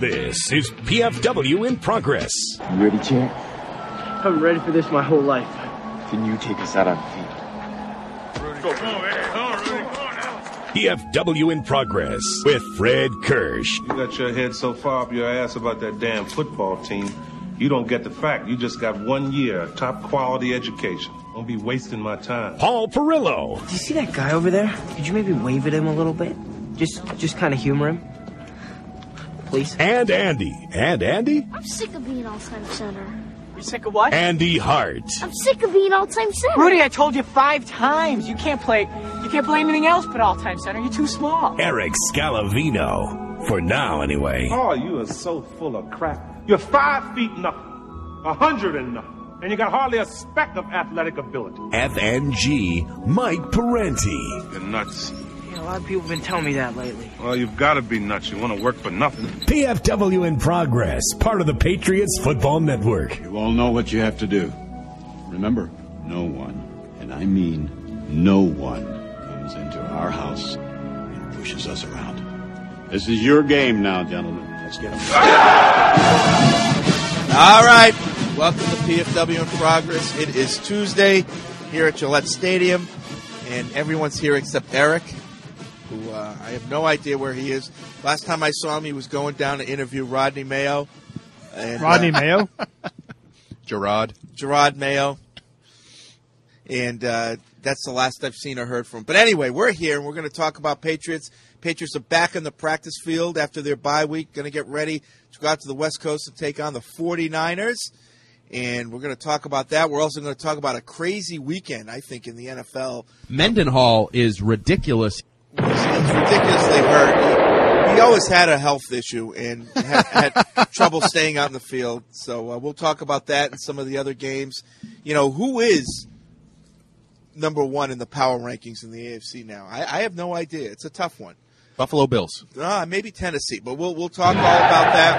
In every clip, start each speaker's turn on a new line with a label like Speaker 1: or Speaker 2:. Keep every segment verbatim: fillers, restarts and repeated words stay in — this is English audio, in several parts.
Speaker 1: This is P F W in Progress.
Speaker 2: You ready, champ?
Speaker 3: I've been ready for this my whole life.
Speaker 2: Then you take us out on feet.
Speaker 1: P F W in Progress with Fred Kirsch.
Speaker 4: You got your head so far up your ass about that damn football team, you don't get the fact. You just got one year of top quality education. Don't be wasting my time.
Speaker 1: Paul Perillo.
Speaker 3: Do you see that guy over there? Could you maybe wave at him a little bit? Just, just kind of humor him, please.
Speaker 1: And Andy. And Andy?
Speaker 5: I'm sick of being all-time center.
Speaker 3: You sick of what?
Speaker 1: Andy Hart.
Speaker 5: I'm sick of being all-time center.
Speaker 6: Rudy, I told you five times. You can't play. You can't play anything else but all-time center. You're too small.
Speaker 1: Eric Scalavino. For now, anyway.
Speaker 4: Oh, you are so full of crap. You're five feet nothing, a hundred and nothing, and you got hardly a speck of athletic ability.
Speaker 1: F N G, Mike Parenti.
Speaker 4: You're nuts.
Speaker 3: Yeah, a lot of people have been telling me that lately.
Speaker 4: Well, you've got to be nuts. You want to work for nothing.
Speaker 1: P F W in Progress, part of the Patriots Football Network.
Speaker 7: You all know what you have to do. Remember, no one, and I mean no one, comes into our house and pushes us around. This is your game now, gentlemen. Let's get them.
Speaker 8: All right. Welcome to P F W in Progress. It is Tuesday here at Gillette Stadium, and everyone's here except Eric, who uh, I have no idea where he is. Last time I saw him, he was going down to interview Rodney Mayo. And,
Speaker 9: Rodney
Speaker 8: uh,
Speaker 9: Mayo?
Speaker 8: Gerard. Gerard Mayo. And uh, that's the last I've seen or heard from him. But anyway, we're here, and we're going to talk about Patriots. Patriots are back in the practice field after their bye week, going to get ready to go out to the West Coast to take on the forty-niners. And we're going to talk about that. We're also going to talk about a crazy weekend, I think, in the N F L.
Speaker 10: Mendenhall is ridiculous.
Speaker 8: He's ridiculously hurt. He, he always had a health issue and had, had trouble staying out in the field. So uh, we'll talk about that and some of the other games. You know, who is number one in the power rankings in the A F C now? I, I have no idea. It's a tough one.
Speaker 10: Buffalo Bills.
Speaker 8: Uh, maybe Tennessee, but we'll we'll talk all about that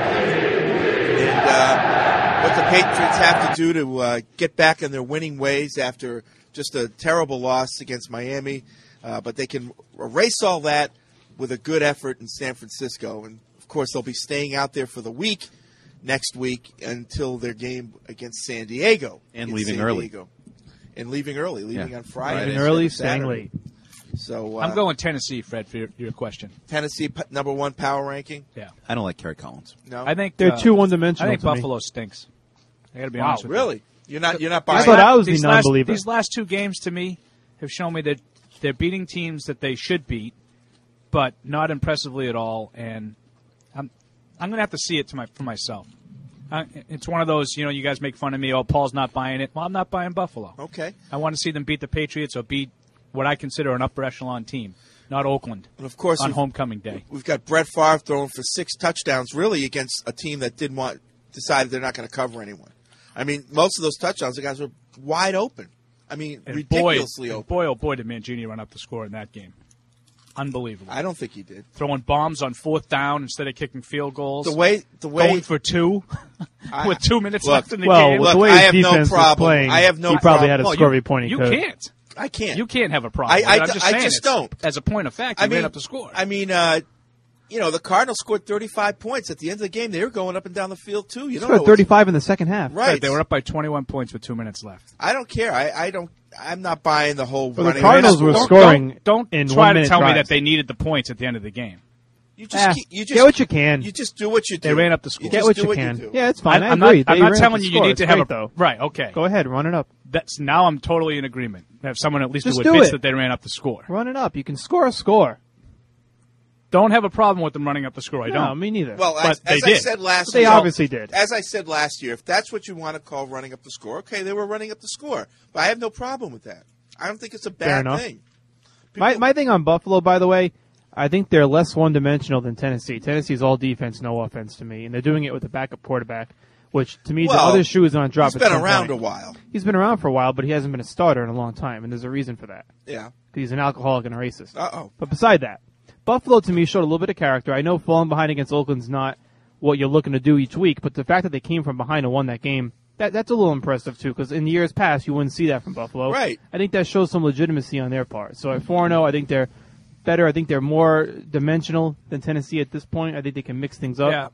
Speaker 8: and uh, what the Patriots have to do to uh, get back in their winning ways after just a terrible loss against Miami. Uh, but they can erase all that with a good effort in San Francisco. And, of course, they'll be staying out there for the week next week until their game against San Diego.
Speaker 10: And leaving early.
Speaker 8: Diego. And leaving early, leaving
Speaker 10: Yeah.
Speaker 8: on Friday.
Speaker 9: Leaving early, staying late.
Speaker 8: So uh,
Speaker 11: I'm going Tennessee, Fred, for your, your question.
Speaker 8: Tennessee, p- number one power ranking?
Speaker 11: Yeah.
Speaker 10: I don't like Kerry Collins.
Speaker 8: No?
Speaker 11: I think
Speaker 9: They're
Speaker 11: uh,
Speaker 9: too one-dimensional
Speaker 11: I think
Speaker 9: to me.
Speaker 11: Buffalo stinks. I got to be
Speaker 8: Wow,
Speaker 11: honest with you.
Speaker 8: really? You're not, you're not
Speaker 9: I
Speaker 8: buying
Speaker 9: thought I was
Speaker 11: these
Speaker 9: the
Speaker 11: last,
Speaker 9: non-believer.
Speaker 11: These last two games, to me, have shown me that they're beating teams that they should beat, but not impressively at all. And I'm I'm going to have to see it to my for myself. I, it's one of those, you know, you guys make fun of me. Oh, Paul's not buying it. Well, I'm not buying Buffalo.
Speaker 8: Okay.
Speaker 11: I want to see them beat the Patriots or beat what I consider an upper echelon team, not Oakland.
Speaker 8: And of course,
Speaker 11: on
Speaker 8: we've-
Speaker 11: homecoming day.
Speaker 8: We've got Brett Favre throwing for six touchdowns, really against a team that didn't want, decided they're not going to cover anyone. I mean, most of those touchdowns, the guys were wide open. I mean,
Speaker 11: And
Speaker 8: ridiculously
Speaker 11: boy,
Speaker 8: open.
Speaker 11: boy, oh boy, did Mangini run up the score in that game. Unbelievable.
Speaker 8: I don't think he did.
Speaker 11: Throwing bombs on fourth down instead of kicking field goals.
Speaker 8: The way, the way,
Speaker 11: Going for two
Speaker 8: I-
Speaker 11: with two minutes
Speaker 8: look,
Speaker 11: left in the
Speaker 9: well,
Speaker 11: game.
Speaker 9: with the
Speaker 8: Look,
Speaker 9: way
Speaker 8: I
Speaker 9: his
Speaker 8: have no
Speaker 9: defense was
Speaker 8: problem.
Speaker 9: playing,
Speaker 8: I have no
Speaker 9: he probably
Speaker 8: problem.
Speaker 9: had a
Speaker 11: Well,
Speaker 9: score
Speaker 11: you,
Speaker 9: every point he
Speaker 11: you
Speaker 9: could.
Speaker 11: can't.
Speaker 8: I can't.
Speaker 11: You can't have a problem.
Speaker 8: I- I-
Speaker 11: I'm just
Speaker 8: I
Speaker 11: saying
Speaker 8: just
Speaker 11: it's-
Speaker 8: don't.
Speaker 11: As a point of fact,
Speaker 8: I
Speaker 11: you
Speaker 8: mean,
Speaker 11: ran up the score.
Speaker 8: I mean, uh, you know, the Cardinals scored thirty-five points at the end of the game. They were going up and down the field too. You
Speaker 9: He
Speaker 8: don't
Speaker 9: scored
Speaker 8: know
Speaker 9: thirty-five in the second half.
Speaker 8: Right.
Speaker 11: Right, they were up by twenty-one points with two minutes left.
Speaker 8: I don't care. I, I don't. I'm not buying the whole.
Speaker 9: Well, the
Speaker 8: running
Speaker 9: Cardinals were
Speaker 8: score.
Speaker 11: Don't-
Speaker 9: scoring
Speaker 11: Don't, don't
Speaker 9: in
Speaker 11: try to
Speaker 9: one-minute
Speaker 11: tell me
Speaker 9: drives.
Speaker 11: that they needed the points at the end of the game.
Speaker 8: You just,
Speaker 9: Ah,
Speaker 8: keep- you just
Speaker 9: get what you can.
Speaker 8: You just do what you do.
Speaker 11: They ran up the score.
Speaker 8: You
Speaker 9: Get
Speaker 8: just
Speaker 9: what
Speaker 8: do
Speaker 9: you
Speaker 8: what
Speaker 9: can.
Speaker 8: do.
Speaker 9: Yeah, it's fine. I,
Speaker 11: I'm
Speaker 9: agree.
Speaker 11: not, I'm
Speaker 9: They
Speaker 11: not
Speaker 9: ran up
Speaker 11: telling
Speaker 9: the
Speaker 11: you you
Speaker 9: score.
Speaker 11: need
Speaker 9: It's
Speaker 11: to have
Speaker 9: great,
Speaker 11: a
Speaker 9: though.
Speaker 11: right. Okay,
Speaker 9: Go ahead, run it up.
Speaker 11: that's now I'm totally in agreement. Have someone at least
Speaker 9: Just
Speaker 11: who
Speaker 9: do
Speaker 11: admits
Speaker 9: it.
Speaker 11: that they ran up the score.
Speaker 9: Run it up. You can score a score.
Speaker 11: Don't have a problem with them running up the score. I
Speaker 9: No,
Speaker 11: don't.
Speaker 9: me neither.
Speaker 8: Well,
Speaker 11: But
Speaker 8: as,
Speaker 11: they
Speaker 8: as I
Speaker 11: did.
Speaker 8: said last
Speaker 9: They
Speaker 8: year,
Speaker 9: obviously did.
Speaker 8: As I said last year, if that's what you want to call running up the score, okay, they were running up the score. But I have no problem with that. I don't think it's a
Speaker 9: Fair
Speaker 8: bad
Speaker 9: enough.
Speaker 8: thing.
Speaker 9: my
Speaker 8: People-
Speaker 9: my thing on Buffalo, by the way, I think they're less one-dimensional than Tennessee. Tennessee's all defense, no offense to me, and they're doing it with a backup quarterback, which to me
Speaker 8: Well,
Speaker 9: the other shoe is going to drop.
Speaker 8: He's
Speaker 9: at
Speaker 8: been
Speaker 9: some
Speaker 8: around
Speaker 9: point.
Speaker 8: a while.
Speaker 9: He's been around for a while, but he hasn't been a starter in a long time, and there's a reason for that.
Speaker 8: Yeah.
Speaker 9: He's an alcoholic and a racist.
Speaker 8: Uh-oh.
Speaker 9: But beside that, Buffalo to me showed a little bit of character. I know falling behind against Oakland's not what you're looking to do each week, but the fact that they came from behind and won that game, that that's a little impressive too, because in years past you wouldn't see that from Buffalo.
Speaker 8: Right.
Speaker 9: I think that shows some legitimacy on their part. So at four and oh, I think they're better. I think they're more dimensional than Tennessee at this point. I think they can mix things up.
Speaker 11: Yeah.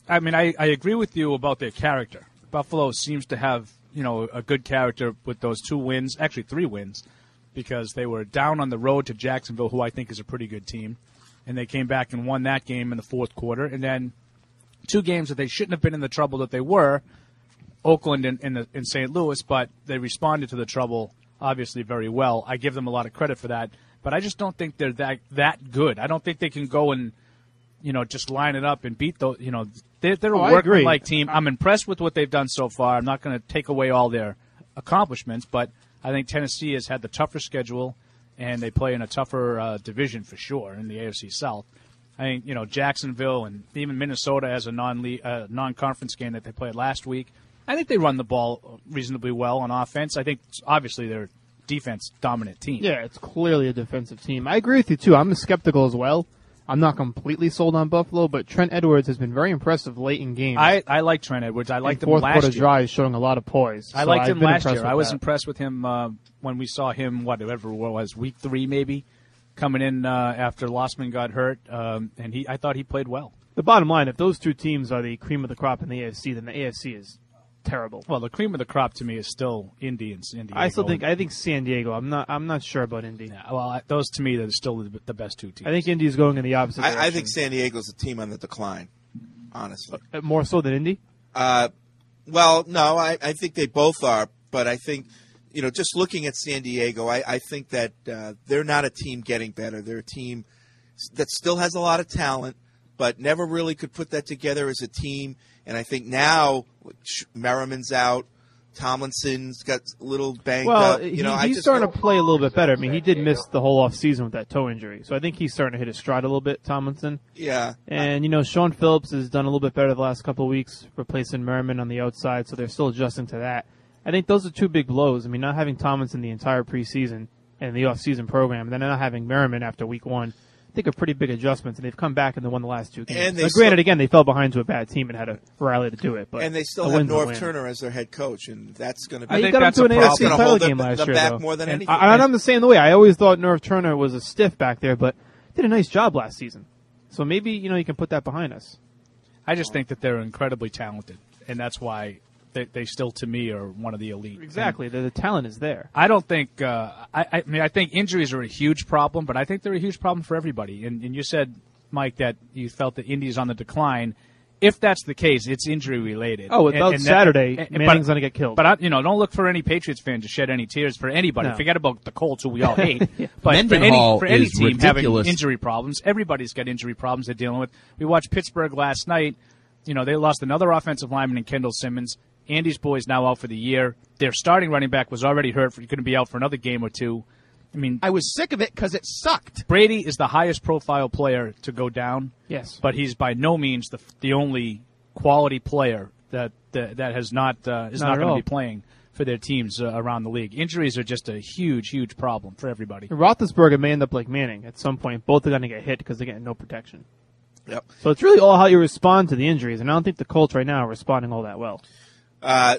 Speaker 11: I mean, I, I agree with you about their character. Buffalo seems to have, you know, a good character with those two wins, actually three wins, because they were down on the road to Jacksonville, who I think is a pretty good team, and they came back and won that game in the fourth quarter. And then two games that they shouldn't have been in the trouble that they were, Oakland and, and, the, and Saint Louis, but they responded to the trouble obviously very well. I give them a lot of credit for that, but I just don't think they're that that good. I don't think they can go and, you know, just line it up and beat those. You know, they're, they're
Speaker 9: Oh,
Speaker 11: a
Speaker 9: I agree.
Speaker 11: workmanlike team. I'm impressed with what they've done so far. I'm not going to take away all their accomplishments, but I think Tennessee has had the tougher schedule, and they play in a tougher uh, division for sure in the A F C South. I think, you know, Jacksonville and even Minnesota has a non uh, non-conference game that they played last week. I think they run the ball reasonably well on offense. I think, obviously, they're a defense-dominant team.
Speaker 9: Yeah, it's clearly a defensive team. I agree with you, too. I'm skeptical as well. I'm not completely sold on Buffalo, but Trent Edwards has been very impressive late in games.
Speaker 11: I, I like Trent Edwards. I liked
Speaker 9: in
Speaker 11: him
Speaker 9: fourth
Speaker 11: last
Speaker 9: quarter
Speaker 11: year.
Speaker 9: drive showing a lot of poise.
Speaker 11: I
Speaker 9: So
Speaker 11: liked
Speaker 9: I've
Speaker 11: him
Speaker 9: been
Speaker 11: last
Speaker 9: impressed
Speaker 11: year.
Speaker 9: with
Speaker 11: I was
Speaker 9: that.
Speaker 11: impressed with him uh, when we saw him, whatever it was, week three maybe, coming in uh, after Lossman got hurt, um, and he I thought he played well.
Speaker 9: The bottom line, if those two teams are the cream of the crop in the A F C, then the A F C is terrible.
Speaker 11: Well, the cream of the crop to me is still Indy and San Diego.
Speaker 9: I still think I think San Diego. I'm not I'm not sure about Indy.
Speaker 11: Yeah, well, I- those to me are still the, the best two teams.
Speaker 9: I think Indy's going in the opposite direction.
Speaker 8: I, I think San Diego's a team on the decline, honestly.
Speaker 9: Uh, More so than Indy?
Speaker 8: Uh, well, no, I, I think they both are, but I think, you know, just looking at San Diego, I, I think that uh, they're not a team getting better. They're a team that still has a lot of talent, but never really could put that together as a team. And I think now Merriman's out, Tomlinson's got a little banged
Speaker 9: Well,
Speaker 8: up. You
Speaker 9: he,
Speaker 8: know, I
Speaker 9: he's
Speaker 8: just
Speaker 9: starting
Speaker 8: don't-
Speaker 9: to play a little bit better. I mean, he did miss the whole offseason with that toe injury, so I think he's starting to hit his stride a little bit, Tomlinson.
Speaker 8: Yeah.
Speaker 9: And, you know, Sean Phillips has done a little bit better the last couple of weeks, replacing Merriman on the outside, so they're still adjusting to that. I think those are two big blows. I mean, not having Tomlinson the entire preseason and the offseason program, and then not having Merriman after week one, I think are pretty big adjustments, and they've come back and they won the last two games.
Speaker 8: And they
Speaker 9: now, granted,
Speaker 8: still-
Speaker 9: again, they fell behind to a bad team and had to rally to do it. But
Speaker 8: and they still
Speaker 9: a
Speaker 8: have
Speaker 9: win's a
Speaker 8: Norv
Speaker 9: win.
Speaker 8: Turner as their head coach, and that's going to be.
Speaker 9: I think got him to an A F C
Speaker 8: gonna
Speaker 9: title
Speaker 8: hold
Speaker 9: game
Speaker 8: them,
Speaker 9: last
Speaker 8: them
Speaker 9: year,
Speaker 8: back
Speaker 9: though.
Speaker 8: more than
Speaker 9: and
Speaker 8: anything.
Speaker 9: I, and I'm the same way. I always thought Norv Turner was a stiff back there, but did a nice job last season. So maybe, you know, you can put that behind us.
Speaker 11: I just think that they're incredibly talented, and that's why they, they still, to me, are one of the elite.
Speaker 9: Exactly. The, the talent is there.
Speaker 11: I don't think. Uh, I, I mean, I think injuries are a huge problem, but I think they're a huge problem for everybody. And, and you said, Mike, that you felt that Indy's on the decline. If that's the case, it's injury related.
Speaker 9: Oh, without
Speaker 11: And- and that-
Speaker 9: Saturday,
Speaker 11: and-
Speaker 9: Manning's
Speaker 11: but-
Speaker 9: going to get killed.
Speaker 11: But I, you know, don't look for any Patriots fan to shed any tears for anybody.
Speaker 9: No.
Speaker 11: Forget about the Colts, who we all hate.
Speaker 9: Yeah.
Speaker 11: But for any,
Speaker 10: Mendenhall
Speaker 11: for any
Speaker 10: is
Speaker 11: team
Speaker 10: ridiculous.
Speaker 11: having injury problems, everybody's got injury problems they're dealing with. We watched Pittsburgh last night. You know, they lost another offensive lineman in Kendall Simmons. Andy's boy's now out for the year. Their starting running back was already hurt. For, going to be out for another game or two. I mean,
Speaker 10: I was sick of it because it sucked.
Speaker 11: Brady is the highest profile player to go down.
Speaker 9: Yes.
Speaker 11: But he's by no means the the only quality player that that, that has not uh, is
Speaker 9: Not
Speaker 11: not,
Speaker 9: at
Speaker 11: going to
Speaker 9: all.
Speaker 11: be playing for their teams uh, around the league. Injuries are just a huge, huge problem for everybody.
Speaker 9: Roethlisberger may end up like Manning at some point. Both are going to get hit because they're getting no protection.
Speaker 8: Yep.
Speaker 9: So it's really all how you respond to the injuries, and I don't think the Colts right now are responding all that well.
Speaker 8: Uh,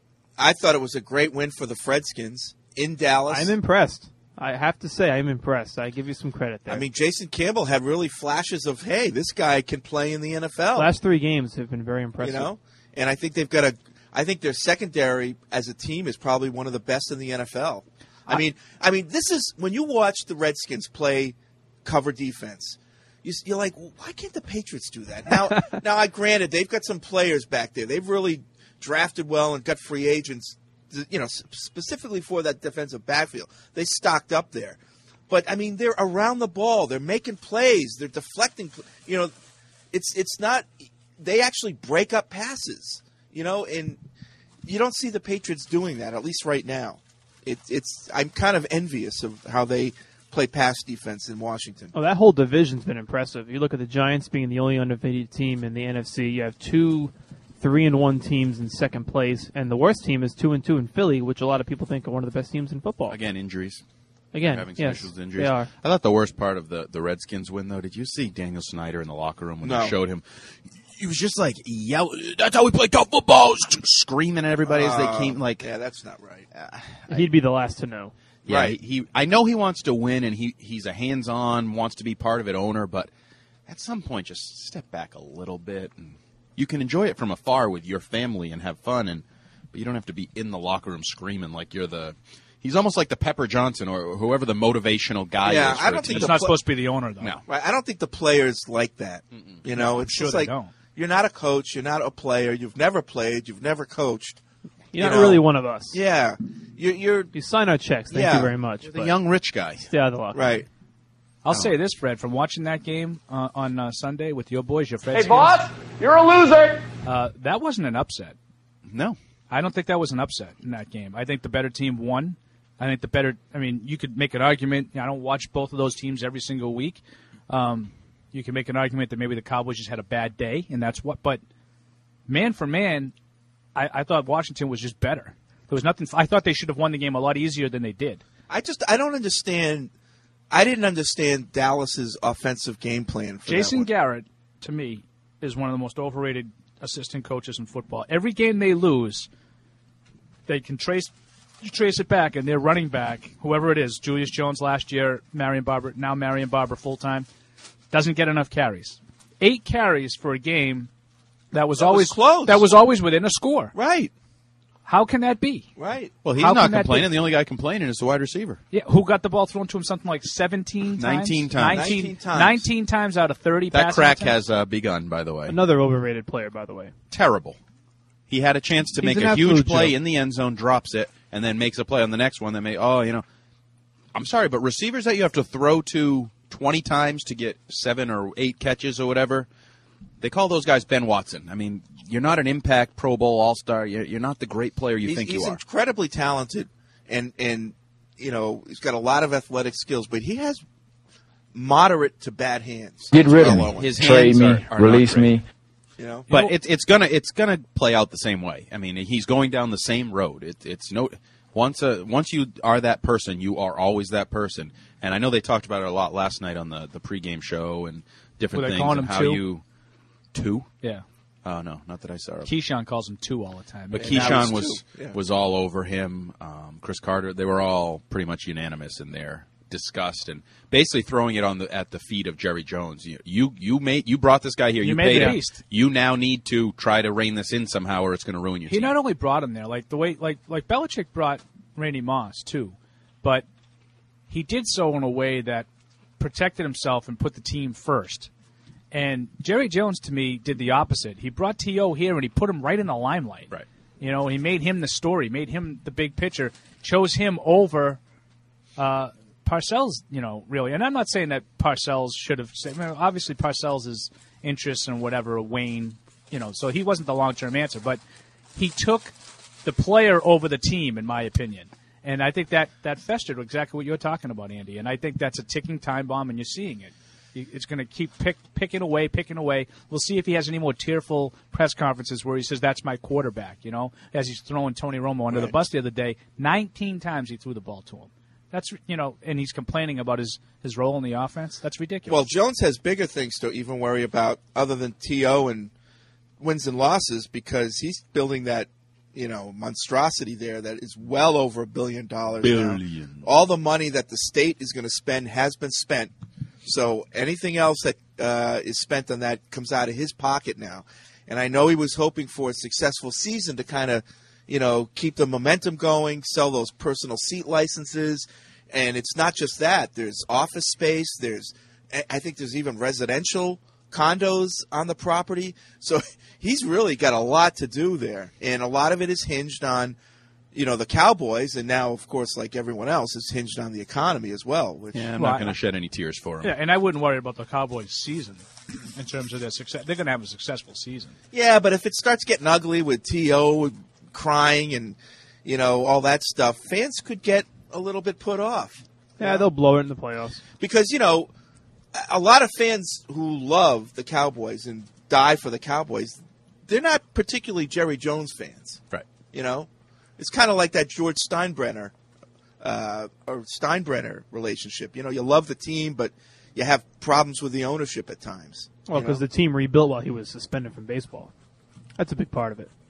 Speaker 8: I thought it was a great win for the Fredskins in Dallas.
Speaker 9: I'm impressed. I have to say, I'm impressed. I give you some credit there.
Speaker 8: I mean, Jason Campbell had really flashes of, hey, this guy can play in the N F L.
Speaker 9: last three games have been very impressive.
Speaker 8: You know, and I think they've got a. I think their secondary as a team is probably one of the best in the N F L. I, I mean, I mean, this is when you watch the Redskins play cover defense. You, you're like, well, why can't the Patriots do that? Now, now, I granted they've got some players back there. They've really drafted well and got free agents, you know, specifically for that defensive backfield. They stocked up there. But, I mean, they're around the ball. They're making plays. They're deflecting. You know, it's it's not – they actually break up passes, you know, and you don't see the Patriots doing that, at least right now. It, it's I'm kind of envious of how they play pass defense in Washington.
Speaker 9: Oh, that whole division's been impressive. You look at the Giants being the only undefeated team in the N F C. You have two three and one teams in second place, and the worst team is two and two in Philly, which a lot of people think are one of the best teams in football.
Speaker 10: Again, injuries.
Speaker 9: Again,
Speaker 10: having
Speaker 9: yes,
Speaker 10: specials injuries.
Speaker 9: they are.
Speaker 10: I thought the worst part of the, the Redskins win, though, did you see Daniel Snyder in the locker room when
Speaker 8: No.
Speaker 10: they showed him? He was just like, yell, that's how we play tough football, screaming at everybody as they came. Like,
Speaker 8: yeah, that's not right.
Speaker 10: Uh,
Speaker 9: He'd be the last to know.
Speaker 10: yeah,
Speaker 8: Right.
Speaker 10: he. I know he wants to win, and he he's a hands-on, wants to be part of it owner, but at some point, just step back a little bit and you can enjoy it from afar with your family and have fun, and but you don't have to be in the locker room screaming like you're the. He's almost like the Pepper Johnson or whoever the motivational guy
Speaker 8: Yeah,
Speaker 10: is. For
Speaker 8: I don't
Speaker 10: a
Speaker 8: think
Speaker 10: team.
Speaker 11: He's not supposed to be the owner, though.
Speaker 10: No.
Speaker 8: Right. I don't think the players like that. You know, it's
Speaker 11: sure
Speaker 8: just
Speaker 11: they
Speaker 8: like
Speaker 11: don't.
Speaker 8: you're not a coach, you're not a player, you've never played, you've never coached.
Speaker 9: You're
Speaker 8: you
Speaker 9: not
Speaker 8: know?
Speaker 9: really one of us.
Speaker 8: Yeah, you're. you're
Speaker 9: You sign our checks. Thank
Speaker 8: Yeah.
Speaker 9: you very much.
Speaker 10: The
Speaker 9: but
Speaker 10: young rich guy.
Speaker 9: Stay out of the locker room.
Speaker 8: right.
Speaker 11: I'll say this, Fred, from watching that game uh, on uh, Sunday with your boys, your Fred's
Speaker 6: Hey, boss, you're a loser.
Speaker 11: uh, that wasn't an upset.
Speaker 10: No.
Speaker 11: I don't think that was an upset in that game. I think the better team won. I think the better – I mean, you could make an argument. I don't watch both of those teams every single week. Um, you can make an argument that maybe the Cowboys just had a bad day, and that's what – but man for man, I, I thought Washington was just better. There was nothing – I thought they should have won the game a lot easier than they did.
Speaker 8: I just I don't understand. I didn't understand Dallas's offensive game plan. For
Speaker 11: Jason
Speaker 8: that one.
Speaker 11: Garrett, to me, is one of the most overrated assistant coaches in football. Every game they lose, they can trace you trace it back, and their running back, whoever it is, Julius Jones last year, Marion Barber, now Marion Barber full-time, doesn't get enough carries. Eight carries for a game that was
Speaker 8: That
Speaker 11: always
Speaker 8: was close.
Speaker 11: That was always within a score.
Speaker 8: Right.
Speaker 11: How can that be?
Speaker 8: Right.
Speaker 10: Well, he's
Speaker 11: How
Speaker 10: not
Speaker 11: can that
Speaker 10: complaining.
Speaker 11: be?
Speaker 10: The only guy complaining is the wide receiver.
Speaker 11: Yeah, who got the ball thrown to him something like seventeen times?
Speaker 10: nineteen times.
Speaker 11: nineteen,
Speaker 8: nineteen times.
Speaker 11: nineteen times out of thirty
Speaker 10: That
Speaker 11: passing
Speaker 10: crack
Speaker 11: attempts.
Speaker 10: has uh, begun, by the way.
Speaker 9: Another overrated player, by the way.
Speaker 10: Terrible. He had a chance to
Speaker 9: He's
Speaker 10: make
Speaker 9: an
Speaker 10: a huge
Speaker 9: absolute
Speaker 10: play
Speaker 9: joke.
Speaker 10: in the end zone, drops it, and then makes a play on the next one that may, oh, you know. I'm sorry, but receivers that you have to throw to twenty times to get seven or eight catches or whatever, they call those guys Ben Watson. I mean, you're not an impact Pro Bowl All-Star. You're, you're not the great player you
Speaker 8: he's,
Speaker 10: think
Speaker 8: he's
Speaker 10: you are.
Speaker 8: incredibly talented, and and you know he's got a lot of athletic skills, but he has moderate to bad hands.
Speaker 12: Get rid of
Speaker 8: Well,
Speaker 12: me.
Speaker 10: His
Speaker 12: Trade
Speaker 10: hands
Speaker 12: me.
Speaker 10: are- are not
Speaker 12: Release
Speaker 10: great.
Speaker 12: me.
Speaker 8: You know,
Speaker 10: But it's it's gonna it's gonna play out the same way. I mean, he's going down the same road. It, it's no once a once you are that person, you are always that person. And I know they talked about it a lot last night on the the pregame show and different
Speaker 11: Were they
Speaker 10: things
Speaker 11: calling
Speaker 10: and
Speaker 11: him
Speaker 10: how
Speaker 11: two?
Speaker 10: you two.
Speaker 11: Yeah.
Speaker 10: Oh no, not that I saw it.
Speaker 11: Keyshawn calls him two all the time.
Speaker 10: But
Speaker 8: Yeah, that
Speaker 10: Keyshawn
Speaker 8: was
Speaker 10: was
Speaker 8: two. Yeah.
Speaker 10: was all over him. Um, Chris Carter, they were all pretty much unanimous in their disgust and basically throwing it on the at the feet of Jerry Jones. You you, you made you brought this guy here.
Speaker 11: You
Speaker 10: You,
Speaker 11: made
Speaker 10: paid
Speaker 11: the
Speaker 10: him.
Speaker 11: beast.
Speaker 10: You now need to try to rein this in somehow, or it's going to ruin your
Speaker 11: He
Speaker 10: team.
Speaker 11: not only brought him there, like the way, like like Belichick brought Randy Moss too, but he did so in a way that protected himself and put the team first. And Jerry Jones, to me, did the opposite. He brought T O here and he put him right in the limelight.
Speaker 10: Right.
Speaker 11: You know, he made him the story, made him the big picture, chose him over uh, Parcells. You know, really. And I'm not saying that Parcells should have. I mean, obviously, Parcells' interests and whatever wane. You know, so he wasn't the long-term answer, but he took the player over the team, in my opinion. And I think that, that festered exactly what you're talking about, Andy. And I think that's a ticking time bomb, and you're seeing it. It's going to keep pick, picking away, picking away. We'll see if he has any more tearful press conferences where he says, that's my quarterback, you know, as he's throwing Tony Romo under
Speaker 8: Right.
Speaker 11: the bus the other day. nineteen times he threw the ball to him. That's, you know, and he's complaining about his, his role in the offense. That's ridiculous.
Speaker 8: well, Jones has bigger things to even worry about other than T O and wins and losses because he's building that, you know, monstrosity there that is well over a billion dollars. now.
Speaker 10: Billion.
Speaker 8: All the money that the state is going to spend has been spent. So anything else that uh, is spent on that comes out of his pocket now. And I know he was hoping for a successful season to kind of, you know, keep the momentum going, sell those personal seat licenses. And it's not just that. There's office space. There's, I think there's even residential condos on the property. So he's really got a lot to do there. And a lot of it is hinged on, you know, the Cowboys, and now, of course, like everyone else, is hinged on the economy as well. Which,
Speaker 10: Yeah, I'm
Speaker 11: Well,
Speaker 10: not going
Speaker 11: I-
Speaker 10: to shed any tears for him.
Speaker 11: yeah, and I wouldn't worry about the Cowboys' season in terms of their success. They're going to have a successful season.
Speaker 8: yeah, but if it starts getting ugly with T O crying and, you know, all that stuff, fans could get a little bit put off.
Speaker 9: Yeah, they'll blow it in the playoffs.
Speaker 8: Because, you know, a lot of fans who love the Cowboys and die for the Cowboys, they're not particularly Jerry Jones fans.
Speaker 10: Right.
Speaker 8: You know? It's kind of like that George Steinbrenner uh, or Steinbrenner relationship. You know, you love the team, but you have problems with the ownership at times.
Speaker 9: Well,
Speaker 8: you know?
Speaker 9: because the team rebuilt while he was suspended from baseball. That's a big part of it.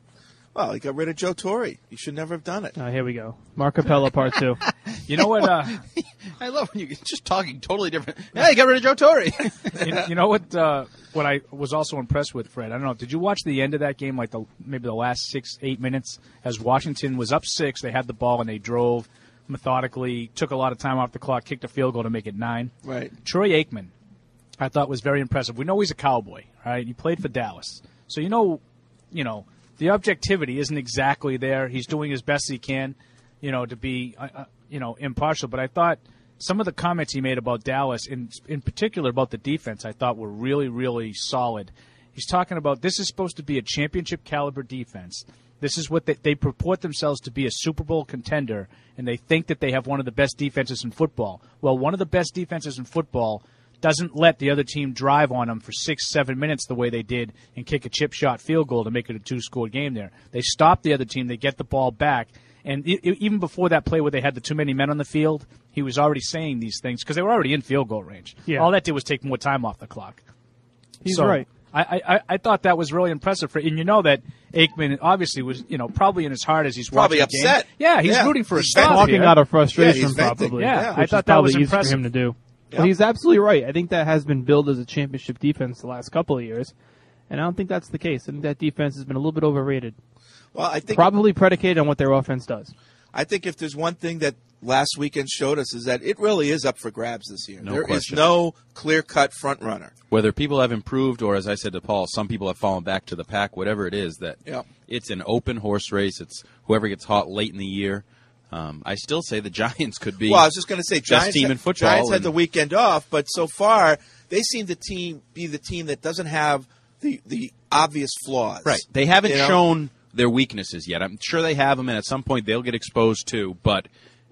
Speaker 8: Well, he got rid of Joe Torre. He should never have done it.
Speaker 9: Uh, here we go. Mark Capella part two.
Speaker 11: You know what? Uh,
Speaker 10: I love when you're just talking totally different. Yeah, you got rid of Joe Torre.
Speaker 11: you, you know what? Uh, what I was also impressed with, Fred. I don't know. Did you watch the end of that game? Like the maybe the last six, eight minutes, as Washington was up six, they had the ball and they drove methodically, took a lot of time off the clock, kicked a field goal to make it nine.
Speaker 8: Right.
Speaker 11: Troy Aikman, I thought was very impressive. We know he's a Cowboy, right? He played for Dallas, so you know, you know. The objectivity isn't exactly there. He's doing as best he can, you know, to be, uh, you know, impartial. But I thought some of the comments he made about Dallas, in in particular about the defense, I thought were really, really solid. He's talking about this is supposed to be a championship caliber defense. This is what they, they purport themselves to be, a Super Bowl contender, and they think that they have one of the best defenses in football. Well, one of the best defenses in football doesn't let the other team drive on them for six, seven minutes the way they did and kick a chip shot field goal to make it a two-score game there. They stop the other team. They get the ball back. And it, it, even before that play where they had the too many men on the field, he was already saying these things because they were already in field goal range.
Speaker 9: Yeah.
Speaker 11: All that did was take more time off the clock.
Speaker 9: He's
Speaker 11: so
Speaker 9: right.
Speaker 11: I, I, I thought that was really impressive. For, and you know that Aikman obviously was, you know, probably in his heart as he's
Speaker 8: Probably
Speaker 11: watching the
Speaker 8: upset.
Speaker 11: game. Yeah, he's
Speaker 8: Yeah.
Speaker 11: rooting for a
Speaker 8: He's
Speaker 11: stop
Speaker 9: Talking
Speaker 11: here.
Speaker 9: out of frustration,
Speaker 8: Yeah, he's venting.
Speaker 9: probably.
Speaker 11: Yeah,
Speaker 9: which
Speaker 11: I
Speaker 9: is
Speaker 11: thought that
Speaker 9: probably
Speaker 11: was
Speaker 9: easy
Speaker 11: impressive.
Speaker 9: for him to do.
Speaker 8: Yeah.
Speaker 9: Well, he's absolutely right. I think that has been billed as a championship defense the last couple of years, and I don't think that's the case. I think that defense has been a little bit overrated.
Speaker 8: Well, I think
Speaker 9: Probably predicated on what their offense does.
Speaker 8: I think if there's one thing that last weekend showed us is that it really is up for grabs this year.
Speaker 10: No
Speaker 8: There is
Speaker 10: question.
Speaker 8: no clear-cut front runner.
Speaker 10: Whether people have improved or, as I said to Paul, some people have fallen back to the pack, whatever it is, that
Speaker 8: Yeah.
Speaker 10: it's an open horse race. It's whoever gets hot late in the year. Um, I still say the Giants could be
Speaker 8: Well, I was just going to say,
Speaker 10: best
Speaker 8: Giants,
Speaker 10: team
Speaker 8: had,
Speaker 10: in football.
Speaker 8: Giants had
Speaker 10: and-
Speaker 8: the weekend off, but so far they seem to team be the team that doesn't have the the obvious flaws.
Speaker 10: Right. They haven't
Speaker 8: You know?
Speaker 10: shown their weaknesses yet. I'm sure they have them, and at some point they'll get exposed too. But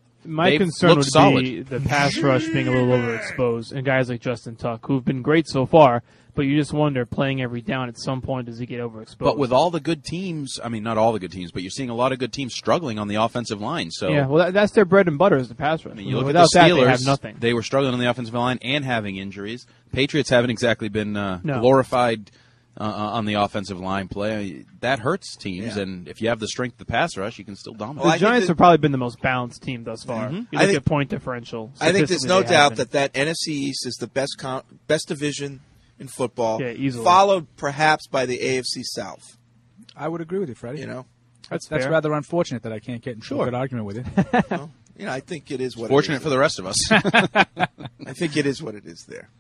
Speaker 9: My
Speaker 10: they've
Speaker 9: concern
Speaker 10: looked
Speaker 9: would
Speaker 10: solid.
Speaker 9: be the pass rush being a little overexposed, and guys like Justin Tuck, who've been great so far, but you just wonder, playing every down, at some point, does he get overexposed?
Speaker 10: But with all the good teams, I mean, not all the good teams, but you're seeing a lot of good teams struggling on the offensive line. So
Speaker 9: yeah, well, that, that's their bread and butter is the pass rush.
Speaker 10: I mean, you look
Speaker 9: Without
Speaker 10: at the Steelers,
Speaker 9: that, they have nothing.
Speaker 10: They were struggling on the offensive line and having injuries. Patriots haven't exactly been uh,
Speaker 9: No.
Speaker 10: glorified uh, on the offensive line play. That hurts teams,
Speaker 8: Yeah.
Speaker 10: and if you have the strength of the pass rush, you can still dominate.
Speaker 8: Well, I
Speaker 9: the
Speaker 8: think
Speaker 9: Giants
Speaker 8: that-
Speaker 9: have probably been the most balanced team thus far.
Speaker 10: Mm-hmm.
Speaker 9: You
Speaker 8: I
Speaker 9: look
Speaker 8: think-
Speaker 9: at point differential.
Speaker 8: I think there's no
Speaker 9: statistically, they
Speaker 8: doubt
Speaker 9: have
Speaker 8: that that N F C East is the best con- best division in football,
Speaker 9: Yeah, easily.
Speaker 8: followed perhaps by the A F C South.
Speaker 11: I would agree with you, Freddie.
Speaker 8: You know,
Speaker 11: that's
Speaker 9: That's
Speaker 11: that's
Speaker 9: fair.
Speaker 11: rather unfortunate that I can't get into
Speaker 10: Sure.
Speaker 11: a good argument with you.
Speaker 8: well, you know, I think it is what
Speaker 10: Fortunate
Speaker 8: it is.
Speaker 10: for the rest of us.
Speaker 8: I think it is what it is there.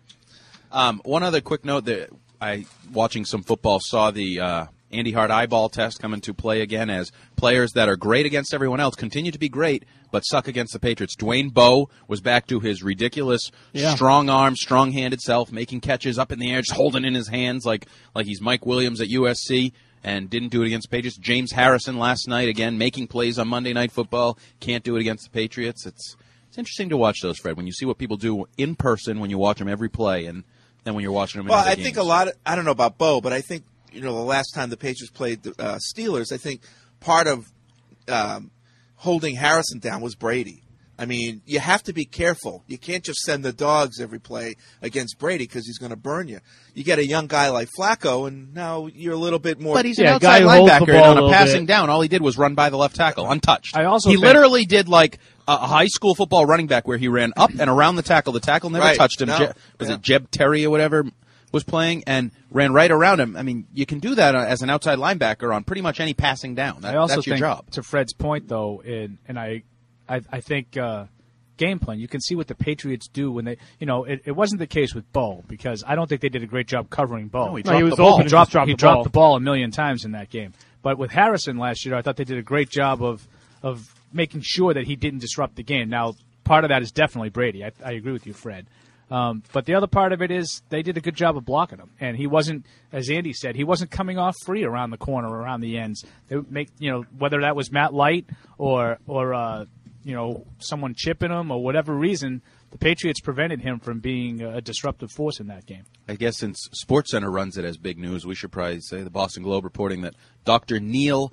Speaker 10: Um, one other quick note that I, watching some football, saw the uh, Andy Hart eyeball test come into play again as players that are great against everyone else continue to be great but suck against the Patriots. Dwayne Bowe was back to his ridiculous
Speaker 9: Yeah.
Speaker 10: strong arm, strong-handed self, making catches up in the air, just holding in his hands like like he's Mike Williams at U S C, and didn't do it against the Patriots. James Harrison last night, again, making plays on Monday Night Football, can't do it against the Patriots. It's it's interesting to watch those, Fred, when you see what people do in person when you watch them every play, and then when you're watching them in
Speaker 8: Well,
Speaker 10: other
Speaker 8: I
Speaker 10: games.
Speaker 8: think a lot of, I don't know about Bo, but I think, you know, the last time the Patriots played the uh, Steelers, I think part of um, holding Harrison down was Brady. I mean, you have to be careful. You can't just send the dogs every play against Brady because he's going to burn you. You get a young guy like Flacco, and now you're a little bit more.
Speaker 10: But he's
Speaker 9: Yeah,
Speaker 10: an
Speaker 9: a guy
Speaker 10: outside
Speaker 9: who holds the
Speaker 10: linebacker,
Speaker 9: ball
Speaker 10: and
Speaker 9: a
Speaker 10: on a
Speaker 9: little
Speaker 10: passing
Speaker 9: bit.
Speaker 10: down, all he did was run by the left tackle, untouched.
Speaker 11: I also
Speaker 10: he
Speaker 11: think-
Speaker 10: literally did like a high school football running back where he ran up and around the tackle. The tackle never
Speaker 8: Right.
Speaker 10: touched him.
Speaker 8: No.
Speaker 10: Je- was
Speaker 8: Yeah.
Speaker 10: it Jeb Terry or whatever was playing and ran right around him? I mean, you can do that uh, as an outside linebacker on pretty much any passing down. That,
Speaker 11: I also
Speaker 10: that's your
Speaker 11: think,
Speaker 10: job.
Speaker 11: to Fred's point, though, and and I, I, I think uh, game plan. You can see what the Patriots do when they, you know, it, it wasn't the case with Bo because I don't think they did a great job covering Bo.
Speaker 10: No, he
Speaker 9: No, he
Speaker 10: dropped
Speaker 9: was
Speaker 10: the ball.
Speaker 9: open
Speaker 11: He
Speaker 9: and
Speaker 11: dropped,
Speaker 9: just dropped
Speaker 11: he
Speaker 9: the
Speaker 11: dropped
Speaker 9: ball.
Speaker 11: the ball a million times in that game. But with Harrison last year, I thought they did a great job of of making sure that he didn't disrupt the game. Now, part of that is definitely Brady. I, I agree with you, Fred. Um, but the other part of it is they did a good job of blocking him, and he wasn't, as Andy said, he wasn't coming off free around the corner, around the ends. They would make, you know, whether that was Matt Light or or uh, you know, someone chipping him or whatever reason, the Patriots prevented him from being a disruptive force in that game.
Speaker 10: I guess since SportsCenter runs it as big news, we should probably say the Boston Globe reporting that Doctor Neil,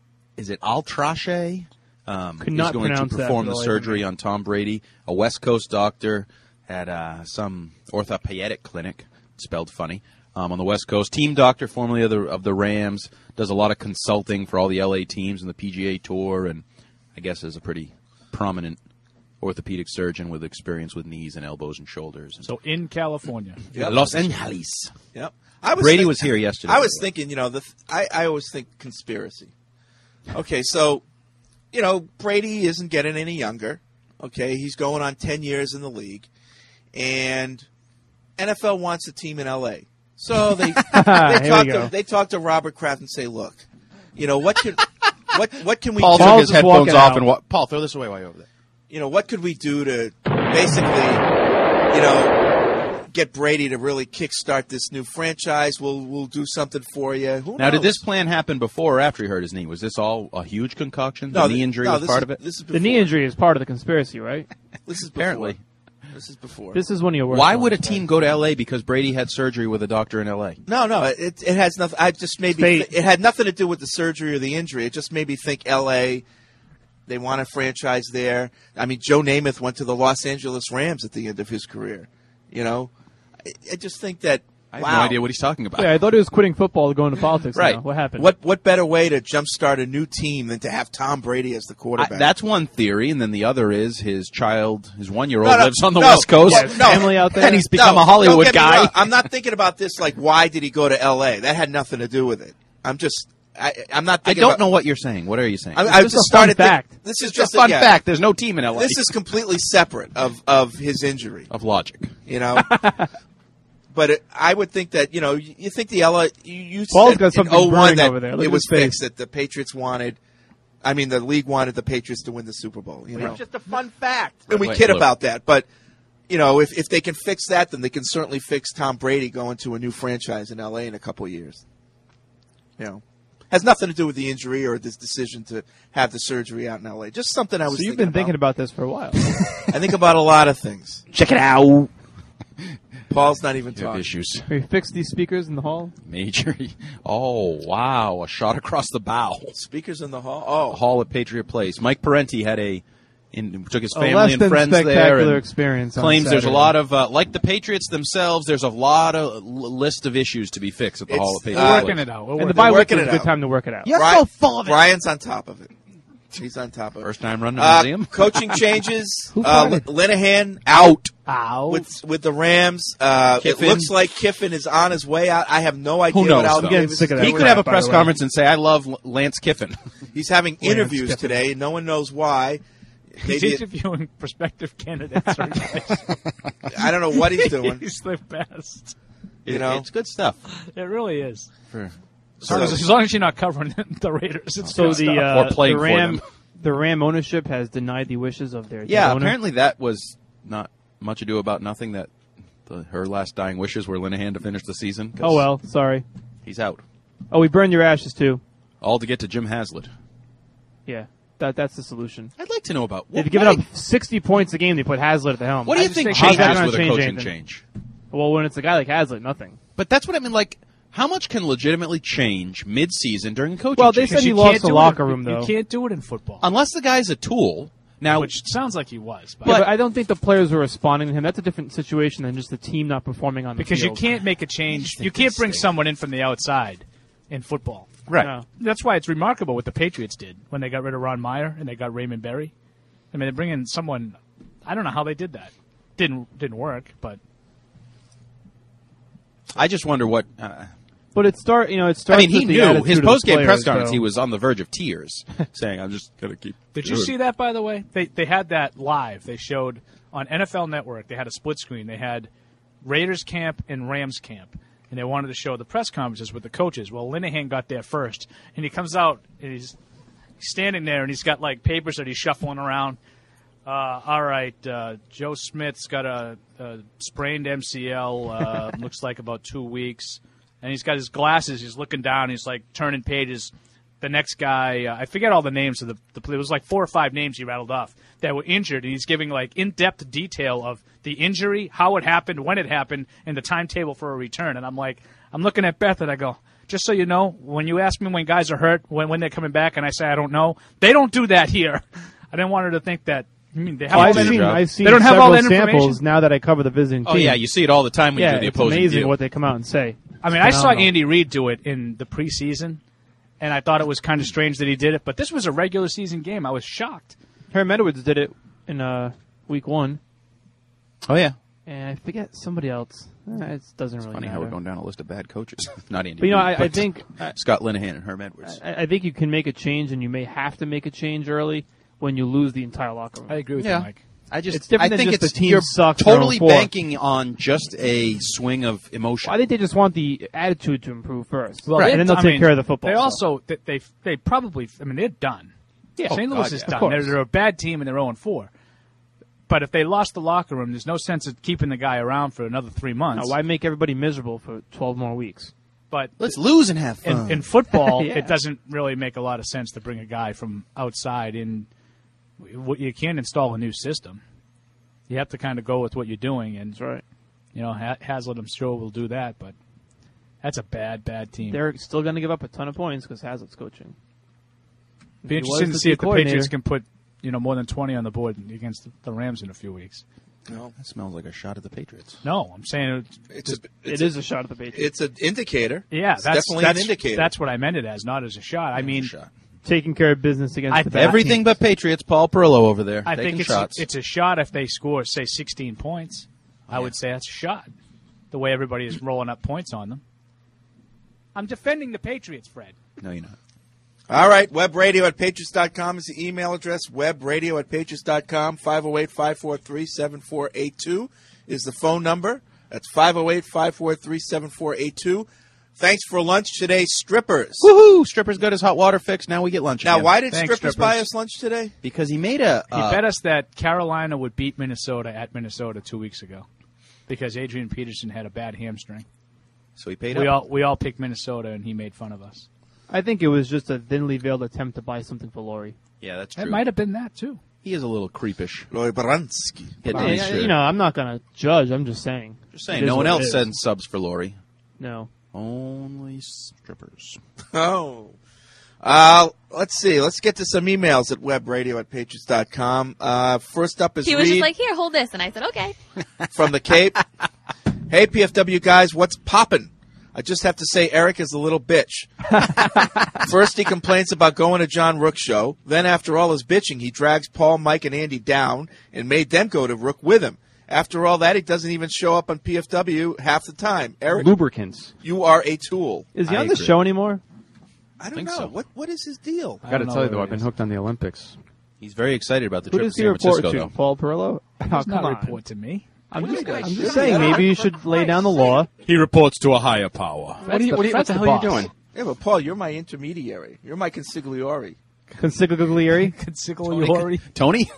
Speaker 10: is it Altrache, um,
Speaker 9: Could
Speaker 10: is
Speaker 9: not
Speaker 10: going to
Speaker 9: pronounce that
Speaker 10: perform
Speaker 9: for
Speaker 10: the
Speaker 9: the life of
Speaker 10: surgery
Speaker 9: me.
Speaker 10: on Tom Brady, a West Coast doctor at uh, some orthopedic clinic, spelled funny, um, on the West Coast. Team doctor, formerly of the, of the Rams, does a lot of consulting for all the L A teams and the P G A Tour, and I guess is a pretty prominent orthopedic surgeon with experience with knees and elbows and shoulders.
Speaker 11: So in California.
Speaker 8: Yep.
Speaker 10: Los Angeles.
Speaker 8: Yep. I was
Speaker 10: Brady
Speaker 8: think-
Speaker 10: was here yesterday.
Speaker 8: I was thinking, you know, the I, I always think conspiracy. Okay, so, you know, Brady isn't getting any younger. Okay, he's going on ten years in the league. And N F L wants a team in L A. So they they talk to they talk to Robert Kraft and say, look, you know, what can what what can we
Speaker 10: Paul
Speaker 8: do?
Speaker 10: took his headphones off and wa- Paul, throw this away while you're over there.
Speaker 8: You know, what could we do to basically, you know, get Brady to really kickstart this new franchise? We'll we'll do something for you. Who
Speaker 10: Now,
Speaker 8: knows?
Speaker 10: did this plan happen before or after he hurt his knee? Was this all a huge concoction? The
Speaker 8: No,
Speaker 10: knee
Speaker 8: th-
Speaker 10: injury
Speaker 8: no,
Speaker 10: was
Speaker 8: this
Speaker 10: part
Speaker 8: is-
Speaker 10: of it?
Speaker 8: This is
Speaker 9: The knee injury is part of the conspiracy, right?
Speaker 8: This is
Speaker 10: Apparently.
Speaker 8: before. This is before.
Speaker 9: This is one of your worst
Speaker 10: Why
Speaker 9: ones,
Speaker 10: would a
Speaker 9: right?
Speaker 10: team go to L A because Brady had surgery with a doctor in L A?
Speaker 8: No, no, it it has nothing. I just maybe
Speaker 9: Fate.
Speaker 8: it had nothing to do with the surgery or the injury. It just made me think L A. They want a franchise there. I mean, Joe Namath went to the Los Angeles Rams at the end of his career. You know, I, I just think that.
Speaker 10: I have
Speaker 8: wow.
Speaker 10: no idea what he's talking about.
Speaker 9: Yeah, I thought he was quitting football to go into politics.
Speaker 10: Right.
Speaker 9: Now. What happened?
Speaker 8: What what better way to jumpstart a new team than to have Tom Brady as the
Speaker 10: I,
Speaker 8: quarterback?
Speaker 10: that's one theory, and then the other is his child, his one-year-old,
Speaker 8: No, no,
Speaker 10: lives on the
Speaker 8: no,
Speaker 10: West Coast.
Speaker 8: well, no.
Speaker 9: Family out there?
Speaker 10: And he's become
Speaker 8: No,
Speaker 10: a Hollywood
Speaker 8: don't get me
Speaker 10: guy.
Speaker 8: wrong. I'm not thinking about this like why did he go to L A? That had nothing to do with it. I'm just I, I'm not
Speaker 10: I
Speaker 8: thinking
Speaker 10: don't
Speaker 8: about,
Speaker 10: know what you're saying. What are you saying?
Speaker 8: I,
Speaker 9: It's
Speaker 8: I
Speaker 9: just
Speaker 8: just
Speaker 9: a fun
Speaker 8: started. think-
Speaker 9: fact.
Speaker 8: this is
Speaker 10: It's just
Speaker 8: just
Speaker 10: a fun
Speaker 8: yeah.
Speaker 10: fact. There's no team in L A.
Speaker 8: This is completely separate of, of his injury.
Speaker 10: of logic.
Speaker 8: You know, but it, I would think that you know you, you think the L A you, you
Speaker 9: Paul's
Speaker 8: said
Speaker 9: got
Speaker 8: in
Speaker 9: something
Speaker 8: oh one
Speaker 9: brewing
Speaker 8: that
Speaker 9: over there. Look
Speaker 8: it
Speaker 9: at
Speaker 8: was
Speaker 9: his face.
Speaker 8: fixed that the Patriots wanted. I mean, the league wanted the Patriots to win the Super Bowl. You know,
Speaker 3: It's just a fun fact.
Speaker 8: and we
Speaker 10: Wait,
Speaker 8: kid
Speaker 10: look.
Speaker 8: about that, but. You know, if, if they can fix that, then they can certainly fix Tom Brady going to a new franchise in L A in a couple of years. You know, has nothing to do with the injury or this decision to have the surgery out in L A. Just something I was.
Speaker 9: So you've
Speaker 8: thinking
Speaker 9: been thinking about this for a while.
Speaker 8: I think about a lot of things.
Speaker 10: Check it out.
Speaker 8: Paul's not even
Speaker 10: You have
Speaker 8: talking.
Speaker 10: issues.
Speaker 9: Have you fixed these speakers in the hall?
Speaker 10: Major. Oh, wow. A shot across the bow.
Speaker 8: Speakers in the hall. Oh,
Speaker 10: Hall at Patriot Place. Mike Parenti had a in, took his
Speaker 9: A
Speaker 10: family
Speaker 9: less
Speaker 10: and
Speaker 9: than
Speaker 10: friends there
Speaker 9: spectacular
Speaker 10: and
Speaker 9: experience on
Speaker 10: claims there's a
Speaker 9: Saturday.
Speaker 10: lot of uh, like the Patriots themselves. There's a lot of l- list of issues to be fixed at the
Speaker 8: It's-
Speaker 10: Hall of Patriot
Speaker 11: We're
Speaker 8: Uh,
Speaker 10: Place.
Speaker 11: working it out. We're
Speaker 9: And the
Speaker 11: working
Speaker 9: bye week
Speaker 8: working
Speaker 9: is
Speaker 8: it
Speaker 9: a good
Speaker 8: out.
Speaker 9: time to work it out.
Speaker 10: You're
Speaker 8: Brian-
Speaker 10: so full of it.
Speaker 8: Brian's on top of it. He's on top of it.
Speaker 10: First time running a
Speaker 8: Uh,
Speaker 10: museum.
Speaker 8: coaching changes.
Speaker 9: Who
Speaker 8: uh,
Speaker 9: farted?
Speaker 8: Linehan out
Speaker 9: Ow.
Speaker 8: with with the Rams. Uh, it
Speaker 10: Kiffin.
Speaker 8: looks like Kiffin is on his way out. I have no idea
Speaker 10: Who knows,
Speaker 8: what Al
Speaker 10: though?
Speaker 9: I'm getting
Speaker 8: Davis
Speaker 9: sick of
Speaker 8: is
Speaker 9: that
Speaker 10: He
Speaker 8: doing.
Speaker 10: could have a
Speaker 9: by
Speaker 10: press
Speaker 9: the way.
Speaker 10: conference and say, "I love L- Lance Kiffin."
Speaker 8: He's having
Speaker 9: Lance
Speaker 8: interviews
Speaker 9: Kiffin.
Speaker 8: today. No one knows why.
Speaker 11: He's
Speaker 8: Maybe it-
Speaker 11: interviewing prospective candidates. Right, guys?
Speaker 8: I don't know what he's doing.
Speaker 11: He's the best.
Speaker 8: You
Speaker 10: It-
Speaker 8: know?
Speaker 10: it's good stuff.
Speaker 11: It really is.
Speaker 10: For
Speaker 11: As long as, as long as you're not covering the Raiders, it's
Speaker 9: So
Speaker 11: good
Speaker 9: the
Speaker 11: stuff.
Speaker 9: uh,
Speaker 10: Or playing
Speaker 9: the
Speaker 10: for
Speaker 9: Ram
Speaker 10: them.
Speaker 9: the Ram ownership has denied the wishes of their
Speaker 10: yeah,
Speaker 9: owner.
Speaker 10: apparently that was not much ado about nothing. That the, her last dying wishes were Linehan to finish the season. 'cause
Speaker 9: Oh well, sorry.
Speaker 10: he's out.
Speaker 9: Oh, we burned your ashes too.
Speaker 10: All to get to Jim Haslett.
Speaker 9: Yeah, that that's the solution.
Speaker 10: I'd like to know about
Speaker 9: They've
Speaker 10: what,
Speaker 9: given
Speaker 10: why-
Speaker 9: up sixty points a game. They put Hazlitt at the helm.
Speaker 10: What do you
Speaker 11: I just
Speaker 10: think
Speaker 11: think-
Speaker 9: How's that
Speaker 10: changes
Speaker 9: gonna
Speaker 10: with a
Speaker 9: change
Speaker 10: coaching
Speaker 9: anything?
Speaker 10: change?
Speaker 9: Well, when it's a guy like Hazlitt, nothing.
Speaker 10: But that's what I mean. Like, how much can legitimately change mid-season during a coaching
Speaker 9: Well, they
Speaker 10: change?
Speaker 9: said he
Speaker 11: You
Speaker 9: lost
Speaker 11: can't
Speaker 9: the
Speaker 11: do it-
Speaker 9: locker room, though.
Speaker 11: You can't do it in football,
Speaker 10: Unless the guy's a tool. Now,
Speaker 11: which sounds like he was. But,
Speaker 9: Yeah, but I don't think the players were responding to him. That's a different situation than just the team not performing on the
Speaker 11: because you
Speaker 9: field.
Speaker 11: can't make a change.
Speaker 10: think
Speaker 11: You can't
Speaker 10: they
Speaker 11: bring
Speaker 10: stay.
Speaker 11: someone in from the outside in football.
Speaker 10: right.
Speaker 9: No.
Speaker 11: That's why it's remarkable what the Patriots did when they got rid of Ron Meyer and they got Raymond Berry. I mean, they bring in someone. I don't know how they did that. Didn't didn't work, but
Speaker 10: I just wonder what. Uh,
Speaker 9: But it start, you know, it
Speaker 10: I
Speaker 9: starts.
Speaker 10: mean, he
Speaker 9: with the
Speaker 10: knew
Speaker 9: attitude
Speaker 10: his
Speaker 9: of the
Speaker 10: post-game press
Speaker 9: players,
Speaker 10: conference.
Speaker 9: though.
Speaker 10: He was on the verge of tears, saying, "I'm just gonna keep."
Speaker 11: did you
Speaker 10: doing
Speaker 11: see
Speaker 10: it."
Speaker 11: that? By the way, they they had that live. They showed on N F L Network. They had a split screen. They had Raiders camp and Rams camp, and they wanted to show the press conferences with the coaches. Well, Linehan got there first, and he comes out and he's standing there, and he's got like papers that he's shuffling around. Uh, all right, uh, Joe Smith's got a, a sprained M C L. Uh, looks like about two weeks, and he's got his glasses. He's looking down. He's like turning pages. The next guy, uh, I forget all the names of the. the it was like four or five names he rattled off that were injured, and he's giving like in-depth detail of the injury, how it happened, when it happened, and the timetable for a return. And I'm like, I'm looking at Beth, and I go, just so you know, when you ask me when guys are hurt, when when they're coming back, and I say I don't know, they don't do that here. I didn't want her to think that. I mean, they have
Speaker 9: Oh,
Speaker 11: all
Speaker 9: I've
Speaker 11: that
Speaker 9: seen,
Speaker 10: job.
Speaker 9: I've seen
Speaker 11: They don't have
Speaker 9: several
Speaker 11: all that
Speaker 9: samples
Speaker 11: information?
Speaker 9: now that I cover the visiting team.
Speaker 10: Oh yeah, you see it all the time when
Speaker 9: yeah,
Speaker 10: you do the
Speaker 9: it's
Speaker 10: opposing
Speaker 9: amazing
Speaker 10: view.
Speaker 9: what they come out and say.
Speaker 11: I mean, I saw
Speaker 9: phenomenal.
Speaker 11: Andy Reid do it in the preseason, and I thought it was kind of strange that he did it. But this was a regular season game. I was shocked.
Speaker 9: Herm Edwards did it in uh, week one.
Speaker 10: Oh, yeah.
Speaker 9: And I forget somebody else. Eh, it doesn't
Speaker 10: It's
Speaker 9: really
Speaker 10: funny
Speaker 9: matter.
Speaker 10: how we're going down a list of bad coaches. Not Andy
Speaker 9: But, you know,
Speaker 10: Reid,
Speaker 9: I, I
Speaker 10: but
Speaker 9: think I,
Speaker 10: Scott Linehan and Herm Edwards.
Speaker 9: I, I think you can make a change, and you may have to make a change early when you lose the entire locker room.
Speaker 11: I agree with
Speaker 10: Yeah.
Speaker 11: you, Mike.
Speaker 10: I just
Speaker 9: It's different
Speaker 10: I
Speaker 9: than
Speaker 10: think
Speaker 9: just
Speaker 10: it's
Speaker 9: the team
Speaker 10: you're
Speaker 9: sucks
Speaker 10: totally
Speaker 9: for oh four.
Speaker 10: banking on just a swing of emotion.
Speaker 9: I think they just want the attitude to improve first,
Speaker 11: Well,
Speaker 9: and
Speaker 11: they-
Speaker 9: then they'll
Speaker 11: I
Speaker 9: take
Speaker 11: mean,
Speaker 9: care of the football.
Speaker 11: They
Speaker 9: stuff.
Speaker 11: also they, they they probably I mean they're done.
Speaker 9: Yeah.
Speaker 11: Saint
Speaker 9: Oh,
Speaker 11: Louis
Speaker 9: God,
Speaker 11: is
Speaker 9: yeah. Of
Speaker 11: done.
Speaker 9: course.
Speaker 11: They're, they're a bad team and they're zero and four. But if they lost the locker room, there's no sense of keeping the guy around for another three months.
Speaker 9: Now, why make everybody miserable for twelve more weeks?
Speaker 11: But
Speaker 10: let's lose and have
Speaker 11: in,
Speaker 10: fun.
Speaker 11: in football,
Speaker 9: Yeah.
Speaker 11: it doesn't really make a lot of sense to bring a guy from outside in. You can't install a new system. You have to kind of go with what you're doing, and
Speaker 9: That's right.
Speaker 11: you know ha- Hazlitt, I'm sure, will do that. But that's a bad, bad team.
Speaker 9: They're still going to give up a ton of points because Hazlitt's coaching.
Speaker 11: Be
Speaker 9: If he
Speaker 11: interesting
Speaker 9: was
Speaker 11: to see if the
Speaker 9: coordinator-
Speaker 11: Patriots can put you know more than twenty on the board against the Rams in a few weeks.
Speaker 8: No,
Speaker 10: that smells like a shot at the Patriots.
Speaker 11: No, I'm saying it's,
Speaker 8: it's a,
Speaker 9: It
Speaker 8: it's
Speaker 9: is a shot at the Patriots.
Speaker 8: It's an indicator.
Speaker 11: yeah,
Speaker 8: It's
Speaker 11: that's
Speaker 8: definitely
Speaker 11: that's,
Speaker 8: an indicator.
Speaker 11: That's what I meant it as, not as a shot. I mean,
Speaker 10: shot.
Speaker 9: Taking care of business against
Speaker 11: I-
Speaker 9: the bad
Speaker 10: Everything
Speaker 9: teams.
Speaker 10: but Patriots. Paul Perillo over there
Speaker 11: I
Speaker 10: taking
Speaker 11: think it's
Speaker 10: shots.
Speaker 11: A, it's a shot if they score, say, sixteen points. I would say that's a shot. The way everybody is rolling up points on them. I'm defending the Patriots, Fred.
Speaker 10: no, you're not.
Speaker 8: All right, webradio at patriots dot com is the email address. Webradio at patriots dot com. five oh eight, five four three, seven four eight two is the phone number. That's five oh eight, five four three, seven four eight two. Thanks for lunch today, strippers.
Speaker 10: Woohoo! Strippers got his hot water fixed. Now we get lunch
Speaker 8: Now,
Speaker 10: again.
Speaker 8: why did
Speaker 11: Thanks,
Speaker 8: strippers,
Speaker 11: strippers.
Speaker 8: buy us lunch today?
Speaker 10: Because he made a.
Speaker 11: He
Speaker 10: Uh,
Speaker 11: bet us that Carolina would beat Minnesota at Minnesota two weeks ago because Adrian Peterson had a bad hamstring.
Speaker 10: so he paid
Speaker 11: We
Speaker 10: up.
Speaker 11: all we all picked Minnesota, and he made fun of us.
Speaker 9: I think it was just a thinly veiled attempt to buy something for Laurie.
Speaker 10: Yeah, that's
Speaker 11: It
Speaker 10: true.
Speaker 11: might have been that too.
Speaker 10: He is a little creepish.
Speaker 8: Roy Baransky.
Speaker 10: Hitting
Speaker 9: I-
Speaker 10: his
Speaker 9: I-
Speaker 10: shirt.
Speaker 9: you know, I'm not going to judge. I'm just saying.
Speaker 10: Just saying,
Speaker 9: It
Speaker 10: no
Speaker 9: is
Speaker 10: one
Speaker 9: what it
Speaker 10: else
Speaker 9: is.
Speaker 10: sends subs for Lori.
Speaker 9: No.
Speaker 10: Only strippers.
Speaker 8: Oh. Uh, let's see. Let's get to some emails at webradio at patriots dot com. Uh, first up is
Speaker 12: He was
Speaker 8: Reed
Speaker 12: just like, here, hold this. And I said, okay.
Speaker 8: from the Cape. Hey, P F W guys, what's poppin'? I just have to say Eric is a little bitch. First, he complains about going to John Rook's show. Then, after all his bitching, he drags Paul, Mike, and Andy down and made them go to Rook with him. After all that, he doesn't even show up on P F W half the time. Eric,
Speaker 13: Lubricants.
Speaker 8: you are a tool.
Speaker 9: Is he
Speaker 10: I
Speaker 9: on the
Speaker 10: agree.
Speaker 9: show anymore?
Speaker 8: I don't
Speaker 10: think
Speaker 8: know.
Speaker 10: so.
Speaker 8: What What is his deal?
Speaker 13: I got to
Speaker 11: don't know
Speaker 13: tell you,
Speaker 11: where
Speaker 13: though,
Speaker 11: it
Speaker 13: I've been
Speaker 11: is.
Speaker 13: hooked on the Olympics.
Speaker 10: He's very excited about the
Speaker 9: Who
Speaker 10: trip
Speaker 9: does
Speaker 10: to
Speaker 9: he
Speaker 10: San
Speaker 9: report
Speaker 10: Francisco,
Speaker 9: to?
Speaker 10: though.
Speaker 9: Paul Perillo? Oh,
Speaker 11: Does
Speaker 9: come
Speaker 11: not
Speaker 9: on.
Speaker 11: report to me.
Speaker 9: I'm
Speaker 8: What
Speaker 9: just,
Speaker 8: are you
Speaker 9: I'm
Speaker 8: guys
Speaker 9: just
Speaker 8: doing?
Speaker 9: saying, maybe you should lay down the law.
Speaker 10: He reports to a higher power.
Speaker 13: What, are you, what, are you, what
Speaker 11: Fred's
Speaker 13: the
Speaker 11: the
Speaker 13: hell are you
Speaker 11: boss.
Speaker 13: doing?
Speaker 8: Yeah, but Paul, you're my intermediary. You're my consigliere.
Speaker 9: Consigliere.
Speaker 11: Consigliere.
Speaker 10: Tony?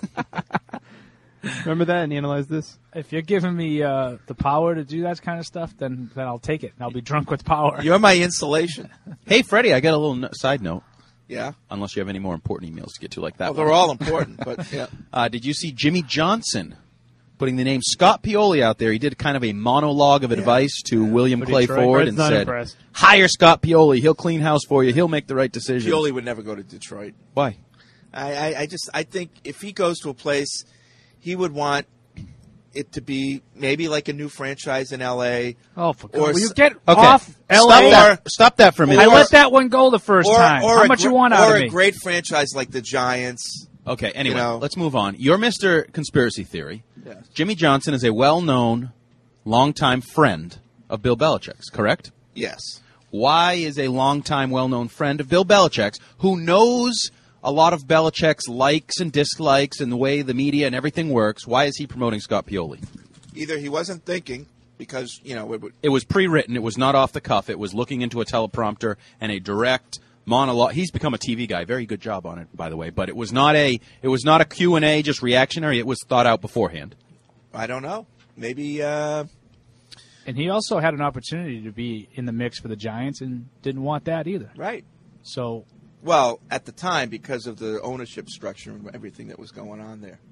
Speaker 9: Remember that and analyze this?
Speaker 11: If you're giving me uh, the power to do that kind of stuff, then then I'll take it. And I'll be drunk with power.
Speaker 8: You're my insulation.
Speaker 10: Hey, Freddie, I got a little no- side note.
Speaker 8: Yeah.
Speaker 10: Unless you have any more important emails to get to like that
Speaker 8: Well,
Speaker 10: one.
Speaker 8: they're all important, but yeah.
Speaker 10: Uh, did you see Jimmy Johnson putting the name Scott Pioli out there? He did kind of a monologue of advice to William
Speaker 11: For
Speaker 10: Clay
Speaker 11: Detroit.
Speaker 10: Ford
Speaker 9: Fred's
Speaker 10: and
Speaker 9: not
Speaker 10: said,
Speaker 9: impressed.
Speaker 10: hire Scott Pioli. He'll clean house for you. He'll make the right decisions.
Speaker 8: Pioli would never go to Detroit.
Speaker 10: Why?
Speaker 8: I, I, I just I think if he goes to a place, he would want it to be maybe like a new franchise in L A.
Speaker 11: Oh, for God.
Speaker 8: Or
Speaker 11: Will you
Speaker 8: s-
Speaker 11: get
Speaker 10: Okay.
Speaker 11: off L A?
Speaker 10: Stop that. Stop that for a minute.
Speaker 11: I let that one go the first
Speaker 8: or,
Speaker 11: time.
Speaker 8: or
Speaker 11: How
Speaker 8: a
Speaker 11: much
Speaker 8: gr-
Speaker 11: you want out
Speaker 8: or
Speaker 11: of
Speaker 8: a
Speaker 11: me?
Speaker 8: great franchise like the Giants.
Speaker 10: Okay, anyway,
Speaker 8: You know.
Speaker 10: let's move on. You're Mister Conspiracy Theory.
Speaker 8: Yes.
Speaker 10: Jimmy Johnson is a well-known, longtime friend of Bill Belichick's, correct?
Speaker 8: Yes.
Speaker 10: Why is a longtime, well-known friend of Bill Belichick's, who knows a lot of Belichick's likes and dislikes and the way the media and everything works, why is he promoting Scott Pioli?
Speaker 8: Either he wasn't thinking because, you know, it would,
Speaker 10: It was pre-written. It was not off the cuff. It was looking into a teleprompter and a direct monologue. He's become a T V guy. Very good job on it, by the way. But it was not a it was not a Q and A, just reactionary. It was thought out beforehand.
Speaker 8: I don't know. Maybe uh,
Speaker 11: And he also had an opportunity to be in the mix for the Giants and didn't want that either.
Speaker 8: right.
Speaker 11: So
Speaker 8: Well, at the time because of the ownership structure and everything that was going on there.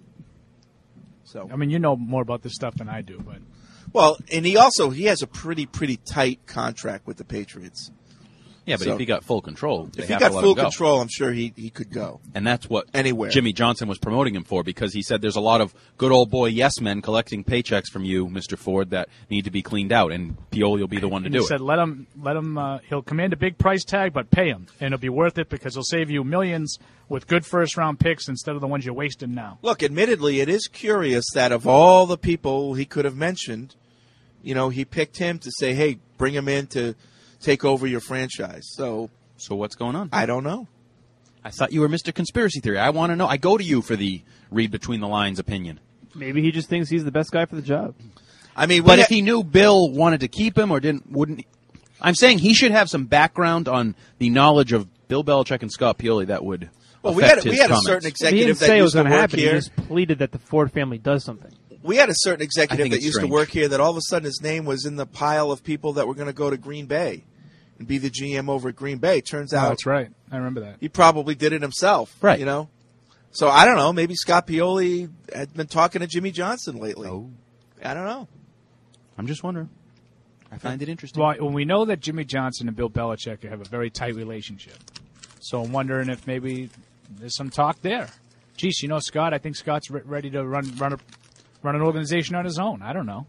Speaker 8: So
Speaker 11: I mean, you know more about this stuff than I do, but
Speaker 8: well, and he also he has a pretty pretty tight contract with the Patriots.
Speaker 10: Yeah, but
Speaker 8: So-
Speaker 10: if he got full control, they
Speaker 8: If he
Speaker 10: have
Speaker 8: got
Speaker 10: to let
Speaker 8: full
Speaker 10: him go.
Speaker 8: control, I'm sure he he could go.
Speaker 10: And that's what
Speaker 8: Anywhere.
Speaker 10: Jimmy Johnson was promoting him for, because he said there's a lot of good old boy yes men collecting paychecks from you, Mister Ford, that need to be cleaned out, and Pioli will be the one to
Speaker 11: And
Speaker 10: do
Speaker 11: he
Speaker 10: it.
Speaker 11: said, "Let him, let him. Uh, he'll command a big price tag, but pay him, and it'll be worth it because he'll save you millions with good first round picks instead of the ones you're wasting now."
Speaker 8: Look, admittedly, it is curious that of all the people he could have mentioned, you know, he picked him to say, "Hey, bring him in to take over your franchise." So,
Speaker 10: so what's going on?
Speaker 8: I don't know.
Speaker 10: I thought you were Mister Conspiracy Theory. I want to know. I go to you for the read between the lines opinion.
Speaker 9: Maybe he just thinks he's the best guy for the job.
Speaker 8: I mean,
Speaker 10: But
Speaker 8: we
Speaker 10: if
Speaker 8: ha-
Speaker 10: he knew Bill wanted to keep him or didn't, wouldn't. I'm saying he should have some background on the knowledge of Bill Belichick and Scott Pioli that would.
Speaker 8: Well, we
Speaker 10: affect
Speaker 8: had we
Speaker 10: his
Speaker 8: had a
Speaker 10: comments.
Speaker 8: certain
Speaker 9: He
Speaker 8: executive
Speaker 9: didn't
Speaker 8: that
Speaker 9: say it was
Speaker 8: used to
Speaker 9: going to
Speaker 8: work
Speaker 9: happen.
Speaker 8: here.
Speaker 9: He just pleaded that the Ford family does something.
Speaker 8: We had a certain
Speaker 10: I
Speaker 8: executive
Speaker 10: think
Speaker 8: that
Speaker 10: it's
Speaker 8: used
Speaker 10: strange.
Speaker 8: to work here that all of a sudden his name was in the pile of people that were going to go to Green Bay and be the G M over at Green Bay. Turns
Speaker 11: Oh,
Speaker 8: out
Speaker 11: that's right. I remember that.
Speaker 8: he probably did it himself.
Speaker 10: Right.
Speaker 8: You know? So I don't know. Maybe Scott Pioli had been talking to Jimmy Johnson lately.
Speaker 10: Oh.
Speaker 8: I don't know.
Speaker 10: I'm just wondering. I find it interesting.
Speaker 11: Well, when we know that Jimmy Johnson and Bill Belichick have a very tight relationship, so I'm wondering if maybe there's some talk there. Geez, you know, Scott, I think Scott's re- ready to run run a, run an organization on his own. I don't know.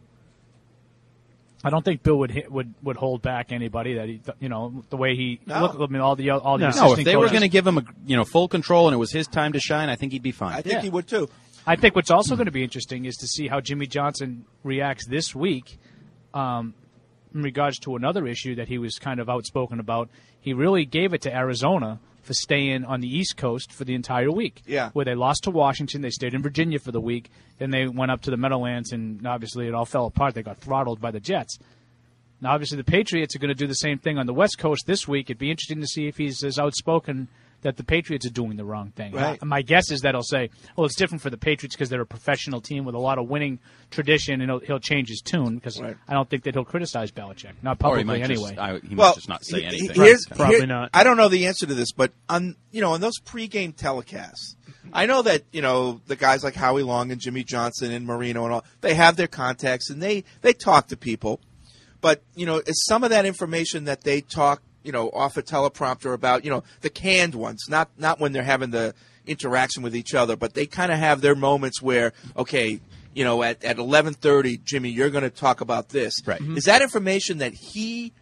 Speaker 11: I don't think Bill would hit, would would hold back anybody that he, you know, the way he
Speaker 8: No.
Speaker 11: look. I mean, all the all the
Speaker 10: No,
Speaker 11: assistant
Speaker 10: if they were
Speaker 11: coaches.
Speaker 10: going to give him a, you know, full control and it was his time to shine, I think he'd be fine.
Speaker 8: I think
Speaker 11: Yeah.
Speaker 8: he would too.
Speaker 11: I think what's also going to be interesting is to see how Jimmy Johnson reacts this week um, in regards to another issue that he was kind of outspoken about. He really gave it to Arizona for staying on the East Coast for the entire week.
Speaker 8: Yeah.
Speaker 11: Where they lost to Washington, they stayed in Virginia for the week, then they went up to the Meadowlands, and obviously it all fell apart. They got throttled by the Jets. Now, obviously, the Patriots are going to do the same thing on the West Coast this week. It'd be interesting to see if he's as outspoken that the Patriots are doing the wrong thing.
Speaker 8: Right.
Speaker 11: Uh, my guess is that he'll say, well, it's different for the Patriots because they're a professional team with a lot of winning tradition, and he'll, he'll change his tune because
Speaker 8: Right.
Speaker 11: I don't think that he'll criticize Belichick. Not
Speaker 10: Or he
Speaker 11: publicly,
Speaker 10: might
Speaker 11: anyway.
Speaker 10: just, I, he
Speaker 8: well,
Speaker 10: might just not say
Speaker 8: he-
Speaker 10: anything.
Speaker 8: Here's,
Speaker 9: Probably
Speaker 8: here-
Speaker 9: not.
Speaker 8: I don't know the answer to this, but on you know on those pregame telecasts, I know that you know the guys like Howie Long and Jimmy Johnson and Marino and all, they have their contacts and they they talk to people, but you know is some of that information that they talk you know off a teleprompter about you know the canned ones, not not when they're having the interaction with each other, but they kind of have their moments where okay. You know, at, at eleven thirty, Jimmy, you're going to talk about this.
Speaker 10: Right.
Speaker 8: Is that information that he,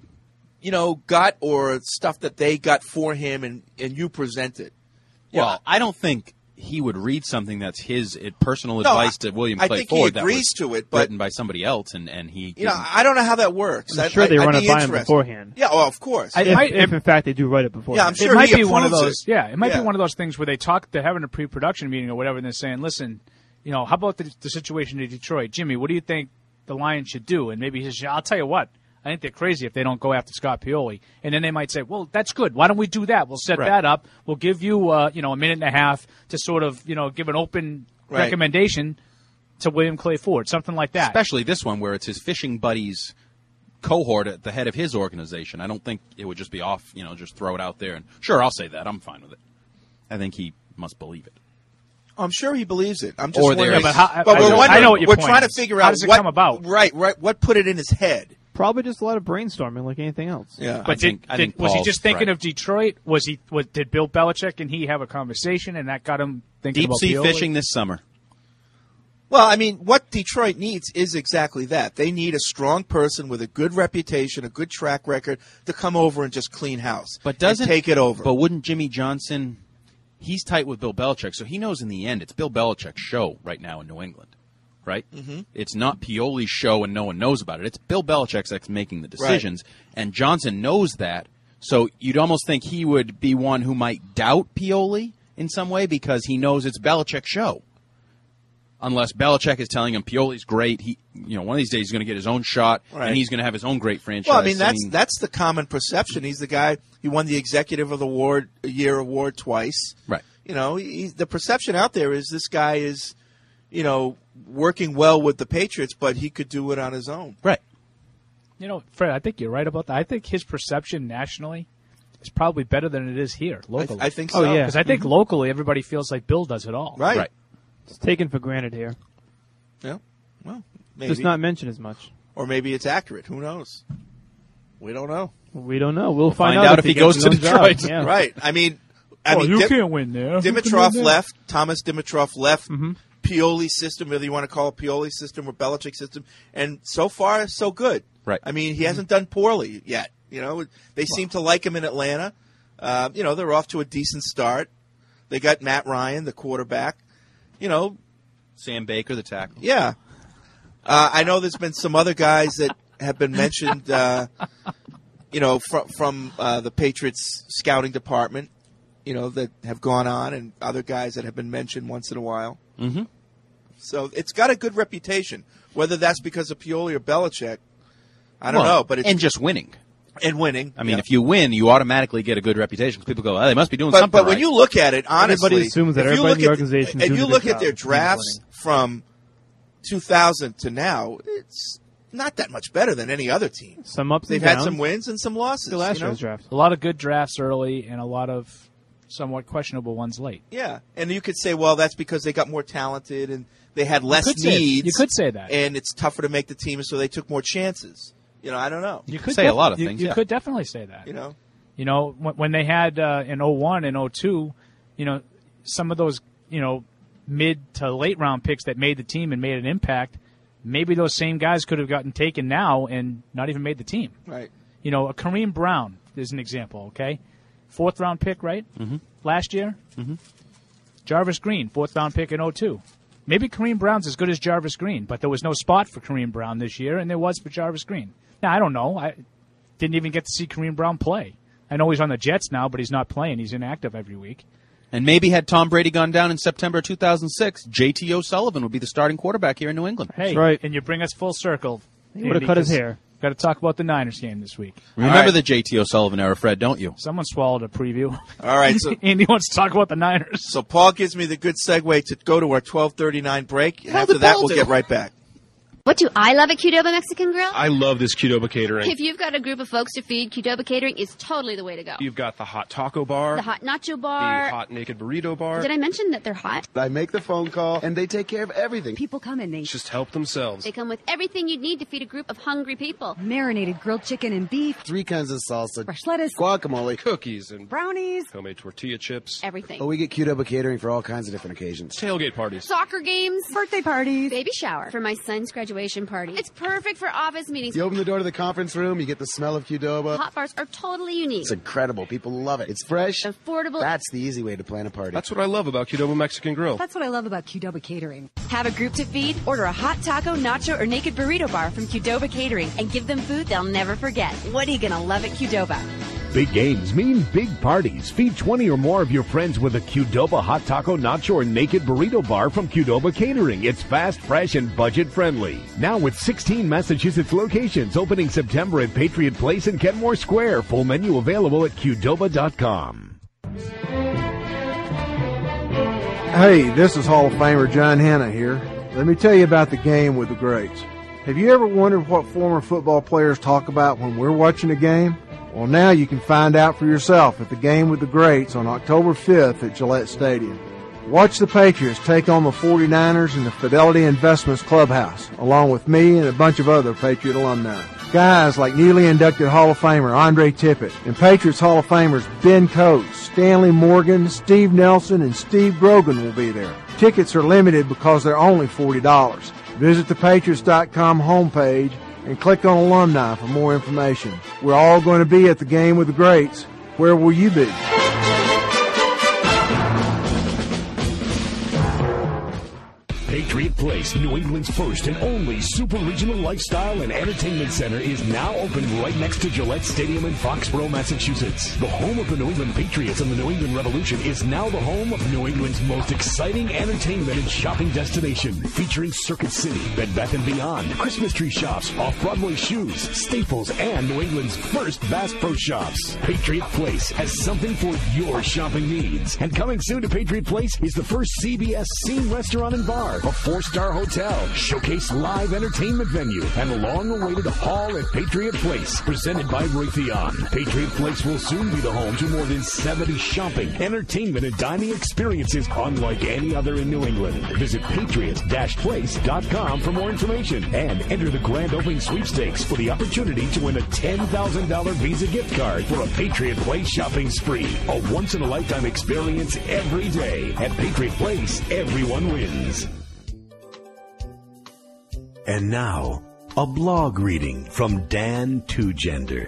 Speaker 8: you know, got or stuff that they got for him and, and you presented?
Speaker 10: Well, I don't think he would read something that's his uh, personal
Speaker 8: No,
Speaker 10: advice
Speaker 8: I-
Speaker 10: to William
Speaker 8: I
Speaker 10: Clay
Speaker 8: think he
Speaker 10: Ford that
Speaker 8: agrees
Speaker 10: was
Speaker 8: to it, but-
Speaker 10: written by somebody else, and, and he
Speaker 8: You know,
Speaker 10: didn't-
Speaker 8: I don't know how that works.
Speaker 9: I'm
Speaker 8: I-
Speaker 9: sure they
Speaker 8: I,
Speaker 9: run
Speaker 8: I'd
Speaker 9: it
Speaker 8: be
Speaker 9: by him
Speaker 8: interested.
Speaker 9: beforehand.
Speaker 8: Yeah, well, of course.
Speaker 11: I-
Speaker 9: If,
Speaker 11: might-
Speaker 9: if in fact they do write it before.
Speaker 8: Yeah, I'm sure
Speaker 11: it might
Speaker 8: he
Speaker 11: be one of
Speaker 8: approves
Speaker 11: those.
Speaker 8: it.
Speaker 11: Yeah, it might
Speaker 8: Yeah.
Speaker 11: be one of those things where they talk. They're having a pre-production meeting or whatever, and they're saying, "Listen, you know, how about the, the situation in Detroit, Jimmy? What do you think the Lions should do?" And maybe he says, "I'll tell you what. I think they're crazy if they don't go after Scott Pioli." And then they might say, "Well, that's good. Why don't we do that? We'll set
Speaker 10: Right.
Speaker 11: that up. We'll give you, uh, you know, a minute and a half to sort of, you know, give an open
Speaker 8: Right.
Speaker 11: recommendation to William Clay Ford, something like that."
Speaker 10: especially this one where it's his fishing buddies cohort at the head of his organization. I don't think it would just be off, you know, just throw it out there and sure, I'll say that. I'm fine with it. I think he must believe it.
Speaker 8: I'm sure he believes it. I'm just
Speaker 10: Or
Speaker 8: wondering.
Speaker 10: there's-
Speaker 11: Yeah, but how-
Speaker 8: but
Speaker 11: I
Speaker 8: we're
Speaker 11: know-
Speaker 8: wondering,
Speaker 11: I know what your
Speaker 8: we're
Speaker 11: point
Speaker 8: trying
Speaker 11: is.
Speaker 8: to figure
Speaker 11: How
Speaker 8: out
Speaker 11: does it
Speaker 8: what,
Speaker 11: come about?
Speaker 8: Right, right. What put it in his head?
Speaker 9: Probably just a lot of brainstorming like anything else.
Speaker 8: Yeah.
Speaker 11: But
Speaker 10: I think-
Speaker 11: did,
Speaker 10: I
Speaker 11: did-
Speaker 10: think
Speaker 11: was he
Speaker 10: Paul's
Speaker 11: just thinking
Speaker 10: right.
Speaker 11: of Detroit? Was he? Was, did Bill Belichick and he have a conversation, and that got him thinking
Speaker 10: Deep
Speaker 11: about
Speaker 10: sea
Speaker 11: Pioli?
Speaker 10: fishing this summer.
Speaker 8: Well, I mean, what Detroit needs is exactly that. They need a strong person with a good reputation, a good track record to come over and just clean house.
Speaker 10: But doesn't
Speaker 8: and take it over.
Speaker 10: But wouldn't Jimmy Johnson? He's tight with Bill Belichick, so he knows in the end it's Bill Belichick's show right now in New England, right? Mm-hmm. It's not Pioli's show, and no one knows about it. It's Bill Belichick's that's making the decisions, and Johnson knows that. So you'd almost think he would be one who might doubt Pioli in some way because he knows it's Belichick's show. Unless Belichick is telling him Pioli's great, he, you know, one of these days he's going to get his own shot,
Speaker 8: Right.
Speaker 10: and he's going to have his own great franchise.
Speaker 8: Well, I mean that's that's the common perception. He's the guy. He won the Executive of the Award Year award twice.
Speaker 10: Right.
Speaker 8: You know, he, the perception out there is this guy is, you know, working well with the Patriots, but he could do it on his own.
Speaker 10: Right.
Speaker 11: You know, Fred, I think you're right about that. I think his perception nationally is probably better than it is here
Speaker 8: I,
Speaker 11: locally.
Speaker 8: I think
Speaker 9: Oh,
Speaker 8: so.
Speaker 9: yeah.
Speaker 11: Because I think locally everybody feels like Bill does it all.
Speaker 8: Right.
Speaker 10: Right.
Speaker 9: It's taken for granted here.
Speaker 8: Yeah. Well, maybe.
Speaker 9: Just not mentioned as much.
Speaker 8: Or maybe it's accurate. Who knows? We don't know.
Speaker 9: We don't know. We'll find,
Speaker 10: Find out if he
Speaker 9: gets
Speaker 10: goes to
Speaker 9: his own
Speaker 10: Detroit.
Speaker 9: job. Yeah.
Speaker 8: Right. I mean, I
Speaker 11: Oh,
Speaker 8: mean,
Speaker 11: you
Speaker 8: Dim-
Speaker 11: can't win there. Who can
Speaker 8: Dimitrov
Speaker 11: win there?
Speaker 8: left. Thomas Dimitrov left.
Speaker 9: Mm-hmm.
Speaker 8: Pioli's system, whether you want to call it Pioli's system or Belichick's system, and so far so good.
Speaker 10: Right.
Speaker 8: I mean, he hasn't done poorly yet. You know, they seem to like him in Atlanta. Uh, you know, they're off to a decent start. They got Matt Ryan, the quarterback. You know,
Speaker 10: Sam Baker, the tackle.
Speaker 8: yeah. Uh, I know there's been some other guys that have been mentioned. Uh, you know, from from uh, the Patriots scouting department. You know, that have gone on, and other guys that have been mentioned once in a while.
Speaker 10: Mm-hmm.
Speaker 8: So it's got a good reputation. Whether that's because of Pioli or Belichick, I don't
Speaker 10: Well,
Speaker 8: know. But it's,
Speaker 10: and just winning.
Speaker 8: and winning.
Speaker 10: I mean,
Speaker 8: yeah.
Speaker 10: if you win, you automatically get a good reputation because people go, oh, they must be doing
Speaker 8: but
Speaker 10: something
Speaker 8: but when
Speaker 10: right.
Speaker 8: you look at it, honestly,
Speaker 9: Everybody assumes that
Speaker 8: if you
Speaker 9: everybody
Speaker 8: look
Speaker 9: in the
Speaker 8: at-
Speaker 9: organization is
Speaker 8: and
Speaker 9: doing
Speaker 8: you
Speaker 9: a
Speaker 8: look
Speaker 9: good
Speaker 8: at their
Speaker 9: job.
Speaker 8: drafts from two thousand to now, it's not that much better than any other team.
Speaker 9: Some ups
Speaker 8: They've
Speaker 9: and
Speaker 8: had
Speaker 9: downs.
Speaker 8: some wins and some losses.
Speaker 9: The last
Speaker 8: you know?
Speaker 9: year's draft.
Speaker 11: A lot of good drafts early and a lot of somewhat questionable ones late.
Speaker 8: Yeah, and you could say, well, that's because they got more talented and they had less
Speaker 11: could say-
Speaker 8: needs.
Speaker 11: you could say that.
Speaker 8: and it's tougher to make the team, so they took more chances. You know, I don't know.
Speaker 11: You could
Speaker 10: say a lot of
Speaker 11: you,
Speaker 10: things,
Speaker 11: You
Speaker 10: yeah.
Speaker 11: could definitely say that.
Speaker 8: You know,
Speaker 11: You know, when, when they had uh, in oh one and oh two, you know, some of those, you know, mid to late round picks that made the team and made an impact, maybe those same guys could have gotten taken now and not even made the team.
Speaker 8: right?
Speaker 11: You know, a Kareem Brown is an example, okay? Fourth round pick, right? Mm-hmm. Last year? Mm-hmm. Jarvis Green, fourth round pick in oh two. Maybe Kareem Brown's as good as Jarvis Green, but there was no spot for Kareem Brown this year, and there was for Jarvis Green. Now, I don't know. I didn't even get to see Kareem Brown play. I know he's on the Jets now, but he's not playing. He's inactive every week.
Speaker 10: And maybe had Tom Brady gone down in September two thousand six, J T O'Sullivan would be the starting quarterback here in New England.
Speaker 11: Hey,
Speaker 9: right.
Speaker 11: and you bring us full circle.
Speaker 9: He would have cut his hair.
Speaker 11: Got to talk about the Niners game this week.
Speaker 10: Remember
Speaker 8: right.
Speaker 10: the J T O'Sullivan era, Fred, don't you?
Speaker 11: Someone swallowed a preview.
Speaker 8: All right, so
Speaker 11: Andy wants to talk about the Niners.
Speaker 8: so Paul gives me the good segue to go to our twelve thirty-nine break. And
Speaker 10: How
Speaker 8: after
Speaker 10: did
Speaker 8: that,
Speaker 10: Paul
Speaker 8: we'll
Speaker 10: do?
Speaker 8: get right back.
Speaker 5: What do I love at Qdoba Mexican Grill?
Speaker 12: I love this Qdoba catering.
Speaker 5: If you've got a group of folks to feed, Qdoba Catering is totally the way to go.
Speaker 12: You've got the hot taco bar,
Speaker 5: The hot nacho
Speaker 12: the
Speaker 5: bar.
Speaker 12: hot naked burrito bar.
Speaker 5: Did I mention that they're hot?
Speaker 13: I make the phone call, and they take care of everything.
Speaker 14: People come and they
Speaker 12: Just help themselves.
Speaker 5: They come with everything you need to feed a group of hungry people.
Speaker 14: marinated grilled chicken and beef,
Speaker 13: Three kinds of salsa,
Speaker 14: fresh lettuce,
Speaker 13: guacamole.
Speaker 12: Cookies and
Speaker 14: brownies.
Speaker 12: homemade tortilla chips.
Speaker 5: Everything.
Speaker 13: Oh, we get Qdoba catering for all kinds of different occasions.
Speaker 12: Tailgate parties.
Speaker 5: Soccer games.
Speaker 14: Birthday parties.
Speaker 5: Baby shower. For my son's graduation party. It's perfect for office meetings.
Speaker 13: You open the door to the conference room, you get the smell of Qdoba.
Speaker 5: Hot bars are totally unique.
Speaker 13: It's incredible. People love it. It's fresh.
Speaker 5: Affordable.
Speaker 13: That's the easy way to plan a party.
Speaker 12: That's what I love about Qdoba Mexican Grill.
Speaker 14: That's what I love about Qdoba Catering.
Speaker 15: Have a group to feed? Order a hot taco, nacho, or naked burrito bar from Qdoba Catering and give them food they'll never forget. What are you going to love at Qdoba?
Speaker 1: Big games mean big parties. Feed twenty or more of your friends with a Qdoba hot taco, nacho, or naked burrito bar from Qdoba Catering. It's fast, fresh, and budget friendly. Now with sixteen Massachusetts locations opening September at Patriot Place and Kenmore Square. Full menu available at Qdoba dot com.
Speaker 16: Hey, this is Hall of Famer John Hanna here. Let me tell you about the game with the greats. Have you ever wondered what former football players talk about when we're watching a game? Well, now you can find out for yourself at the Game with the Greats on October fifth at Gillette Stadium. Watch the Patriots take on the forty-niners in the Fidelity Investments Clubhouse, along with me and a bunch of other Patriot alumni. Guys like newly inducted Hall of Famer Andre Tippett and Patriots Hall of Famers Ben Coates, Stanley Morgan, Steve Nelson, and Steve Grogan will be there. Tickets are limited because they're only forty dollars. Visit the Patriots dot com homepage and click on alumni for more information. We're all going to be at the Game with the Greats. Where will you be?
Speaker 1: Patriot Place, New England's first and only super regional lifestyle and entertainment center, is now open right next to Gillette Stadium in Foxborough, Massachusetts. The home of the New England Patriots and the New England Revolution is now the home of New England's most exciting entertainment and shopping destination, featuring Circuit City, Bed Bath and Beyond, Christmas tree shops, off-Broadway shoes, Staples, and New England's first Bass Pro Shops. Patriot Place has something for your shopping needs. And coming soon to Patriot Place is the first C B S Scene Restaurant and Bar, a four-star hotel, showcase live entertainment venue, and a long-awaited hall at Patriot Place, presented by Raytheon. Patriot Place will soon be the home to more than seventy shopping, entertainment, and dining experiences unlike any other in New England. Visit patriot dash place dot com for more information and enter the grand opening sweepstakes for the opportunity to win a ten thousand dollars Visa gift card for a Patriot Place shopping spree. A once-in-a-lifetime experience every day. At Patriot Place, everyone wins.
Speaker 17: And now, a blog reading from Dan Two-Gender.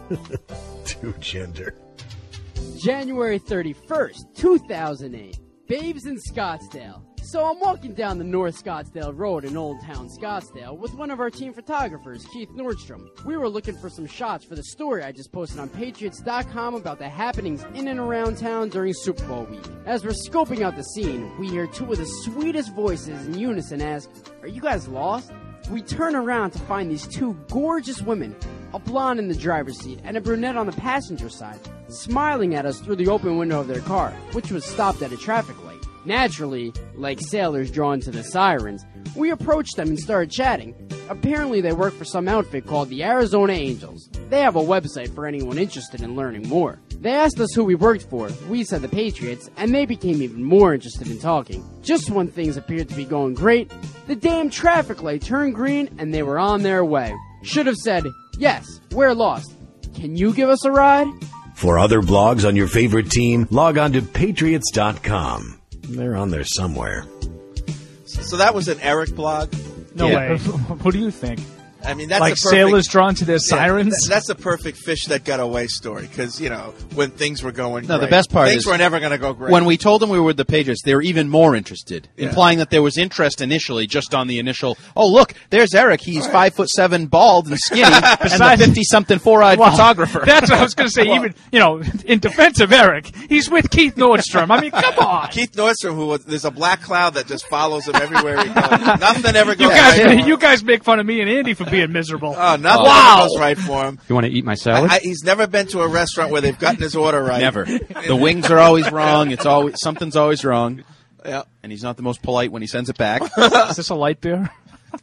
Speaker 17: Two-Gender.
Speaker 18: January thirty-first, two thousand eight. Babes in Scottsdale. So I'm walking down the North Scottsdale Road in Old Town Scottsdale with one of our team photographers, Keith Nordstrom. We were looking for some shots for the story I just posted on Patriots dot com about the happenings in and around town during Super Bowl week. As we're scoping out the scene, we hear two of the sweetest voices in unison ask, "Are you guys lost?" We turn around to find these two gorgeous women, a blonde in the driver's seat and a brunette on the passenger side, smiling at us through the open window of their car, which was stopped at a traffic light. Naturally, like sailors drawn to the sirens, we approached them and started chatting. Apparently they work for some outfit called the Arizona Angels. They have a website for anyone interested in learning more. They asked us who we worked for, we said the Patriots, and they became even more interested in talking. Just when things appeared to be going great, the damn traffic light turned green and they were on their way. Should have said, "Yes, we're lost. Can you give us a ride?"
Speaker 17: For other blogs on your favorite team, log on to patriots dot com. They're on there somewhere.
Speaker 8: So that was an Eric blog?
Speaker 11: No way. What do you think?
Speaker 8: I mean, that's
Speaker 11: like
Speaker 8: a perfect,
Speaker 11: sailors drawn to their
Speaker 8: yeah,
Speaker 11: sirens?
Speaker 8: th- that's a perfect fish that got away story because, you know, when things were going
Speaker 10: No,
Speaker 8: great.
Speaker 10: the best part
Speaker 8: things
Speaker 10: is
Speaker 8: were never going to go great.
Speaker 10: When we told them we were with the Patriots, they were even more interested,
Speaker 8: Yeah.
Speaker 10: implying that there was interest initially just on the initial, oh, look, there's Eric. He's right. five foot seven, bald and skinny, and the fifty-something four-eyed
Speaker 11: well,
Speaker 10: photographer.
Speaker 11: That's what I was going to say. Well, even, you know, in defense of Eric, he's with Keith Nordstrom. I mean, come on.
Speaker 8: Keith Nordstrom, who was, there's a black cloud that just follows him everywhere he goes. Nothing ever goes
Speaker 11: you guys,
Speaker 8: right.
Speaker 11: You guys make fun of me and Andy for being miserable.
Speaker 8: Oh, nothing
Speaker 11: wow.
Speaker 8: ever goes right for him.
Speaker 19: You want to eat my salad?
Speaker 8: I, I, he's never been to a restaurant where they've gotten his order right.
Speaker 10: Never. The wings are always wrong. It's always something's always wrong.
Speaker 8: Yeah.
Speaker 10: And he's not the most polite when he sends it back.
Speaker 11: Is this a light beer?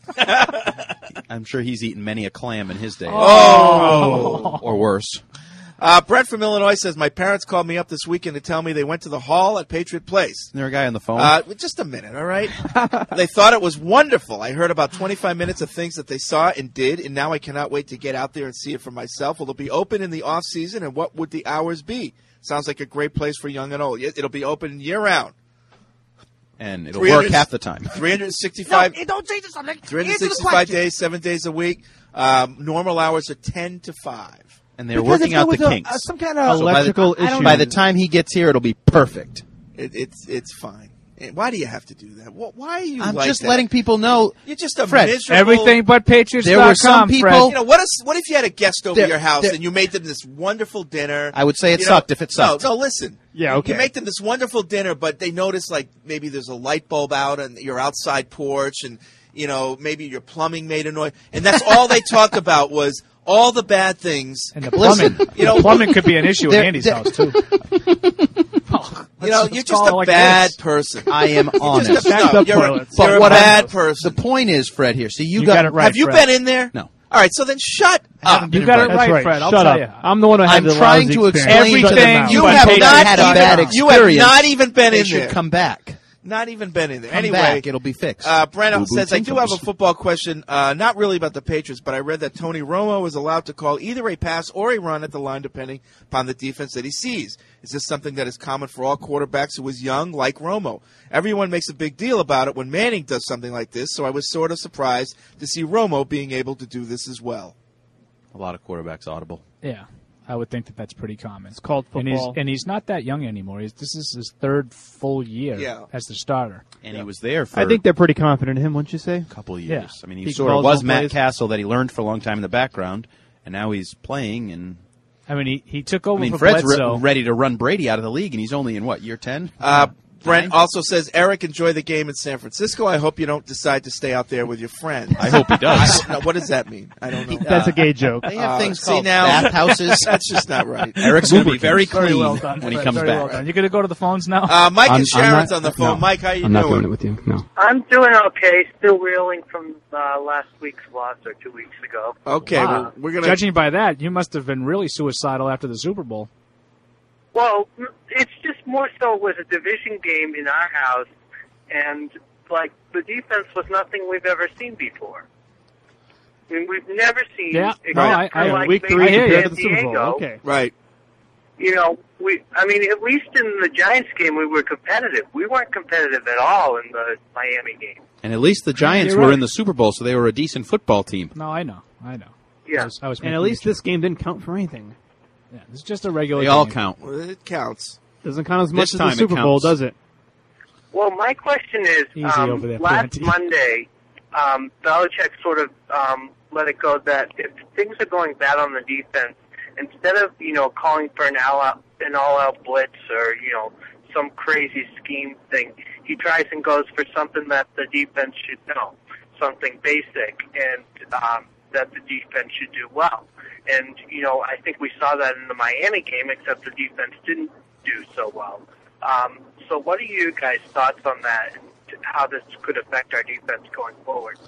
Speaker 10: I'm sure he's eaten many a clam in his day.
Speaker 8: Oh.
Speaker 10: Or worse.
Speaker 8: Uh, Brent from Illinois says, my parents called me up this weekend to tell me they went to the hall at Patriot Place.
Speaker 10: Isn't there a guy on the phone?
Speaker 8: Uh, just a minute, all right? They thought it was wonderful. I heard about twenty-five minutes of things that they saw and did, and now I cannot wait to get out there and see it for myself. Will it be open in the off-season, and what would the hours be? Sounds like a great place for young and old. It'll be open year-round.
Speaker 10: And it'll work half the time.
Speaker 8: three hundred sixty-five,
Speaker 18: no, don't change the subject.
Speaker 8: three hundred sixty-five days, seven days a week. Um, normal hours are ten to five.
Speaker 10: And they're because working out the kinks.
Speaker 18: A, uh, some kind of
Speaker 10: so electrical by the, issue. By the time he gets here, it'll be perfect.
Speaker 8: It, it's it's fine. Why do you have to do that? Why are you?
Speaker 10: I'm
Speaker 8: like
Speaker 10: just
Speaker 8: that?
Speaker 10: letting people know.
Speaker 8: You're just a
Speaker 10: Fred,
Speaker 8: miserable.
Speaker 11: Everything but Patriots.
Speaker 10: There were some people.
Speaker 11: Fred.
Speaker 8: You know what? If, what if you had a guest over
Speaker 10: there,
Speaker 8: your house
Speaker 10: there,
Speaker 8: and you made them this wonderful dinner?
Speaker 10: I would say it
Speaker 8: you
Speaker 10: sucked
Speaker 8: know,
Speaker 10: if it sucked.
Speaker 8: No, no. Listen.
Speaker 9: Yeah. Okay.
Speaker 8: You make them this wonderful dinner, but they notice like maybe there's a light bulb out on your outside porch, and you know maybe your plumbing made a noise, and that's all they talked about was all the bad things.
Speaker 11: And the plumbing,
Speaker 8: Listen, you know,
Speaker 11: the plumbing could be an issue in Andy's house too.
Speaker 8: Oh, you know, you're just a like bad this. person.
Speaker 10: I am honest.
Speaker 8: A, no, you're a,
Speaker 10: but
Speaker 8: you're
Speaker 10: what
Speaker 8: a bad
Speaker 10: I,
Speaker 8: person.
Speaker 10: The point is, Fred, here. See, you,
Speaker 11: you
Speaker 10: got,
Speaker 11: got it right.
Speaker 8: Have you
Speaker 11: Fred.
Speaker 8: been in there?
Speaker 10: No.
Speaker 8: All right, so then shut up.
Speaker 11: You got it right,
Speaker 9: right,
Speaker 11: Fred. I'll
Speaker 9: Shut
Speaker 11: tell
Speaker 9: up.
Speaker 11: you.
Speaker 9: I'm the one who had
Speaker 10: I'm
Speaker 9: the
Speaker 10: trying to explain
Speaker 11: everything.
Speaker 10: to them.
Speaker 8: You
Speaker 11: but
Speaker 8: have
Speaker 11: Patriots
Speaker 8: not
Speaker 10: had a
Speaker 8: even,
Speaker 10: bad
Speaker 8: you have
Speaker 10: experience.
Speaker 8: not even been
Speaker 10: they
Speaker 8: in
Speaker 10: should
Speaker 8: there.
Speaker 10: Come back.
Speaker 8: Not even been in there.
Speaker 10: Come
Speaker 8: anyway,
Speaker 10: back. It'll be fixed.
Speaker 8: Uh, Brandon
Speaker 10: Boo-boo
Speaker 8: says, I do have a
Speaker 10: symptoms.
Speaker 8: football question, uh, not really about the Patriots, but I read that Tony Romo is allowed to call either a pass or a run at the line depending upon the defense that he sees. Is this something that is common for all quarterbacks who is young, like Romo? Everyone makes a big deal about it when Manning does something like this, so I was sort of surprised to see Romo being able to do this as well.
Speaker 10: A lot of quarterbacks audible.
Speaker 11: Yeah. I would think that that's pretty common.
Speaker 9: It's called football.
Speaker 11: And he's, and he's not that young anymore. He's, this is his third full year
Speaker 8: yeah.
Speaker 11: as the starter.
Speaker 10: And
Speaker 8: yeah.
Speaker 10: he was there for
Speaker 9: I think they're pretty confident in him, wouldn't you say?
Speaker 10: a couple of years.
Speaker 11: Yeah.
Speaker 10: I mean, he,
Speaker 9: He
Speaker 10: sort of
Speaker 9: calls
Speaker 10: was
Speaker 9: all
Speaker 10: Matt
Speaker 9: plays.
Speaker 10: Castle that he learned for a long time in the background, and now he's playing. And
Speaker 11: I mean, he, he took over
Speaker 10: I mean,
Speaker 11: for
Speaker 10: Fred's
Speaker 11: Bledsoe.
Speaker 10: re- ready to run Brady out of the league, and he's only in, what, year ten?
Speaker 8: Uh, Brent also says, Eric, enjoy the game in San Francisco. I hope you don't decide to stay out there with your friends.
Speaker 10: I hope he does.
Speaker 8: I don't know. What does that mean? I don't know.
Speaker 9: That's a gay joke.
Speaker 10: They have
Speaker 8: Uh,
Speaker 10: things
Speaker 8: see
Speaker 10: called
Speaker 8: now,
Speaker 10: bathhouses.
Speaker 8: That's just not right.
Speaker 10: Eric's going to be very
Speaker 11: Very
Speaker 10: clean
Speaker 11: well done.
Speaker 10: when he
Speaker 11: Fred.
Speaker 10: comes
Speaker 11: Very
Speaker 10: back.
Speaker 11: well done. You going to go to the phones now?
Speaker 8: Uh, Mike
Speaker 19: I'm-
Speaker 8: and
Speaker 19: I'm
Speaker 8: Sharon's
Speaker 19: not-
Speaker 8: on the phone.
Speaker 19: no.
Speaker 8: Mike, how you
Speaker 19: I'm not
Speaker 8: doing?
Speaker 19: doing it with you. No.
Speaker 20: I'm doing okay. Still reeling from uh, last week's loss or two weeks ago.
Speaker 8: Okay,
Speaker 11: Wow.
Speaker 8: well, we're gonna.
Speaker 11: Judging by that, you must have been really suicidal after the Super Bowl.
Speaker 20: Well, it's just more so it was a division game in our house, and like the defense was nothing we've ever seen before. I mean, we've never seen.
Speaker 11: Yeah,
Speaker 20: except
Speaker 11: no, I-
Speaker 20: for,
Speaker 11: I-
Speaker 20: like,
Speaker 9: Week
Speaker 20: maybe
Speaker 9: three
Speaker 11: hear you.
Speaker 9: compared to
Speaker 20: San
Speaker 9: the Super Bowl.
Speaker 20: Diego.
Speaker 9: Okay.
Speaker 8: Right.
Speaker 20: You know, we. I mean, at least in the Giants game, we were competitive. We weren't competitive at all in the Miami game.
Speaker 10: And at least the Giants
Speaker 11: You're
Speaker 10: were
Speaker 11: right.
Speaker 10: in the Super Bowl, so they were a decent football team.
Speaker 11: No, I know. I know.
Speaker 20: Yeah.
Speaker 11: I was, I was
Speaker 9: And
Speaker 11: making
Speaker 9: at least
Speaker 11: a joke.
Speaker 9: this game didn't count for anything.
Speaker 11: Yeah, it's just a regular
Speaker 10: They all
Speaker 11: game.
Speaker 10: count.
Speaker 8: Well, it counts.
Speaker 9: Doesn't count as much
Speaker 10: This
Speaker 9: as
Speaker 10: time
Speaker 9: the
Speaker 10: it
Speaker 9: Super Bowl,
Speaker 10: counts.
Speaker 9: does it?
Speaker 20: Well, my question is,
Speaker 11: Easy
Speaker 20: um,
Speaker 11: over there,
Speaker 20: last
Speaker 11: Planty.
Speaker 20: Monday, um, Belichick sort of um, let it go that if things are going bad on the defense, instead of, you know, calling for an all-out, an all-out blitz or, you know, some crazy scheme thing, he tries and goes for something that the defense should know, something basic, and um, that the defense should do well. And, you know, I think we saw that in the Miami game, except the defense didn't do so well. Um, so what are you guys' thoughts on that and how this could affect our defense going forward?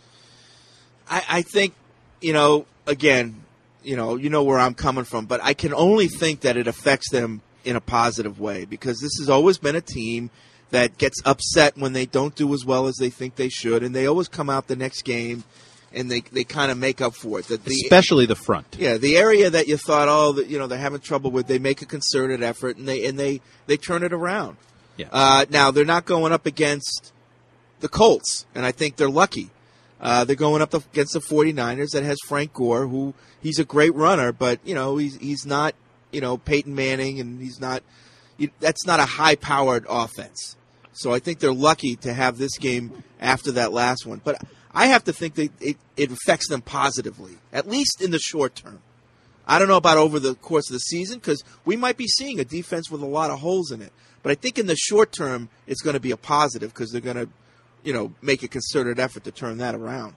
Speaker 8: I, I think, you know, again, you know, you know where I'm coming from, but I can only think that it affects them in a positive way because this has always been a team that gets upset when they don't do as well as they think they should, and they always come out the next game and they they kind of make up for it. The, the,
Speaker 10: Especially the front.
Speaker 8: Yeah, the area that you thought, oh, that, you know, they're having trouble with, they make a concerted effort and they and they, they turn it around.
Speaker 10: Yeah.
Speaker 8: Uh, now they're not going up against the Colts, and I think they're lucky. Uh, they're going up against the 49ers that has Frank Gore, who he's a great runner, but you know he's he's not you know Peyton Manning, and he's not. You, that's not a high-powered offense. So I think they're lucky to have this game after that last one. But I have to think that it, it affects them positively, at least in the short term. I don't know about over the course of the season because we might be seeing a defense with a lot of holes in it. But I think in the short term, it's going to be a positive because they're going to, you know, make a concerted effort to turn that around.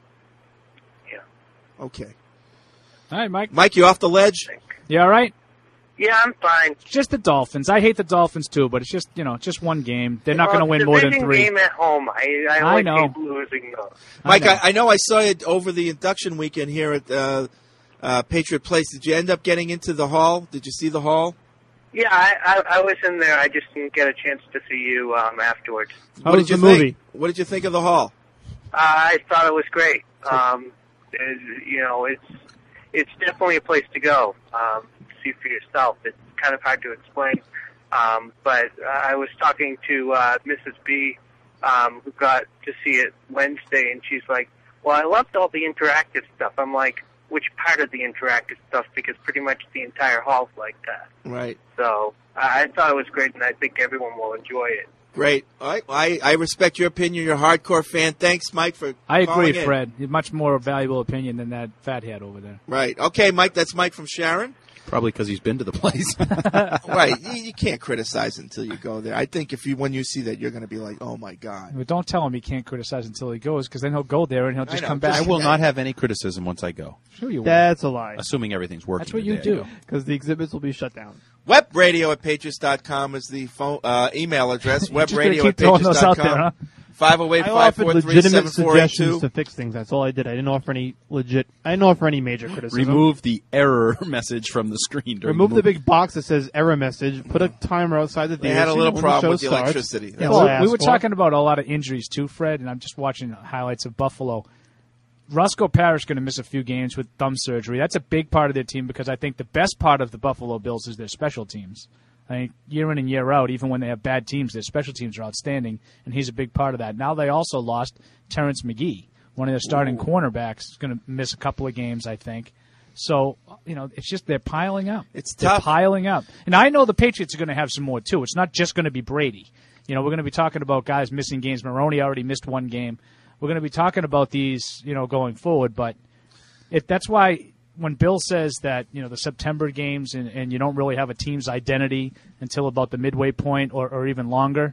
Speaker 20: Yeah.
Speaker 8: Okay.
Speaker 11: All right, Mike.
Speaker 8: Mike, you off the ledge?
Speaker 11: You all right?
Speaker 20: Yeah, I'm fine.
Speaker 11: Just the Dolphins. I hate the Dolphins too, but it's just you know just one game. They're not going to
Speaker 20: Well,
Speaker 11: win more than
Speaker 20: division
Speaker 11: three.
Speaker 20: game at home. I, I,
Speaker 11: I
Speaker 20: always
Speaker 11: know.
Speaker 20: hate losing those.
Speaker 8: Mike,
Speaker 11: I know.
Speaker 8: I, I know I saw it over the induction weekend here at uh, uh, Patriot Place. Did you end up getting into the hall? Did you see the hall?
Speaker 20: Yeah, I, I, I was in there. I just didn't get a chance to see you um, afterwards.
Speaker 9: How
Speaker 8: what
Speaker 9: was
Speaker 8: did you
Speaker 9: the movie?
Speaker 8: think? What did you think of the hall?
Speaker 20: Uh, I thought it was great. Um, it, you know, it's it's definitely a place to go. Um, see for yourself. It's kind of hard to explain. Um, but uh, I was talking to uh, Missus B, um, who got to see it Wednesday, and she's like, "Well, I loved all the interactive stuff." I'm like, "Which part of the interactive stuff?" Because pretty much the entire hall's like that.
Speaker 8: Right.
Speaker 20: So I I thought it was great, and I think everyone will enjoy it.
Speaker 8: Great. All right. I, I respect your opinion. You're a hardcore fan. Thanks, Mike, for
Speaker 11: I
Speaker 8: calling
Speaker 11: agree,
Speaker 8: in.
Speaker 11: Fred. You have much more valuable opinion than that fathead over there.
Speaker 8: Right. Okay, Mike, that's Mike from Sharon.
Speaker 10: Probably because he's been to the place.
Speaker 8: Right. You, you can't criticize until you go there. I think if you when you see that, you're going to be like, oh, my God.
Speaker 11: But don't tell him he can't criticize until he goes, because then he'll go there and he'll just
Speaker 8: know,
Speaker 11: come back.
Speaker 10: I will not have any criticism once I go.
Speaker 11: Sure you will.
Speaker 9: That's a lie.
Speaker 10: Assuming everything's working.
Speaker 11: That's what you
Speaker 10: today.
Speaker 11: do.
Speaker 9: Because the exhibits will be shut down.
Speaker 8: Webradio at patriots dot com is the phone uh, email address.
Speaker 11: You're just gonna
Speaker 8: Webradio
Speaker 11: keep
Speaker 8: at
Speaker 11: throwing
Speaker 8: patriots
Speaker 11: those out
Speaker 8: dot
Speaker 11: there, huh?
Speaker 8: com. five oh eight,
Speaker 9: I
Speaker 8: five
Speaker 9: offered
Speaker 8: four three,
Speaker 9: legitimate
Speaker 8: seven four eight
Speaker 9: suggestions
Speaker 8: two.
Speaker 9: to fix things. That's all I did. I didn't offer any legit. I didn't offer any major criticism.
Speaker 10: Remove the error message from the screen. during
Speaker 9: Remove the
Speaker 10: movie.
Speaker 9: big box that says error message. Put a timer outside the
Speaker 8: They
Speaker 9: theater.
Speaker 8: had a
Speaker 9: so
Speaker 8: little
Speaker 9: when
Speaker 8: problem
Speaker 9: show
Speaker 8: with the
Speaker 9: starts.
Speaker 8: electricity.
Speaker 9: That's
Speaker 8: That's
Speaker 9: all
Speaker 11: Well,
Speaker 9: I
Speaker 11: we
Speaker 9: asked
Speaker 11: were
Speaker 9: for.
Speaker 11: talking about a lot of injuries too, Fred, and I'm just watching highlights of Buffalo. Roscoe Parrish going to miss a few games with thumb surgery. That's a big part of their team because I think the best part of the Buffalo Bills is their special teams. I think year in and year out, even when they have bad teams, their special teams are outstanding, and he's a big part of that. Now they also lost Terrence McGee, one of their starting
Speaker 8: Ooh.
Speaker 11: cornerbacks, is going to miss a couple of games, I think. So, you know, it's just they're piling up.
Speaker 8: It's
Speaker 11: they're
Speaker 8: tough.
Speaker 11: piling up. And I know the Patriots are going to have some more, too. It's not just going to be Brady. You know, we're going to be talking about guys missing games. Maroney already missed one game. We're going to be talking about these, you know, going forward. But if that's why when Bill says that, you know, the September games and, and you don't really have a team's identity until about the midway point or, or even longer,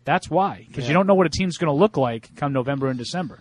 Speaker 11: That's why, because
Speaker 8: Yeah.
Speaker 11: you don't know what a team's going to look like come November and December.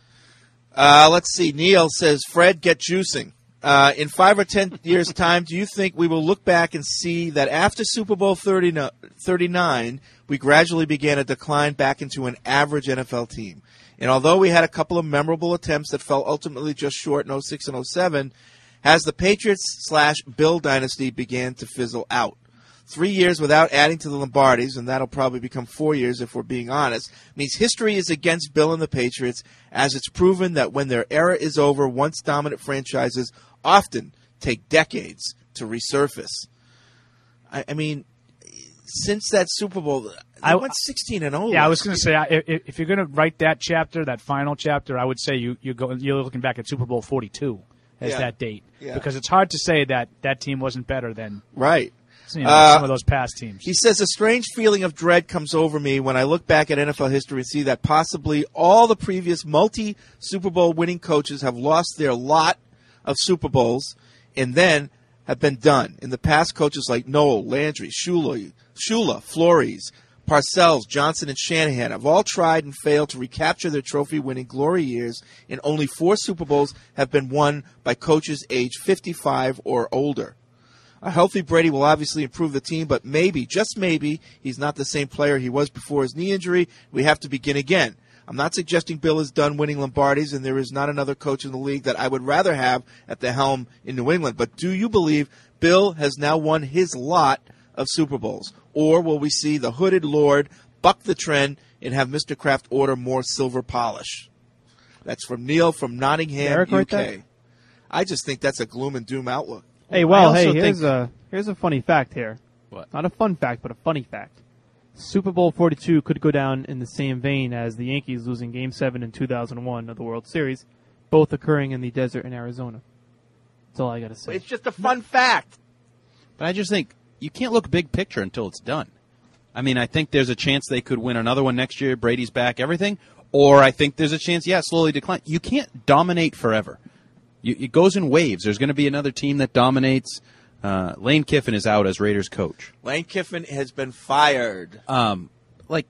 Speaker 8: Uh, let's see. Neil says, Fred, get juicing. Uh, in five or ten years' time, do you think we will look back and see that after Super Bowl thirty-nine, we gradually began a decline back into an average N F L team? And although we had a couple of memorable attempts that fell ultimately just short in oh six and oh seven, has the Patriots slash Bill dynasty began to fizzle out? Three years without adding to the Lombardis, and that'll probably become four years if we're being honest, means history is against Bill and the Patriots, as it's proven that when their era is over, once dominant franchises often take decades to resurface. I, I mean, since that Super Bowl, they
Speaker 11: I
Speaker 8: went sixteen and oh.
Speaker 11: Yeah, I was going to say, I- if, if you're going to write that chapter, that final chapter, I would say you, you go, you're looking back at Super Bowl forty-two as
Speaker 8: Yeah.
Speaker 11: that date.
Speaker 8: Yeah.
Speaker 11: Because it's hard to say that that team wasn't better than
Speaker 8: Right.
Speaker 11: you know,
Speaker 8: Uh,
Speaker 11: some of those past teams.
Speaker 8: He says, a strange feeling of dread comes over me when I look back at N F L history and see that possibly all the previous multi-Super Bowl winning coaches have lost their lot of Super Bowls and then have been done. In the past, coaches like Noel, Landry, Shula, Shula, Flores, Parcells, Johnson, and Shanahan have all tried and failed to recapture their trophy-winning glory years, and only four Super Bowls have been won by coaches aged fifty-five or older. A healthy Brady will obviously improve the team, but maybe, just maybe, he's not the same player he was before his knee injury. We have to begin again. I'm not suggesting Bill is done winning Lombardis, and there is not another coach in the league that I would rather have at the helm in New England. But do you believe Bill has now won his lot of Super Bowls? Or will we see the hooded lord buck the trend and have Mister Kraft order more silver polish? That's from Neil from Nottingham,
Speaker 9: Eric
Speaker 8: U
Speaker 9: right
Speaker 8: K.
Speaker 9: there?
Speaker 8: I just think that's a gloom and doom outlook.
Speaker 9: Hey, well,
Speaker 8: I
Speaker 9: hey,
Speaker 8: also
Speaker 9: here's
Speaker 8: think-
Speaker 9: a here's a funny fact here.
Speaker 10: What?
Speaker 9: Not a fun fact, but a funny fact. Super Bowl forty-two could go down in the same vein as the Yankees losing Game seven in two thousand one of the World Series, both occurring in the desert in Arizona. That's all I got to say.
Speaker 8: It's just a fun fact.
Speaker 10: But I just think you can't look big picture until it's done. I mean, I think there's a chance they could win another one next year. Brady's back, everything. Or I think there's a chance, yeah, slowly decline. You can't dominate forever. You, it goes in waves. There's going to be another team that dominates. Uh, Lane Kiffin is out as Raiders coach.
Speaker 8: Lane Kiffin has been fired.
Speaker 10: Um, like,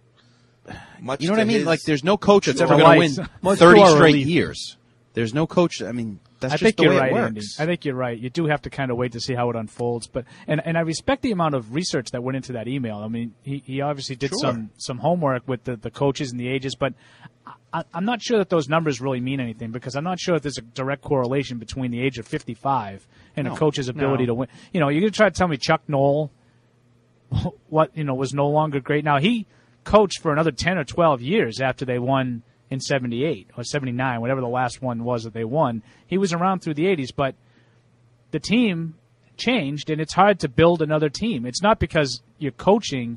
Speaker 8: Much
Speaker 10: you know what
Speaker 8: to
Speaker 10: I mean?
Speaker 8: his
Speaker 10: Like, there's no coach that's ever
Speaker 11: delight.
Speaker 10: going to win
Speaker 11: Much
Speaker 10: thirty
Speaker 11: to our
Speaker 10: straight
Speaker 11: relief.
Speaker 10: years. There's no coach. I mean, that's
Speaker 11: I
Speaker 10: just
Speaker 11: think
Speaker 10: the
Speaker 11: you're
Speaker 10: way
Speaker 11: right,
Speaker 10: it
Speaker 11: Andy.
Speaker 10: works.
Speaker 11: I think you're right. You do have to kind of wait to see how it unfolds. But and, and I respect the amount of research that went into that email. I mean, he, he obviously did
Speaker 10: Sure.
Speaker 11: some, some homework with the, the coaches and the ages, but I, I'm not sure that those numbers really mean anything because I'm not sure if there's a direct correlation between the age of fifty-five and
Speaker 10: No.
Speaker 11: a coach's ability
Speaker 9: No.
Speaker 11: to win. You know, you're going to try to tell me Chuck Noll, what you know, was no longer great. Now he coached for another ten or twelve years after they won in seventy-eight or seventy-nine, whatever the last one was that they won. He was around through the eighties, but the team changed, and it's hard to build another team. It's not because you're coaching.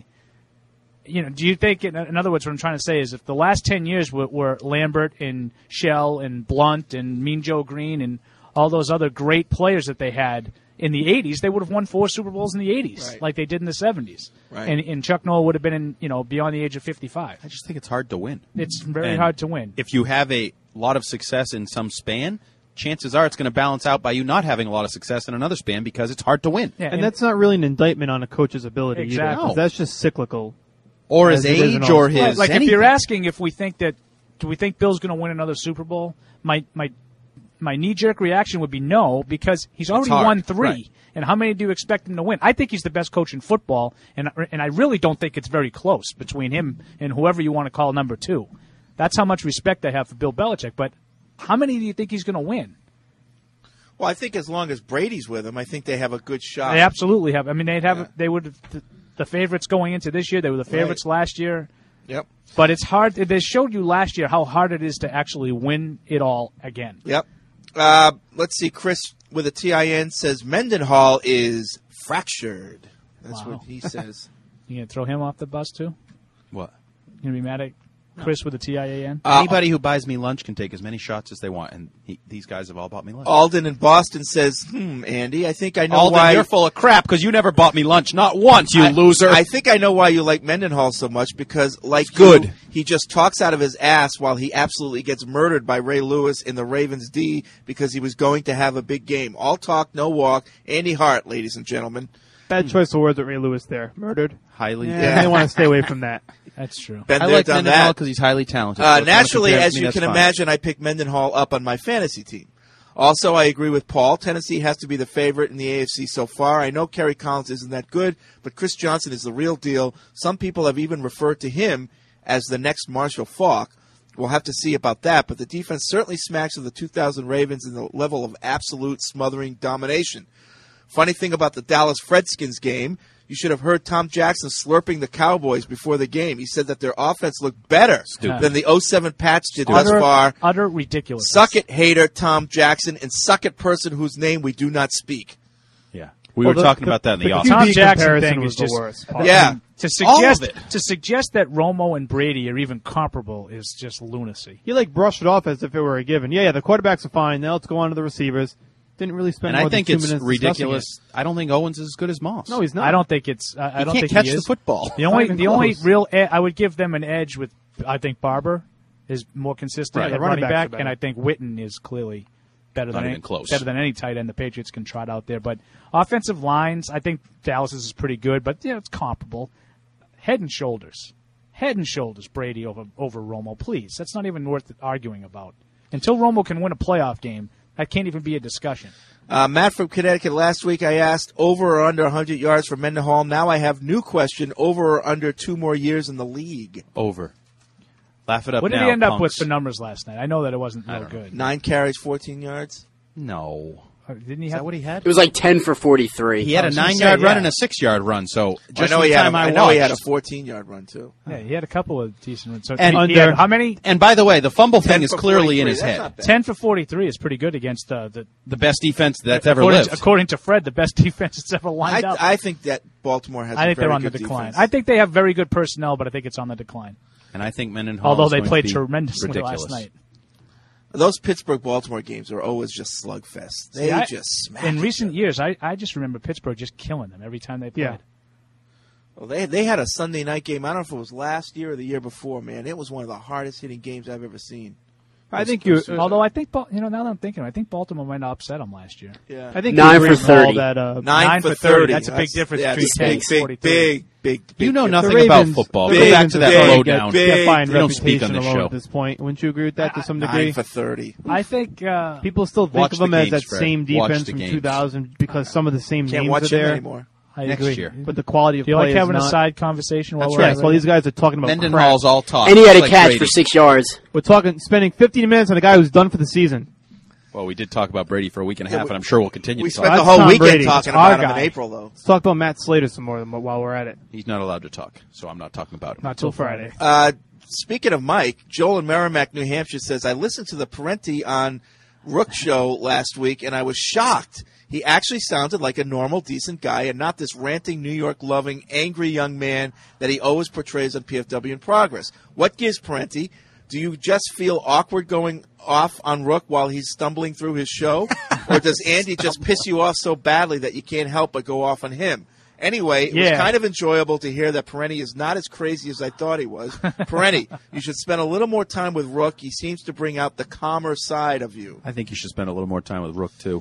Speaker 11: You know, do you think, in, in other words, what I'm trying to say is if the last ten years were, were Lambert and Shell and Blunt and Mean Joe Green and all those other great players that they had in the eighties, they would have won four Super Bowls in the eighties,
Speaker 10: Right.
Speaker 11: like they did in the seventies.
Speaker 10: Right.
Speaker 11: And, and Chuck Noll would have been in, you know, beyond the age of fifty-five.
Speaker 10: I just think it's hard to win.
Speaker 11: It's very
Speaker 10: And
Speaker 11: hard to win.
Speaker 10: If you have a lot of success in some span, chances are it's going to balance out by you not having a lot of success in another span because it's hard to win.
Speaker 11: Yeah,
Speaker 9: and, that's not really an indictment on a coach's ability either.
Speaker 11: Exactly.
Speaker 9: 'Cause that's just cyclical.
Speaker 10: Or
Speaker 9: As
Speaker 10: his
Speaker 9: it is in
Speaker 10: age
Speaker 9: all
Speaker 10: or
Speaker 9: sports.
Speaker 10: his
Speaker 11: like if
Speaker 10: anything.
Speaker 11: you're asking if we think that, do we think Bill's going to win another Super Bowl? My my my knee jerk reaction would be no, because he's already
Speaker 10: hard,
Speaker 11: won three.
Speaker 10: right.
Speaker 11: And how many do you expect him to win? I think he's the best coach in football, and and I really don't think it's very close between him and whoever you want to call number two. That's how much respect I have for Bill Belichick. But how many do you think he's going to win?
Speaker 8: Well, I think as long as Brady's with him, I think they have a good shot.
Speaker 11: They absolutely have. I mean, they'd have
Speaker 8: Yeah.
Speaker 11: they would have, the, the favorites going into this year. They were the favorites last year.
Speaker 8: Yep.
Speaker 11: But it's hard. They showed you last year how hard it is to actually win it all again.
Speaker 8: Yep. Uh, let's see. Chris with a T I N says Mendenhall is fractured. That's
Speaker 11: Wow.
Speaker 8: what he says.
Speaker 11: You gonna throw him off the bus too?
Speaker 10: What?
Speaker 11: You gonna be mad at Chris with a T I A N?
Speaker 8: Uh,
Speaker 10: Anybody who buys me lunch can take as many shots as they want, and he, these guys have all bought me lunch.
Speaker 8: Alden in Boston says, "Hmm, Andy, I think I know
Speaker 10: Alden,
Speaker 8: why
Speaker 10: you're full of crap because you never bought me lunch, not once, you
Speaker 8: I,
Speaker 10: loser."
Speaker 8: I think I know why you like Mendenhall so much because, like,
Speaker 10: good.
Speaker 8: you, he just talks out of his ass while he absolutely gets murdered by Ray Lewis in the Ravens D because he was going to have a big game. All talk, no walk. Andy Hart, ladies and gentlemen.
Speaker 9: Bad choice of words with Ray Lewis there. Murdered.
Speaker 10: Highly.
Speaker 9: Yeah, I want to stay away from that.
Speaker 11: That's true.
Speaker 8: Been
Speaker 10: I
Speaker 8: there,
Speaker 10: like
Speaker 8: done
Speaker 10: Mendenhall
Speaker 8: that.
Speaker 10: because he's highly talented.
Speaker 8: Uh,
Speaker 10: So if you wanna
Speaker 8: naturally,
Speaker 10: compare it
Speaker 8: as
Speaker 10: to me,
Speaker 8: you
Speaker 10: that's
Speaker 8: can
Speaker 10: fine.
Speaker 8: imagine, I picked Mendenhall up on my fantasy team. Also, I agree with Paul. Tennessee has to be the favorite in the A F C so far. I know Kerry Collins isn't that good, but Chris Johnson is the real deal. Some people have even referred to him as the next Marshall Faulk. We'll have to see about that, but the defense certainly smacks of the two thousand Ravens in the level of absolute smothering domination. Funny thing about the Dallas Redskins game, you should have heard Tom Jackson slurping the Cowboys before the game. He said that their offense looked better
Speaker 11: Stupid.
Speaker 8: than the oh seven Pats did
Speaker 11: Utter,
Speaker 8: thus far.
Speaker 11: utter ridiculous.
Speaker 8: Suck it, hater Tom Jackson, and suck it, person whose name we do not speak.
Speaker 10: Yeah, we
Speaker 11: Well,
Speaker 10: were
Speaker 11: the-
Speaker 10: talking
Speaker 11: the-
Speaker 10: about that in the,
Speaker 11: the
Speaker 10: office.
Speaker 11: Tom Jackson
Speaker 9: comparison
Speaker 11: thing
Speaker 9: was
Speaker 11: is
Speaker 9: the
Speaker 11: just
Speaker 9: worst.
Speaker 8: Yeah.
Speaker 11: To
Speaker 10: All of
Speaker 11: suggest
Speaker 10: it.
Speaker 11: to suggest that Romo and Brady are even comparable is just lunacy.
Speaker 9: He like brushed it off as if it were a given. Yeah, yeah, the quarterbacks are fine. Now let's go on to the receivers. Didn't really spend
Speaker 10: And
Speaker 9: more
Speaker 10: I think
Speaker 9: than two
Speaker 10: it's
Speaker 9: minutes
Speaker 10: ridiculous.
Speaker 9: discussing
Speaker 10: I don't think Owens is as good as Moss.
Speaker 9: it. No, he's not.
Speaker 11: I don't think it's. I, I
Speaker 10: He
Speaker 11: don't
Speaker 10: can't
Speaker 11: think
Speaker 10: catch
Speaker 11: he
Speaker 10: the
Speaker 11: is.
Speaker 10: football.
Speaker 11: The
Speaker 9: Not
Speaker 11: only
Speaker 9: even
Speaker 11: the only
Speaker 9: close.
Speaker 11: real ed- I would give them an edge with. I think Barber is more consistent
Speaker 9: Right,
Speaker 11: at
Speaker 9: the running
Speaker 11: running
Speaker 9: backs are
Speaker 11: back, and
Speaker 9: better.
Speaker 11: I think Witten is clearly better
Speaker 10: Not
Speaker 11: than
Speaker 10: even
Speaker 11: any,
Speaker 10: close.
Speaker 11: better than any tight end the Patriots can trot out there. But offensive lines, I think Dallas's is pretty good, but you know, it's comparable. Head and shoulders, head and shoulders Brady over over Romo. Please, that's not even worth arguing about. Until Romo can win a playoff game, that can't even be a discussion.
Speaker 8: Uh, Matt from Connecticut, last week I asked over or under one hundred yards for Mendenhall. Now I have new question, over or under two more years in the league.
Speaker 10: Over. Laugh it up
Speaker 11: What did
Speaker 10: now,
Speaker 11: he end up
Speaker 10: punks.
Speaker 11: with for numbers last night? I know that it wasn't real good.
Speaker 8: Nine carries, fourteen yards.
Speaker 10: No.
Speaker 11: Uh, Didn't he
Speaker 10: Is
Speaker 11: have
Speaker 10: that what he had?
Speaker 14: It was like ten for forty-three.
Speaker 10: He had
Speaker 11: I
Speaker 10: a
Speaker 11: was gonna
Speaker 10: nine-yard
Speaker 11: say,
Speaker 10: run
Speaker 11: yeah.
Speaker 10: and a six-yard run. So just
Speaker 8: I know
Speaker 10: the
Speaker 8: he had.
Speaker 10: time
Speaker 8: A,
Speaker 10: I
Speaker 8: I know he had a
Speaker 10: watched-
Speaker 8: fourteen-yard run too.
Speaker 11: Yeah, he had a couple of decent ones. So
Speaker 10: And
Speaker 11: he, he
Speaker 10: under-
Speaker 11: had how many?
Speaker 10: And by the way, the fumble
Speaker 8: ten
Speaker 10: thing is
Speaker 8: for
Speaker 10: clearly in
Speaker 8: forty-three.
Speaker 10: his
Speaker 8: That's
Speaker 10: head.
Speaker 8: not bad.
Speaker 11: Ten for forty-three is pretty good against uh, the.
Speaker 10: The best defense that's ever
Speaker 11: according
Speaker 10: lived.
Speaker 11: To, according to Fred, the best defense that's ever lined
Speaker 8: I,
Speaker 11: up.
Speaker 8: I think that Baltimore has.
Speaker 11: I
Speaker 8: a
Speaker 11: think
Speaker 8: very
Speaker 11: they're on the
Speaker 8: good
Speaker 11: decline.
Speaker 8: defense.
Speaker 11: I think they have very good personnel, but I think it's on the decline.
Speaker 10: And I think Mendenhall
Speaker 11: Although
Speaker 10: is
Speaker 11: they
Speaker 10: going to
Speaker 11: played
Speaker 10: be
Speaker 11: tremendously
Speaker 10: ridiculous.
Speaker 11: last night.
Speaker 8: Those Pittsburgh Baltimore games are always just slugfest. They
Speaker 11: See, I-
Speaker 8: just smack.
Speaker 11: in
Speaker 8: each
Speaker 11: recent
Speaker 8: other.
Speaker 11: years, I, I just remember Pittsburgh just killing them every time they played.
Speaker 9: Yeah.
Speaker 8: Well, they they had a Sunday night game. I don't know if it was last year or the year before. Man, it was one of the hardest hitting games I've ever seen.
Speaker 9: I think you. uh,
Speaker 11: Although I think, Bal- you know, now that I'm thinking, I think Baltimore might have upset them last year.
Speaker 8: Yeah.
Speaker 9: I think
Speaker 14: Nine
Speaker 9: you agree
Speaker 14: for
Speaker 9: with Paul
Speaker 14: thirty.
Speaker 9: that uh,
Speaker 8: Nine,
Speaker 11: Nine
Speaker 8: for
Speaker 11: for thirty.
Speaker 8: thirty.
Speaker 11: That's a big difference
Speaker 8: yeah,
Speaker 11: between
Speaker 8: that's
Speaker 11: ten
Speaker 8: big,
Speaker 11: and
Speaker 8: big,
Speaker 11: forty-three.
Speaker 8: big, big, big.
Speaker 10: You know
Speaker 8: difference.
Speaker 10: nothing
Speaker 9: the
Speaker 10: about
Speaker 9: Ravens,
Speaker 10: football.
Speaker 9: the
Speaker 10: Go
Speaker 8: Big,
Speaker 10: back
Speaker 9: Ravens
Speaker 10: to
Speaker 9: have
Speaker 10: that
Speaker 8: big,
Speaker 9: already
Speaker 10: lowdown.
Speaker 9: get-
Speaker 8: big.
Speaker 9: get fine
Speaker 10: We don't speak
Speaker 9: reputation
Speaker 10: on this
Speaker 9: alone
Speaker 10: show.
Speaker 9: at this point. Wouldn't you agree with that to some
Speaker 8: Nine
Speaker 9: degree?
Speaker 8: for thirty.
Speaker 11: I think uh,
Speaker 9: People still think
Speaker 10: Watch
Speaker 9: of them
Speaker 10: the
Speaker 9: as
Speaker 10: games,
Speaker 9: that
Speaker 10: Fred.
Speaker 9: same
Speaker 10: Watch
Speaker 9: defense
Speaker 10: the
Speaker 9: from
Speaker 10: games.
Speaker 9: two thousand because some of the same
Speaker 8: Can't
Speaker 9: names
Speaker 8: watch
Speaker 9: are
Speaker 8: him
Speaker 9: there.
Speaker 8: anymore.
Speaker 11: I
Speaker 10: Next
Speaker 11: agree.
Speaker 10: year.
Speaker 9: But the quality of
Speaker 11: Do you
Speaker 9: play
Speaker 11: like
Speaker 9: is
Speaker 11: having a
Speaker 9: not.
Speaker 11: side conversation while
Speaker 10: That's
Speaker 11: we're
Speaker 10: right.
Speaker 11: at
Speaker 9: Yes,
Speaker 11: it?
Speaker 9: well, these guys are talking about
Speaker 10: Mendenhall's all talk.
Speaker 14: And he had a
Speaker 10: like
Speaker 14: catch
Speaker 10: Brady.
Speaker 14: for six yards.
Speaker 9: We're talking spending fifteen minutes on a guy who's done for the season.
Speaker 10: Well, we did talk about Brady for a week and a
Speaker 8: Yeah,
Speaker 10: half,
Speaker 8: we-
Speaker 10: and I'm sure we'll continue
Speaker 8: We
Speaker 10: to
Speaker 8: spent
Speaker 10: talk.
Speaker 8: the
Speaker 9: That's
Speaker 8: whole
Speaker 9: Tom
Speaker 8: weekend
Speaker 9: Brady.
Speaker 8: talking
Speaker 11: It's our
Speaker 8: about him in
Speaker 11: guy.
Speaker 8: April, though.
Speaker 9: Let's talk about Matt Slater some more while we're at it.
Speaker 10: He's not allowed to talk, so I'm not talking about him.
Speaker 11: Not till Friday.
Speaker 8: Uh, speaking of Mike, Joel in Merrimack, New Hampshire says, I listened to the Parenti on Rook show last week, and I was shocked. He actually sounded like a normal, decent guy and not this ranting, New York-loving, angry young man that he always portrays on P F W in Progress. What gives, Parenti? Do you just feel awkward going off on Rook while he's stumbling through his show? Or does Andy just piss you off so badly that you can't help but go off on him? Anyway, it
Speaker 11: Yeah.
Speaker 8: was kind of enjoyable to hear that Parenti is not as crazy as I thought he was. Parenti, you should spend a little more time with Rook. He seems to bring out the calmer side of you.
Speaker 10: I think you should spend a little more time with Rook, too.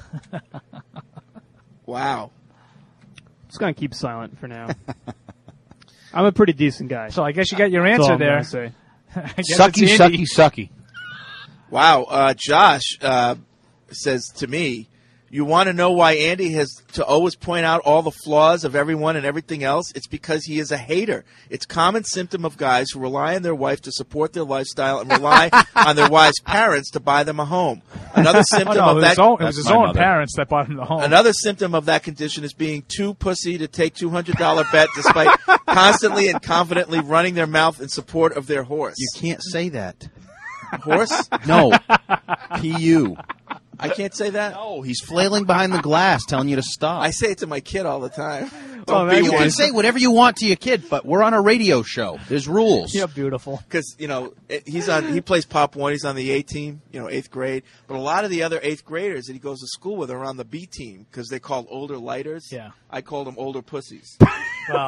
Speaker 8: Wow.
Speaker 9: Just gonna keep silent for now. I'm a pretty decent guy.
Speaker 11: So I guess you got your
Speaker 9: That's all
Speaker 11: answer
Speaker 9: I'm
Speaker 11: there.
Speaker 9: gonna say.
Speaker 11: I guess
Speaker 12: Sucky,
Speaker 11: it's Andy.
Speaker 12: sucky, sucky.
Speaker 8: Wow. Uh, Josh uh, says to me, you want to know why Andy has to always point out all the flaws of everyone and everything else? It's because he is a hater. It's a common symptom of guys who rely on their wife to support their lifestyle and rely on their wives' parents to buy them a home. Another
Speaker 11: Oh,
Speaker 8: symptom
Speaker 11: no,
Speaker 8: of
Speaker 11: it was
Speaker 8: that
Speaker 11: his own, it was
Speaker 10: That's
Speaker 11: his
Speaker 10: my
Speaker 11: own
Speaker 10: mother.
Speaker 11: parents that bought him the home.
Speaker 8: Another symptom of that condition is being too pussy to take two hundred dollars bet despite constantly and confidently running their mouth in support of their horse.
Speaker 10: You can't say that.
Speaker 8: Horse?
Speaker 10: No. P U.
Speaker 8: I can't say that?
Speaker 10: No, he's flailing behind the glass telling you to stop.
Speaker 8: I say it to my kid all the time.
Speaker 9: Well,
Speaker 8: Don't
Speaker 9: that-
Speaker 8: be
Speaker 10: you
Speaker 8: one.
Speaker 10: can say whatever you want to your kid, but we're on a radio show. There's rules.
Speaker 11: You're beautiful.
Speaker 8: Because you know it- he's on. He plays Pop One. He's on the A team. You know, eighth grade. But a lot of the other eighth graders that he goes to school with are on the B team because they're called older lighters.
Speaker 11: Yeah.
Speaker 8: I call them older pussies.
Speaker 11: Well,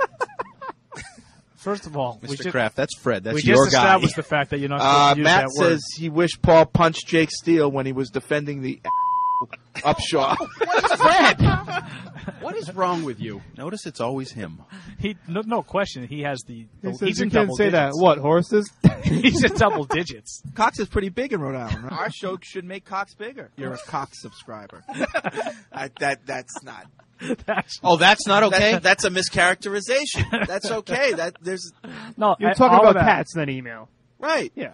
Speaker 11: first of all, we
Speaker 10: Mister
Speaker 11: just,
Speaker 10: Kraft, that's Fred. That's
Speaker 11: we
Speaker 10: your
Speaker 11: just
Speaker 10: guy.
Speaker 11: established the fact that you're not supposed
Speaker 8: Uh,
Speaker 11: to use
Speaker 8: Matt
Speaker 11: that word.
Speaker 8: says he wished Paul punched Jake Steele when he was defending the Upshaw.
Speaker 10: Fred. What What is wrong with you? Notice it's always him.
Speaker 11: He no, no question. He has the. the
Speaker 9: He says
Speaker 11: he's
Speaker 9: you
Speaker 11: in
Speaker 9: can't
Speaker 11: double
Speaker 9: say that.
Speaker 11: digits.
Speaker 9: What, horses?
Speaker 11: He's in double digits.
Speaker 8: Cox is pretty big in Rhode Island. Right? Our show should make Cox bigger. You're a Cox subscriber. I, that that's not.
Speaker 11: That's,
Speaker 10: oh, that's not okay.
Speaker 8: That, that's a mischaracterization. That's okay. That there's
Speaker 11: no.
Speaker 9: You're
Speaker 11: I-
Speaker 9: talking
Speaker 11: all
Speaker 9: about
Speaker 11: of that-
Speaker 9: cats in that email.
Speaker 8: right.
Speaker 9: Yeah.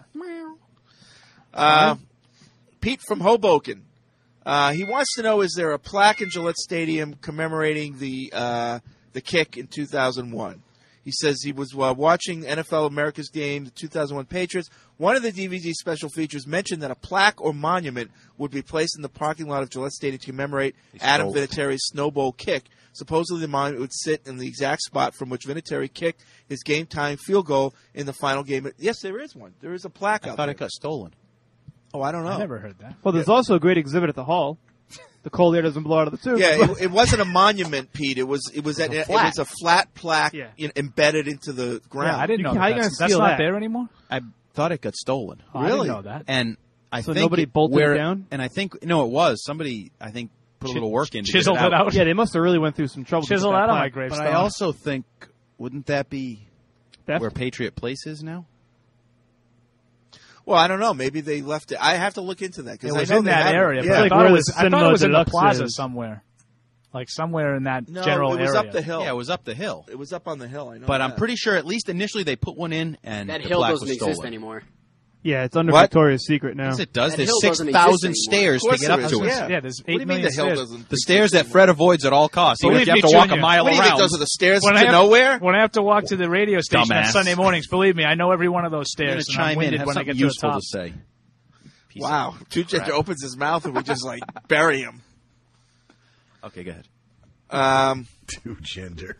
Speaker 8: Uh, Pete from Hoboken. Uh, he wants to know: is there a plaque in Gillette Stadium commemorating the uh, the kick in two thousand one? He says he was uh, watching N F L America's game, the two thousand one Patriots. One of the D V D special features mentioned that a plaque or monument would be placed in the parking lot of Gillette Stadium to commemorate Adam
Speaker 10: stole it.
Speaker 8: Vinatieri's Snow Bowl kick. Supposedly, the monument would sit in the exact spot from which Vinatieri kicked his game-time field goal in the final game. Yes, there is one. There is a plaque
Speaker 10: I
Speaker 8: out
Speaker 10: thought
Speaker 8: there.
Speaker 10: it got stolen.
Speaker 8: Oh, I don't know.
Speaker 11: I never heard that.
Speaker 9: Well, there's also a great exhibit at the hall. The cold air doesn't blow out of the tube.
Speaker 8: Yeah, it, it wasn't a monument, Pete. It was it was at,
Speaker 9: a
Speaker 8: it
Speaker 9: flat.
Speaker 8: was a flat plaque
Speaker 9: Yeah.
Speaker 8: in, embedded into the ground.
Speaker 11: Yeah, I didn't
Speaker 9: You-
Speaker 11: know
Speaker 9: how
Speaker 11: that.
Speaker 9: you gonna
Speaker 11: That's, that's
Speaker 9: steal
Speaker 11: not
Speaker 9: that?
Speaker 11: there anymore.
Speaker 10: I thought it got stolen.
Speaker 11: Oh, I
Speaker 8: Really?
Speaker 11: didn't know that.
Speaker 10: And I
Speaker 9: So
Speaker 10: think
Speaker 9: nobody
Speaker 10: it-
Speaker 9: bolted it
Speaker 10: where,
Speaker 9: down?
Speaker 10: And I think no, it was somebody. I think put a
Speaker 11: Chi-
Speaker 10: little work in, to
Speaker 11: chiseled
Speaker 10: get
Speaker 11: it out.
Speaker 9: Yeah, they must have really went through some trouble. to get
Speaker 11: Chisel
Speaker 9: that
Speaker 11: out of my
Speaker 9: plaque.
Speaker 11: gravestone.
Speaker 10: But I also think, wouldn't that be
Speaker 9: Theft?
Speaker 10: where Patriot Place is now?
Speaker 8: Well, I don't know. Maybe they left it. I have to look into that
Speaker 11: It
Speaker 8: because I
Speaker 11: was
Speaker 8: know
Speaker 11: in
Speaker 8: they
Speaker 11: that
Speaker 8: had it.
Speaker 11: area.
Speaker 8: Yeah.
Speaker 11: But I
Speaker 9: like
Speaker 11: thought
Speaker 9: where
Speaker 11: it
Speaker 9: the
Speaker 11: was, I thought
Speaker 9: Cinema
Speaker 11: it was in the
Speaker 9: Deluxe
Speaker 11: plaza
Speaker 9: is.
Speaker 11: somewhere, like somewhere in that
Speaker 8: No,
Speaker 11: general
Speaker 8: it was
Speaker 11: area.
Speaker 8: up the hill.
Speaker 10: Yeah, it was up the hill.
Speaker 8: It was up on the hill. I know.
Speaker 10: But I'm
Speaker 8: that.
Speaker 10: pretty sure at least initially they put one in and
Speaker 14: That
Speaker 10: the
Speaker 14: hill
Speaker 10: plaque
Speaker 14: doesn't
Speaker 10: was
Speaker 14: exist
Speaker 10: stolen.
Speaker 14: anymore.
Speaker 9: Yeah, it's under
Speaker 8: What?
Speaker 9: Victoria's Secret now.
Speaker 10: Yes, it does.
Speaker 14: That
Speaker 10: There's
Speaker 14: hill
Speaker 10: six
Speaker 14: doesn't exist
Speaker 10: thousand
Speaker 14: anymore.
Speaker 10: stairs
Speaker 8: Of
Speaker 10: to
Speaker 8: course
Speaker 10: get
Speaker 8: there
Speaker 10: up
Speaker 8: is.
Speaker 10: to it.
Speaker 8: Yeah.
Speaker 11: Yeah, there's
Speaker 8: What do
Speaker 11: eight
Speaker 8: you mean
Speaker 11: million
Speaker 8: the hill
Speaker 11: stairs.
Speaker 8: doesn't?
Speaker 10: The stairs that Fred avoids at all costs. Even
Speaker 11: Believe
Speaker 10: if you have
Speaker 11: me,
Speaker 10: to walk a
Speaker 11: Junior.
Speaker 10: mile
Speaker 8: What do you
Speaker 10: around.
Speaker 8: think? Those are the stairs
Speaker 11: When I
Speaker 8: to
Speaker 11: have-
Speaker 8: nowhere?
Speaker 11: When I have to walk to the radio station on
Speaker 10: Dumbass.
Speaker 11: Sunday mornings, believe me, I know every one of those
Speaker 10: You're gonna
Speaker 11: stairs. and I'm
Speaker 10: chime in.
Speaker 11: winded
Speaker 10: Have
Speaker 11: when I
Speaker 10: something
Speaker 11: get to the
Speaker 10: useful
Speaker 11: top.
Speaker 10: to say. Piece
Speaker 8: Wow. Two Ginger opens his mouth and we just like bury him.
Speaker 10: of- Okay, go ahead.
Speaker 8: Um,
Speaker 17: Two gender.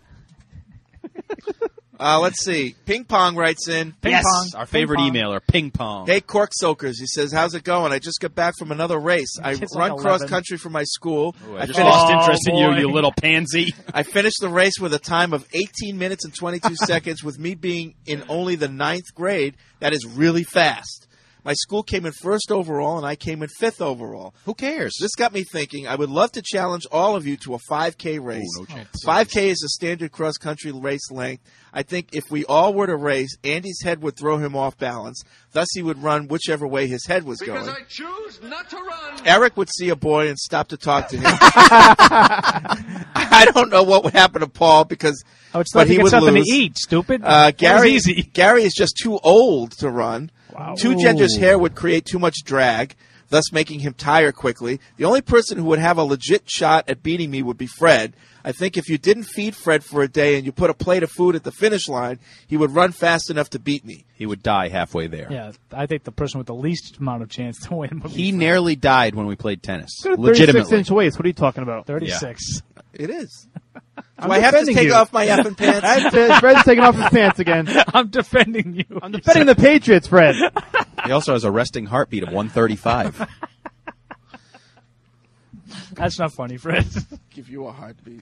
Speaker 8: uh, let's see. Ping Pong writes in.
Speaker 11: Ping
Speaker 10: yes,
Speaker 11: pong.
Speaker 10: our
Speaker 11: Ping
Speaker 10: favorite
Speaker 11: pong.
Speaker 10: emailer, Ping Pong.
Speaker 8: Hey, Cork Soakers. He says, how's it going? I just got back from another race. I
Speaker 11: Kid's
Speaker 8: run
Speaker 11: like
Speaker 8: cross
Speaker 11: eleven.
Speaker 8: country for my school.
Speaker 10: Ooh,
Speaker 8: I
Speaker 10: I just
Speaker 8: finished,
Speaker 10: lost
Speaker 11: Oh,
Speaker 10: interest in
Speaker 11: boy.
Speaker 10: you, you little pansy.
Speaker 8: I finished the race with a time of eighteen minutes and twenty-two seconds, with me being in only the ninth grade. That is really fast. My school came in first overall, and I came in fifth overall.
Speaker 10: Who cares?
Speaker 8: This got me thinking. I would love to challenge all of you to a five K race.
Speaker 10: Ooh, no chance.
Speaker 8: five K is a standard cross-country race length. I think if we all were to race, Andy's head would throw him off balance. Thus, he would run whichever way his head was going.
Speaker 19: I choose not to run.
Speaker 8: Eric would see a boy and stop to talk to him. I don't know what would happen to Paul because,
Speaker 11: Oh, it's
Speaker 8: but
Speaker 11: like
Speaker 8: he
Speaker 11: to get
Speaker 8: would
Speaker 11: something
Speaker 8: lose.
Speaker 11: to eat, stupid.
Speaker 8: Uh,
Speaker 11: That was
Speaker 8: Gary,
Speaker 11: easy.
Speaker 8: Gary is just too old to run.
Speaker 11: Wow.
Speaker 8: Two Ginger's hair would create too much drag, thus making him tire quickly. The only person who would have a legit shot at beating me would be Fred. I think if you didn't feed Fred for a day and you put a plate of food at the finish line, he would run fast enough to beat me.
Speaker 10: He would die halfway there.
Speaker 11: Yeah, I think the person with the least amount of chance to win would
Speaker 10: He
Speaker 11: be
Speaker 10: nearly died when we played tennis.
Speaker 9: thirty-six
Speaker 10: Legitimately.
Speaker 9: inch waist. What are you talking about?
Speaker 11: thirty-six.
Speaker 8: It is. Do
Speaker 9: I'm
Speaker 8: I have to
Speaker 9: defending
Speaker 8: take
Speaker 9: you.
Speaker 8: off my effing pants?
Speaker 9: That's- Fred's taking off his pants again.
Speaker 11: I'm defending you.
Speaker 9: I'm defending the Patriots, Fred.
Speaker 10: He also has a resting heartbeat of one thirty-five.
Speaker 11: That's not funny, Fred.
Speaker 8: Give you a heartbeat.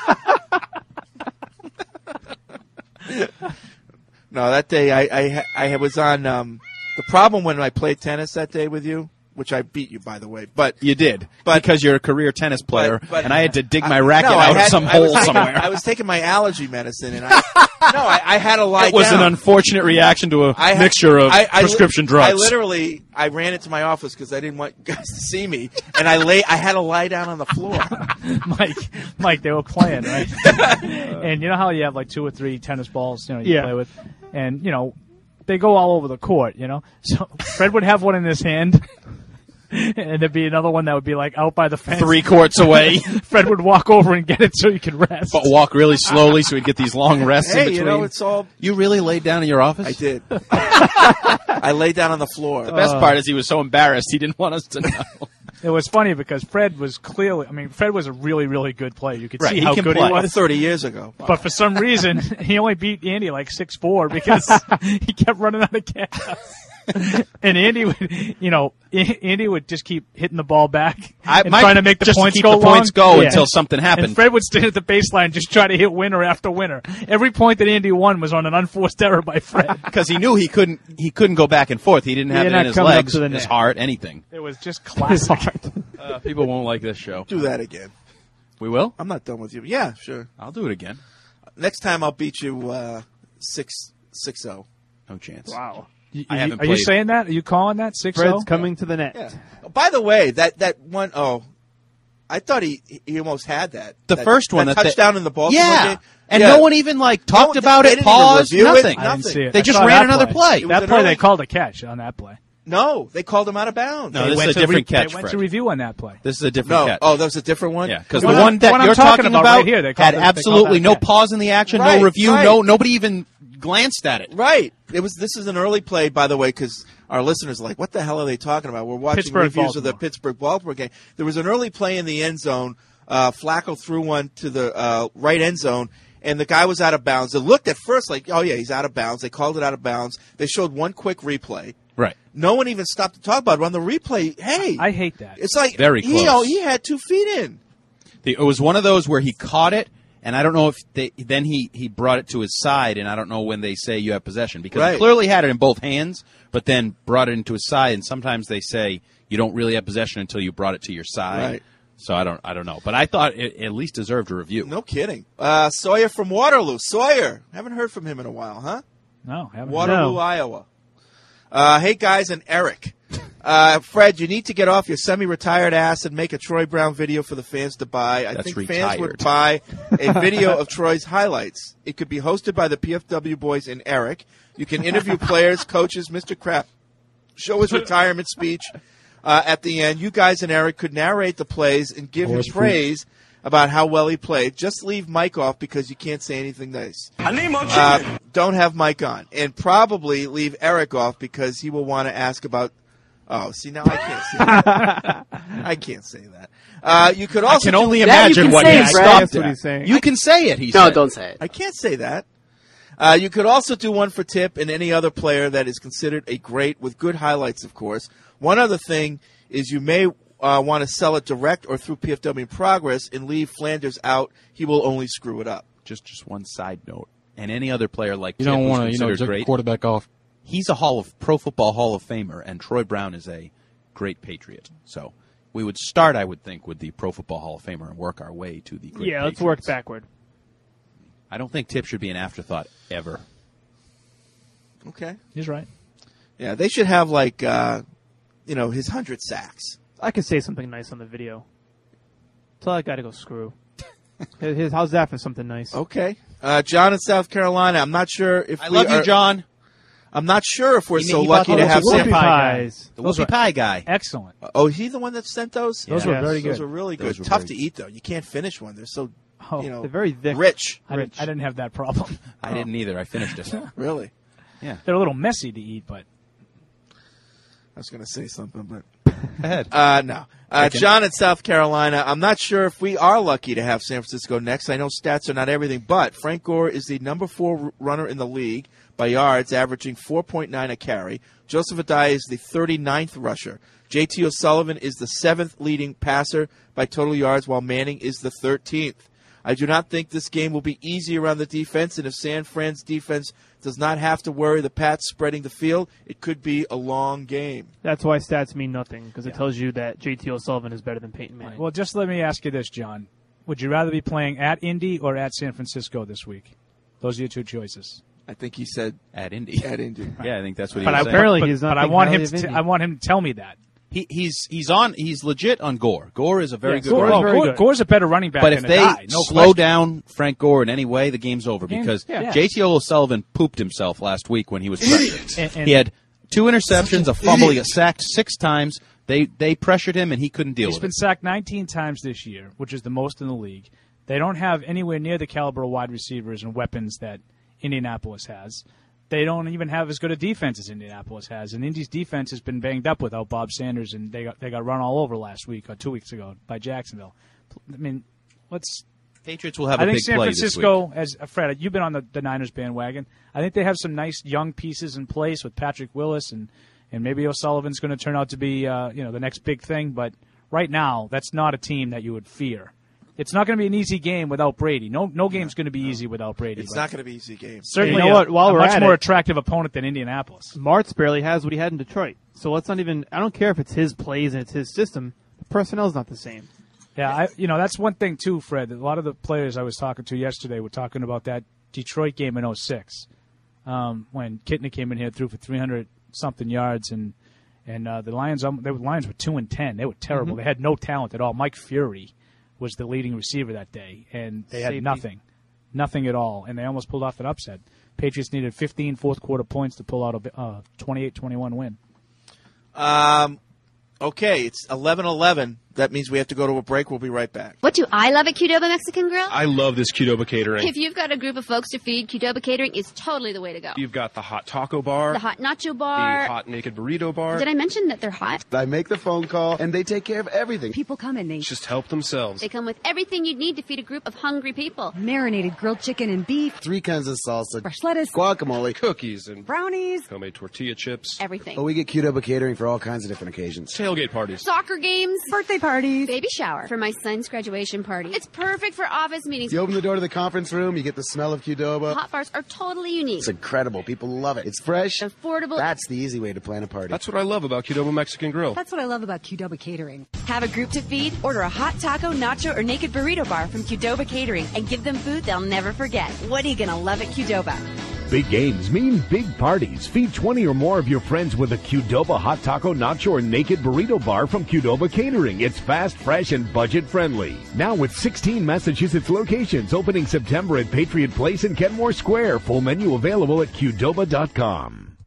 Speaker 8: No, that day I I, I was on. Um, the problem when I played tennis that day with you, which I beat you by the way, but
Speaker 10: You did,
Speaker 8: But-
Speaker 10: because you're a career tennis player,
Speaker 8: but- but-
Speaker 10: and I had to dig
Speaker 8: I-
Speaker 10: my racket
Speaker 8: no, I
Speaker 10: out
Speaker 8: had-
Speaker 10: of some
Speaker 8: I was
Speaker 10: hole
Speaker 8: taking-
Speaker 10: somewhere.
Speaker 8: I was taking my allergy medicine, and I no, I, I had to lie
Speaker 10: It was
Speaker 8: down.
Speaker 10: an unfortunate reaction to a
Speaker 8: I had-
Speaker 10: mixture of
Speaker 8: I- I li-
Speaker 10: prescription drugs.
Speaker 8: I literally, I ran into my office because I didn't want guys to see me, and I lay, I had to lie down on the floor.
Speaker 11: Mike, Mike, they were playing, right? And you know how you have like two or three tennis balls, you know, you
Speaker 9: Yeah.
Speaker 11: play with, and you know, they go all over the court, you know. So Fred would have one in his hand, and there'd be another one that would be like out by the fence,
Speaker 10: Three courts away.
Speaker 11: Fred would walk over and get it so he could rest.
Speaker 10: But walk really slowly so he'd get these long rests in
Speaker 8: Hey,
Speaker 10: between.
Speaker 8: you know, it's all.
Speaker 10: You really laid down in your office?
Speaker 8: I did. I lay down on the floor.
Speaker 10: The best part is he was so embarrassed he didn't want us to know.
Speaker 11: It was funny because Fred was clearly, I mean, Fred was a really, really good player. You could
Speaker 10: Right,
Speaker 11: see
Speaker 10: he
Speaker 11: how
Speaker 10: can
Speaker 11: good
Speaker 10: play.
Speaker 11: he was.
Speaker 8: thirty years ago.
Speaker 11: But for some reason, he only beat Andy like six four because he kept running out of gas. And Andy would, you know, A- Andy would just keep hitting the ball back
Speaker 10: I-
Speaker 11: and
Speaker 10: Mike,
Speaker 11: trying to make the
Speaker 10: just to
Speaker 11: points
Speaker 10: keep
Speaker 11: go
Speaker 10: the points
Speaker 11: long.
Speaker 10: go until something happened.
Speaker 11: And Fred would stand at the baseline just try to hit winner after winner. Every point that Andy won was on an unforced error by Fred.
Speaker 10: Because he knew he couldn't he couldn't go back and forth. He didn't have
Speaker 9: You're
Speaker 10: it
Speaker 9: not
Speaker 10: in his
Speaker 9: coming up
Speaker 10: legs,
Speaker 9: to the
Speaker 10: his
Speaker 9: net.
Speaker 10: heart, anything.
Speaker 11: It was just classic.
Speaker 10: Uh, people won't like this show.
Speaker 8: Do that again.
Speaker 10: We will?
Speaker 8: I'm not done with you. Yeah, sure.
Speaker 10: I'll do it again.
Speaker 8: Next time I'll beat you uh, six six zero.
Speaker 10: No chance.
Speaker 9: Wow.
Speaker 11: You,
Speaker 10: I
Speaker 11: you-
Speaker 10: haven't
Speaker 11: are you
Speaker 10: played-
Speaker 11: saying that? Are you calling that six
Speaker 9: Fred's
Speaker 11: zero?
Speaker 9: coming to the net.
Speaker 8: Yeah. By the way, that that one oh, I thought he he almost had that.
Speaker 10: The
Speaker 8: that,
Speaker 10: first one,
Speaker 8: that
Speaker 10: that they-
Speaker 8: touchdown in the Baltimore
Speaker 10: Yeah.
Speaker 8: game.
Speaker 10: And
Speaker 8: Yeah.
Speaker 10: no one even like talked
Speaker 8: No,
Speaker 10: about
Speaker 8: they
Speaker 10: it,
Speaker 8: didn't even
Speaker 10: paused,
Speaker 8: review it,
Speaker 10: nothing.
Speaker 11: I didn't see it.
Speaker 10: They
Speaker 11: I
Speaker 10: just
Speaker 11: saw
Speaker 10: ran
Speaker 11: that
Speaker 10: another play.
Speaker 8: It was
Speaker 11: That
Speaker 8: an
Speaker 11: play,
Speaker 8: early-
Speaker 11: they called a catch on that play.
Speaker 8: No, they called him out of bounds.
Speaker 10: No,
Speaker 11: They
Speaker 10: this
Speaker 11: went
Speaker 10: is a
Speaker 11: to
Speaker 10: different
Speaker 11: re-
Speaker 10: catch,
Speaker 11: They went
Speaker 10: Fred.
Speaker 11: to review on that play.
Speaker 10: This is a different
Speaker 8: No,
Speaker 10: catch.
Speaker 8: oh, that was a different one.
Speaker 10: Yeah, because
Speaker 11: The
Speaker 10: the
Speaker 11: one
Speaker 10: one
Speaker 11: I'm-
Speaker 10: that
Speaker 11: the one I'm
Speaker 10: you're
Speaker 11: talking
Speaker 10: talking
Speaker 11: about
Speaker 10: about,
Speaker 11: right here, they called
Speaker 10: had
Speaker 11: it- they called
Speaker 10: absolutely
Speaker 11: that
Speaker 10: no
Speaker 11: catch.
Speaker 10: pause in the action,
Speaker 8: Right,
Speaker 10: no review,
Speaker 8: right.
Speaker 10: no nobody even glanced at it.
Speaker 8: Right. It was. This is an early play, by the way, because our listeners are like, "What the hell are they talking about?" We're watching
Speaker 11: Pittsburgh,
Speaker 8: reviews of the
Speaker 11: Baltimore.
Speaker 8: Pittsburgh Baltimore game. There was an early play in the end zone. Uh, Flacco threw one to the uh, right end zone, and the guy was out of bounds. It looked at first like, "Oh yeah, he's out of bounds." They called it out of bounds. They showed one quick replay.
Speaker 10: Right.
Speaker 8: No one even stopped to talk about it on the replay. Hey,
Speaker 11: I hate that.
Speaker 8: it's like
Speaker 10: Very
Speaker 8: he
Speaker 10: close.
Speaker 8: he had two feet in.
Speaker 10: The, it was one of those where he caught it, and I don't know if they, then he, he brought it to his side, and I don't know when they say you have possession because
Speaker 8: Right.
Speaker 10: he clearly had it in both hands, but then brought it into his side, and sometimes they say you don't really have possession until you brought it to your side.
Speaker 8: Right.
Speaker 10: So I don't I don't know, but I thought it at least deserved a review.
Speaker 8: No kidding. Uh, Sawyer from Waterloo. Sawyer, haven't heard from him in a while, huh?
Speaker 11: No, haven't.
Speaker 8: Waterloo,
Speaker 9: No.
Speaker 8: Iowa. Uh, hey guys, and Eric. Uh, Fred, you need to get off your semi-retired ass and make a Troy Brown video for the fans to buy. I
Speaker 10: That's
Speaker 8: think fans would
Speaker 10: retired.
Speaker 8: buy a video of Troy's highlights. It could be hosted by the P F W boys and Eric. You can interview players, coaches, Mister Crap, show his retirement speech uh, at the end. You guys and Eric could narrate the plays and give him
Speaker 13: Horse
Speaker 8: praise about how well he played. Just leave Mike off because you can't say anything nice.
Speaker 19: I need more chicken.
Speaker 8: Uh, don't have Mike on. And probably leave Eric off because he will want to ask about. Oh, see, now I can't say that. I can't say that. Uh, you could also.
Speaker 10: I can only
Speaker 8: do-
Speaker 10: imagine
Speaker 18: can
Speaker 10: what
Speaker 18: say,
Speaker 10: he
Speaker 18: Brad.
Speaker 10: stopped
Speaker 9: That's what
Speaker 10: at.
Speaker 9: he's saying.
Speaker 10: You can say it, he
Speaker 18: No,
Speaker 10: said.
Speaker 18: don't say it.
Speaker 8: I can't say that. Uh, you could also do one for Tip and any other player that is considered a great, with good highlights, of course. One other thing is you may uh, want to sell it direct or through P F W Progress and leave Flanders out. He will only screw it up.
Speaker 10: Just just one side note. And any other player like
Speaker 21: You
Speaker 10: Tip
Speaker 21: don't
Speaker 10: who's
Speaker 21: want to, you know,
Speaker 10: considered
Speaker 21: jerk the
Speaker 10: great,
Speaker 21: quarterback off.
Speaker 10: he's a Hall of Pro Football Hall of Famer, and Troy Brown is a great Patriot. So we would start, I would think, with the Pro Football Hall of Famer and work our way to the great
Speaker 9: Yeah, let's
Speaker 10: Patriots.
Speaker 9: work backward.
Speaker 10: I don't think Tip should be an afterthought ever.
Speaker 8: Okay.
Speaker 11: He's right.
Speaker 8: Yeah, they should have like, uh, you know, his hundred sacks.
Speaker 9: I could say something nice on the video. Tell that guy to go screw. His, his- how's that for something nice?
Speaker 8: Okay. Uh, John in South Carolina. I'm not sure if
Speaker 10: I
Speaker 8: we
Speaker 10: love you,
Speaker 8: are-
Speaker 10: John.
Speaker 8: I'm not sure if we're
Speaker 10: He-
Speaker 8: so
Speaker 10: he
Speaker 8: lucky
Speaker 10: bought
Speaker 8: to
Speaker 10: those
Speaker 8: have
Speaker 10: whoopie
Speaker 8: Sam.
Speaker 9: Whoopie pies.
Speaker 10: The
Speaker 11: Those
Speaker 10: Whoopie
Speaker 11: were-
Speaker 10: Pie guy.
Speaker 11: Excellent.
Speaker 8: Oh, is he the one that sent those?
Speaker 11: Those
Speaker 9: Yeah.
Speaker 11: were very
Speaker 8: Those
Speaker 11: good.
Speaker 8: are really good.
Speaker 21: Those were
Speaker 8: Tough
Speaker 21: very
Speaker 8: to eat though. You can't finish one. They're so,
Speaker 11: Oh,
Speaker 8: you know,
Speaker 9: They're very thick.
Speaker 8: rich.
Speaker 11: I didn't, I didn't have that problem.
Speaker 10: I didn't either. I finished it.
Speaker 8: Really.
Speaker 10: Yeah.
Speaker 11: They're a little messy to eat, but
Speaker 8: I was going to say something, but
Speaker 10: Go ahead.
Speaker 8: uh, no. Uh,
Speaker 10: Chicken.
Speaker 8: John in South Carolina. I'm not sure if we are lucky to have San Francisco next. I know stats are not everything, but Frank Gore is the number four r- runner in the league by yards, averaging four point nine a carry. Joseph Adai is the thirty-ninth rusher. J T O'Sullivan is the seventh leading passer by total yards, while Manning is the thirteenth. I do not think this game will be easy around the defense, and if San Fran's defense does not have to worry the Pats spreading the field, it could be a long game.
Speaker 9: That's why stats mean nothing, because it tells you that J T O'Sullivan is better than Peyton Manning.
Speaker 11: well, just let me ask you this, John: would you rather be playing at Indy or at San Francisco this week? Those are your two choices.
Speaker 8: I think he said
Speaker 10: At Indy.
Speaker 8: at Indy.
Speaker 10: Yeah, I think that's what
Speaker 11: But
Speaker 10: he
Speaker 11: I,
Speaker 10: was saying.
Speaker 9: apparently
Speaker 11: but,
Speaker 9: he's not
Speaker 11: but I
Speaker 9: thinking
Speaker 11: want
Speaker 9: highly
Speaker 11: him.
Speaker 9: of
Speaker 11: To,
Speaker 9: Indy.
Speaker 11: I want him to tell me that.
Speaker 10: He, he's he's on. He's legit on Gore. Gore is a very
Speaker 9: Yeah,
Speaker 10: good
Speaker 9: Gore
Speaker 10: running
Speaker 9: is
Speaker 10: back.
Speaker 9: very
Speaker 11: Gore,
Speaker 9: good.
Speaker 11: Gore's a better running back
Speaker 10: But
Speaker 11: than
Speaker 10: if
Speaker 11: a
Speaker 10: they
Speaker 11: guy. No
Speaker 10: slow
Speaker 11: question.
Speaker 10: down Frank Gore in any way, the game's over
Speaker 11: Game-
Speaker 10: because
Speaker 11: yeah.
Speaker 10: J T O'Sullivan pooped himself last week when he was pressured.
Speaker 11: And- and-
Speaker 10: he had two interceptions, a fumble, he got sacked six times. They they pressured him and he couldn't deal
Speaker 11: He's
Speaker 10: with
Speaker 11: been
Speaker 10: it.
Speaker 11: sacked nineteen times this year, which is the most in the league. They don't have anywhere near the caliber of wide receivers and weapons that Indianapolis has. They don't even have as good a defense as Indianapolis has. And Indy's defense has been banged up without Bob Sanders, and they got they got run all over last week or two weeks ago by Jacksonville. I mean, let's.
Speaker 10: Patriots will have
Speaker 11: I
Speaker 10: a
Speaker 11: think
Speaker 10: big
Speaker 11: San
Speaker 10: play
Speaker 11: Francisco, as uh, Fred, you've been on the, the Niners bandwagon. I think they have some nice young pieces in place with Patrick Willis, and, and maybe O'Sullivan's going to turn out to be uh, you know the next big thing. But right now, that's not a team that you would fear. It's not going to be an easy game without Brady. No, no game's going to be easy without Brady.
Speaker 8: It's
Speaker 11: but
Speaker 8: not going to be an easy game.
Speaker 11: Certainly,
Speaker 9: You know
Speaker 11: a,
Speaker 9: what? While
Speaker 11: a
Speaker 9: we're
Speaker 11: much
Speaker 9: at
Speaker 11: more
Speaker 9: it-
Speaker 11: attractive opponent than Indianapolis.
Speaker 9: Martz barely has what he had in Detroit. So let's not even. I don't care if it's his plays and it's his system. The personnel's not the same.
Speaker 11: Yeah, I, you know, that's one thing, too, Fred. A lot of the players I was talking to yesterday were talking about that Detroit game in oh six um, when Kitna came in here, threw for three hundred something yards, and and uh, the Lions um, the Lions were two and ten. They were terrible.
Speaker 21: Mm-hmm.
Speaker 11: They had no talent at all. Mike Fury was the leading receiver that day, and they had nothing. Nothing at all, and they almost pulled off an upset. Patriots needed fifteen fourth-quarter points to pull out a uh, twenty-eight twenty-one win.
Speaker 8: Um, okay, it's eleven eleven. That means we have to go to a break. We'll be right back.
Speaker 5: What do I love at Qdoba Mexican Grill?
Speaker 12: I love this Qdoba catering.
Speaker 5: If you've got a group of folks to feed, Qdoba Catering is totally the way to go.
Speaker 12: You've got the hot taco bar,
Speaker 5: The hot nacho
Speaker 12: the
Speaker 5: bar.
Speaker 12: hot naked burrito bar.
Speaker 5: Did I mention that they're hot?
Speaker 13: I make the phone call, and they take care of everything.
Speaker 22: People come and they
Speaker 12: Just help themselves.
Speaker 5: They come with everything you'd need to feed a group of hungry people.
Speaker 22: marinated grilled chicken and beef,
Speaker 13: Three kinds of salsa,
Speaker 22: fresh lettuce,
Speaker 13: guacamole,
Speaker 12: Cookies and
Speaker 22: brownies,
Speaker 12: homemade tortilla chips.
Speaker 5: Everything.
Speaker 13: Oh, we get Qdoba catering for all kinds of different occasions.
Speaker 12: Tailgate parties.
Speaker 5: Soccer games.
Speaker 22: birthday parties.
Speaker 5: Baby shower. For my son's graduation party. It's perfect for office meetings.
Speaker 13: You open the door to the conference room, you get the smell of Qdoba.
Speaker 5: Hot bars are totally unique.
Speaker 13: It's incredible. People love it. It's fresh.
Speaker 5: Affordable.
Speaker 13: That's the easy way to plan a party.
Speaker 12: That's what I love about Qdoba Mexican Grill.
Speaker 22: That's what I love about Qdoba catering.
Speaker 15: Have a group to feed? Order a hot taco, nacho, or naked burrito bar from Qdoba Catering and give them food they'll never forget. What are you going to love at Qdoba?
Speaker 1: Big games mean big parties. Feed twenty or more of your friends with a Qdoba hot taco, nacho, or naked burrito bar from Qdoba Catering. It's fast, fresh, and budget-friendly. Now with sixteen Massachusetts locations opening September at Patriot Place and Kenmore Square. Full menu available at Qdoba dot com.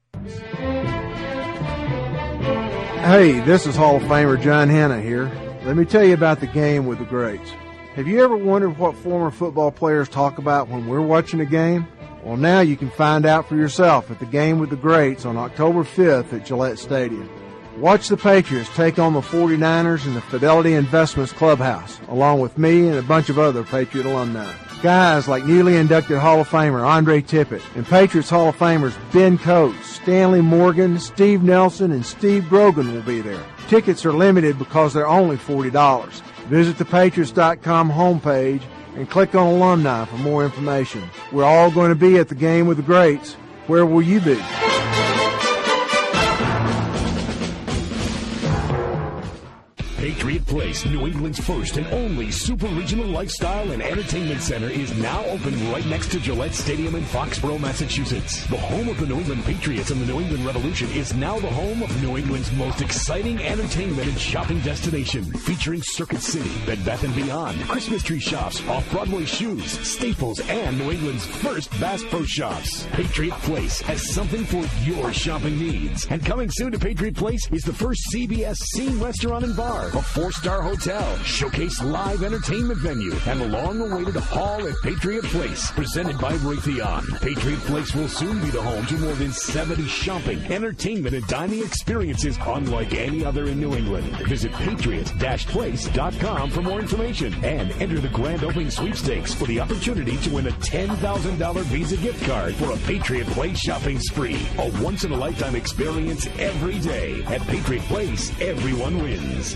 Speaker 16: Hey, this is Hall of Famer John Hanna here. Let me tell you about the game with the greats. Have you ever wondered what former football players talk about when we're watching a game? Well, now you can find out for yourself at the Game with the Greats on October fifth at Gillette Stadium. Watch the Patriots take on the forty-niners in the Fidelity Investments Clubhouse, along with me and a bunch of other Patriot alumni. Guys like newly inducted Hall of Famer Andre Tippett and Patriots Hall of Famers Ben Coates, Stanley Morgan, Steve Nelson, and Steve Grogan will be there. Tickets are limited because they're only forty dollars. Visit the Patriots dot com homepage and click on alumni for more information. We're all going to be at the Game with the Greats. Where will you be?
Speaker 1: Patriot Place, New England's first and only super regional lifestyle and entertainment center, is now open right next to Gillette Stadium in Foxborough, Massachusetts. The home of the New England Patriots and the New England Revolution is now the home of New England's most exciting entertainment and shopping destination, featuring Circuit City, Bed Bath and Beyond, Christmas tree shops, off-Broadway shoes, Staples, and New England's first Bass Pro Shops. Patriot Place has something for your shopping needs. And coming soon to Patriot Place is the first C B S Scene Restaurant and Bar, a four-star hotel, showcase live entertainment venue, and the long-awaited Hall at Patriot Place, presented by Raytheon. Patriot Place will soon be the home to more than seventy shopping, entertainment, and dining experiences unlike any other in New England. Visit patriot dash place dot com for more information and enter the grand opening sweepstakes for the opportunity to win a ten thousand dollars Visa gift card for a Patriot Place shopping spree. A once-in-a-lifetime experience every day. At Patriot Place, everyone wins.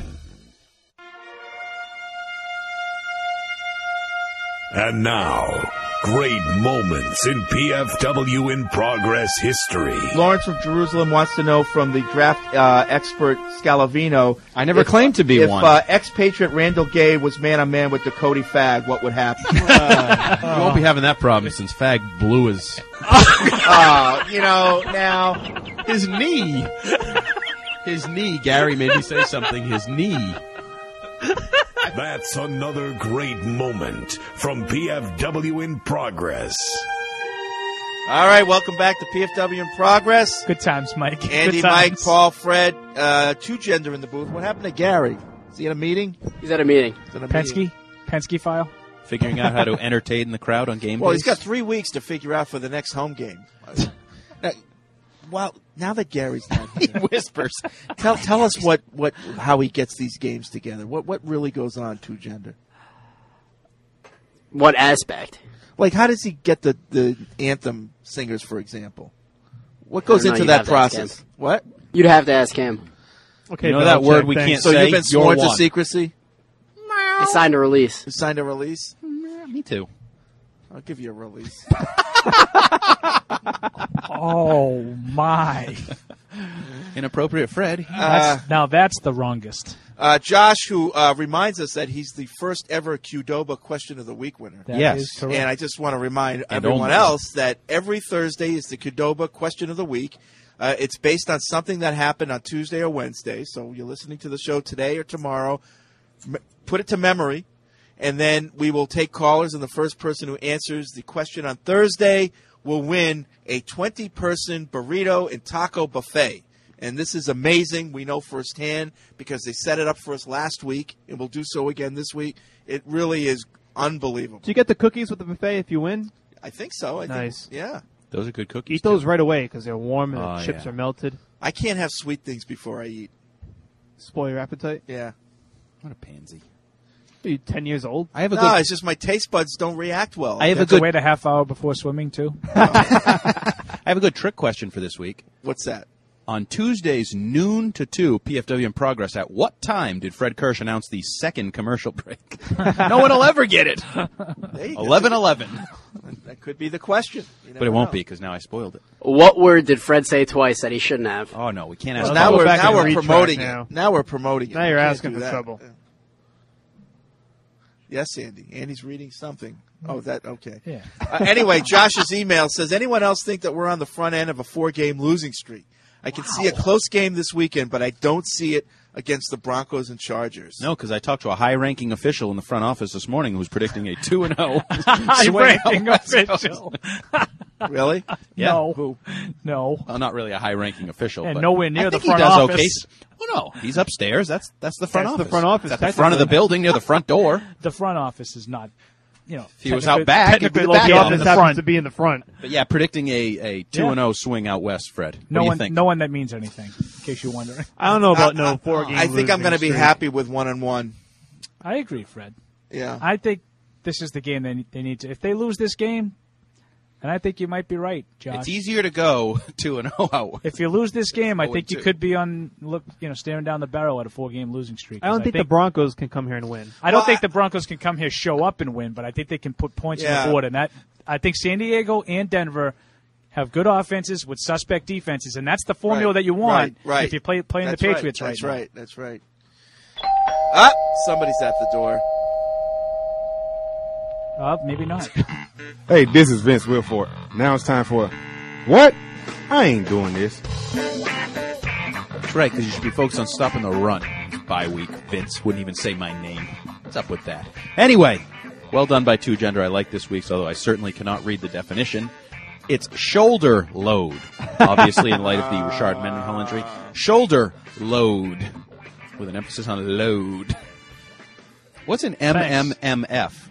Speaker 17: And now, great moments in P F W in Progress history.
Speaker 8: Lawrence from Jerusalem wants to know from the draft uh, expert Scalavino.
Speaker 10: I never
Speaker 8: if,
Speaker 10: claimed to be
Speaker 8: if,
Speaker 10: one.
Speaker 8: If uh, expatriate Randall Gay was man-on-man with Dakota Fag, what would happen?
Speaker 10: Uh, you won't be having that problem since Fag blew his...
Speaker 8: uh, you know, now...
Speaker 10: His knee. His knee. Gary made me say something. His knee.
Speaker 17: That's another great moment from P F W in Progress.
Speaker 8: All right, welcome back to P F W in Progress.
Speaker 11: Good times, Mike.
Speaker 8: Andy,
Speaker 11: Good times.
Speaker 8: Mike, Paul, Fred, uh, two gender in the booth. What happened to Gary? Is he at a meeting?
Speaker 14: He's at a meeting.
Speaker 8: He's at a
Speaker 11: Penske?
Speaker 8: meeting.
Speaker 11: Penske file?
Speaker 10: Figuring out how to entertain the crowd on game
Speaker 8: Well,
Speaker 10: days.
Speaker 8: he's got three weeks to figure out for the next home game. now, well, now that Gary's not here,
Speaker 10: he whispers.
Speaker 8: Tell tell us what, what how he gets these games together. What what really goes on two gender?
Speaker 14: What aspect?
Speaker 8: Like, how does he get the, the anthem singers, for example? What goes
Speaker 14: I don't know,
Speaker 8: into
Speaker 14: you'd
Speaker 8: that
Speaker 14: have to ask
Speaker 8: process?
Speaker 14: him.
Speaker 8: What?
Speaker 14: You'd have to ask him.
Speaker 9: Okay,
Speaker 10: you know
Speaker 9: Belichick,
Speaker 10: that word we
Speaker 9: thanks.
Speaker 10: can't
Speaker 8: So
Speaker 10: say?
Speaker 8: you've been
Speaker 10: You're
Speaker 8: sworn to
Speaker 10: one.
Speaker 8: secrecy?
Speaker 14: He signed a release.
Speaker 8: You signed a release?
Speaker 10: Me too.
Speaker 8: I'll give you a release.
Speaker 11: Oh, my.
Speaker 10: Inappropriate Fred.
Speaker 11: That's, now that's the wrongest.
Speaker 8: Uh, Josh, who uh, reminds us that he's the first ever Qdoba Question of the Week winner.
Speaker 11: That
Speaker 10: Yes.
Speaker 11: is correct.
Speaker 8: And I just want to remind
Speaker 10: And
Speaker 8: everyone
Speaker 10: only.
Speaker 8: else that every Thursday is the Qdoba Question of the Week. Uh, it's based on something that happened on Tuesday or Wednesday. So you're listening to the show today or tomorrow. M- put it to memory. And then we will take callers, and the first person who answers the question on Thursday will win a twenty-person burrito and taco buffet. And this is amazing. We know firsthand because they set it up for us last week, and we'll do so again this week. It really is unbelievable.
Speaker 9: Do you get the cookies with the buffet if you win?
Speaker 8: I think so. I
Speaker 9: Nice.
Speaker 8: Think, yeah.
Speaker 10: Those are good cookies.
Speaker 9: Eat those right away because they're warm and
Speaker 10: Oh,
Speaker 9: the chips
Speaker 10: yeah.
Speaker 9: are melted.
Speaker 8: I can't have sweet things before I eat.
Speaker 9: Spoil your appetite.
Speaker 8: Yeah.
Speaker 10: What a pansy.
Speaker 9: Are you ten years old?
Speaker 10: I have a
Speaker 8: no,
Speaker 10: good.
Speaker 8: it's just my taste buds don't react well.
Speaker 10: I have
Speaker 11: You
Speaker 10: a
Speaker 11: have to
Speaker 10: good.
Speaker 11: wait a half hour before swimming, too?
Speaker 10: I have a good trick question for this week.
Speaker 8: What's that?
Speaker 10: On Tuesdays, noon to two, P F W in progress. At what time did Fred Kirsch announce the second commercial break? No one will ever get it.
Speaker 8: There you go.
Speaker 10: Eleven eleven.
Speaker 8: That could be the question. You
Speaker 10: But it
Speaker 8: never
Speaker 10: won't
Speaker 8: know.
Speaker 10: be because now I spoiled it.
Speaker 14: What word did Fred say twice that he shouldn't have?
Speaker 10: Oh no, we can't ask.
Speaker 8: Well,
Speaker 10: that.
Speaker 8: now
Speaker 9: go
Speaker 8: we're
Speaker 9: back
Speaker 8: now
Speaker 9: and
Speaker 8: we're
Speaker 9: retrack
Speaker 8: promoting
Speaker 9: now.
Speaker 8: it. Now we're promoting it.
Speaker 9: Now you're
Speaker 8: We can't
Speaker 9: asking
Speaker 8: do
Speaker 9: for
Speaker 8: that.
Speaker 9: trouble.
Speaker 8: Yes, Andy. Andy's reading something. Oh, that okay.
Speaker 11: Yeah.
Speaker 8: Uh, anyway, Josh's email says, anyone else think that we're on the front end of a four-game losing streak? I can see a close game this weekend, but I don't see it against the Broncos and Chargers.
Speaker 10: No, because I talked to a high-ranking official in the front office this morning who was predicting a two and zero.
Speaker 11: High-ranking official.
Speaker 8: Really?
Speaker 10: Yeah.
Speaker 11: No.
Speaker 8: Who?
Speaker 11: No.
Speaker 10: Well, not really a high-ranking official,
Speaker 11: And
Speaker 10: but
Speaker 11: nowhere near
Speaker 10: I
Speaker 11: the
Speaker 10: think
Speaker 11: front
Speaker 10: he does
Speaker 11: office.
Speaker 10: Okay. Well, no, he's upstairs. That's that's the front
Speaker 9: That's the
Speaker 10: office.
Speaker 9: front office,
Speaker 10: It's at the front of the
Speaker 9: technically.
Speaker 10: building near the front door.
Speaker 11: The front office is not, you know.
Speaker 10: If he was
Speaker 11: technically-
Speaker 10: out back, he'd be
Speaker 11: technically
Speaker 10: the back
Speaker 11: located
Speaker 10: office
Speaker 11: in
Speaker 9: Office
Speaker 11: the
Speaker 9: happens
Speaker 11: front.
Speaker 9: to be in the front.
Speaker 10: But yeah, predicting a a two and zero swing out west, Fred. What
Speaker 11: No
Speaker 10: do you
Speaker 11: one,
Speaker 10: think?
Speaker 11: no one that means anything. In case you're wondering,
Speaker 9: I don't know about
Speaker 8: I-
Speaker 9: no
Speaker 8: I-
Speaker 9: four game.
Speaker 8: I think I'm
Speaker 9: going to
Speaker 8: be happy with one and one.
Speaker 11: I agree, Fred.
Speaker 8: Yeah.
Speaker 11: I think this is the game they they need to. If they lose this game, and I think you might be right, Josh.
Speaker 10: It's easier to go two and zero out.
Speaker 11: If you lose this game, I
Speaker 10: Oh,
Speaker 11: think you
Speaker 10: two.
Speaker 11: could be on, look, you know, staring down the barrel at a four-game losing streak.
Speaker 9: I don't think, the Broncos can come here and win.
Speaker 11: I don't
Speaker 8: Well,
Speaker 11: think
Speaker 8: I-
Speaker 11: the Broncos can come here, show up, and win, but I think they can put points on
Speaker 8: Yeah.
Speaker 11: the board. And that I think San Diego and Denver have good offenses with suspect defenses, and that's the formula
Speaker 8: Right,
Speaker 11: that you want
Speaker 8: right, right.
Speaker 11: if you play playing
Speaker 8: That's
Speaker 11: the
Speaker 8: right,
Speaker 11: Patriots right,
Speaker 8: That's
Speaker 11: now.
Speaker 8: right. That's right. Ah, somebody's at the door.
Speaker 11: Uh, maybe not.
Speaker 2: Hey, this is Vince Wilfork. Now it's time for what? I ain't doing this.
Speaker 10: That's right, because you should be focused on stopping the run. Bye week, Vince wouldn't even say my name. What's up with that? Anyway, well done by Two Gender. I like this week's, although I certainly cannot read the definition. It's shoulder load, obviously in light of the Rashard Mendenhall injury. Shoulder load, with an emphasis on load. What's an M M M F?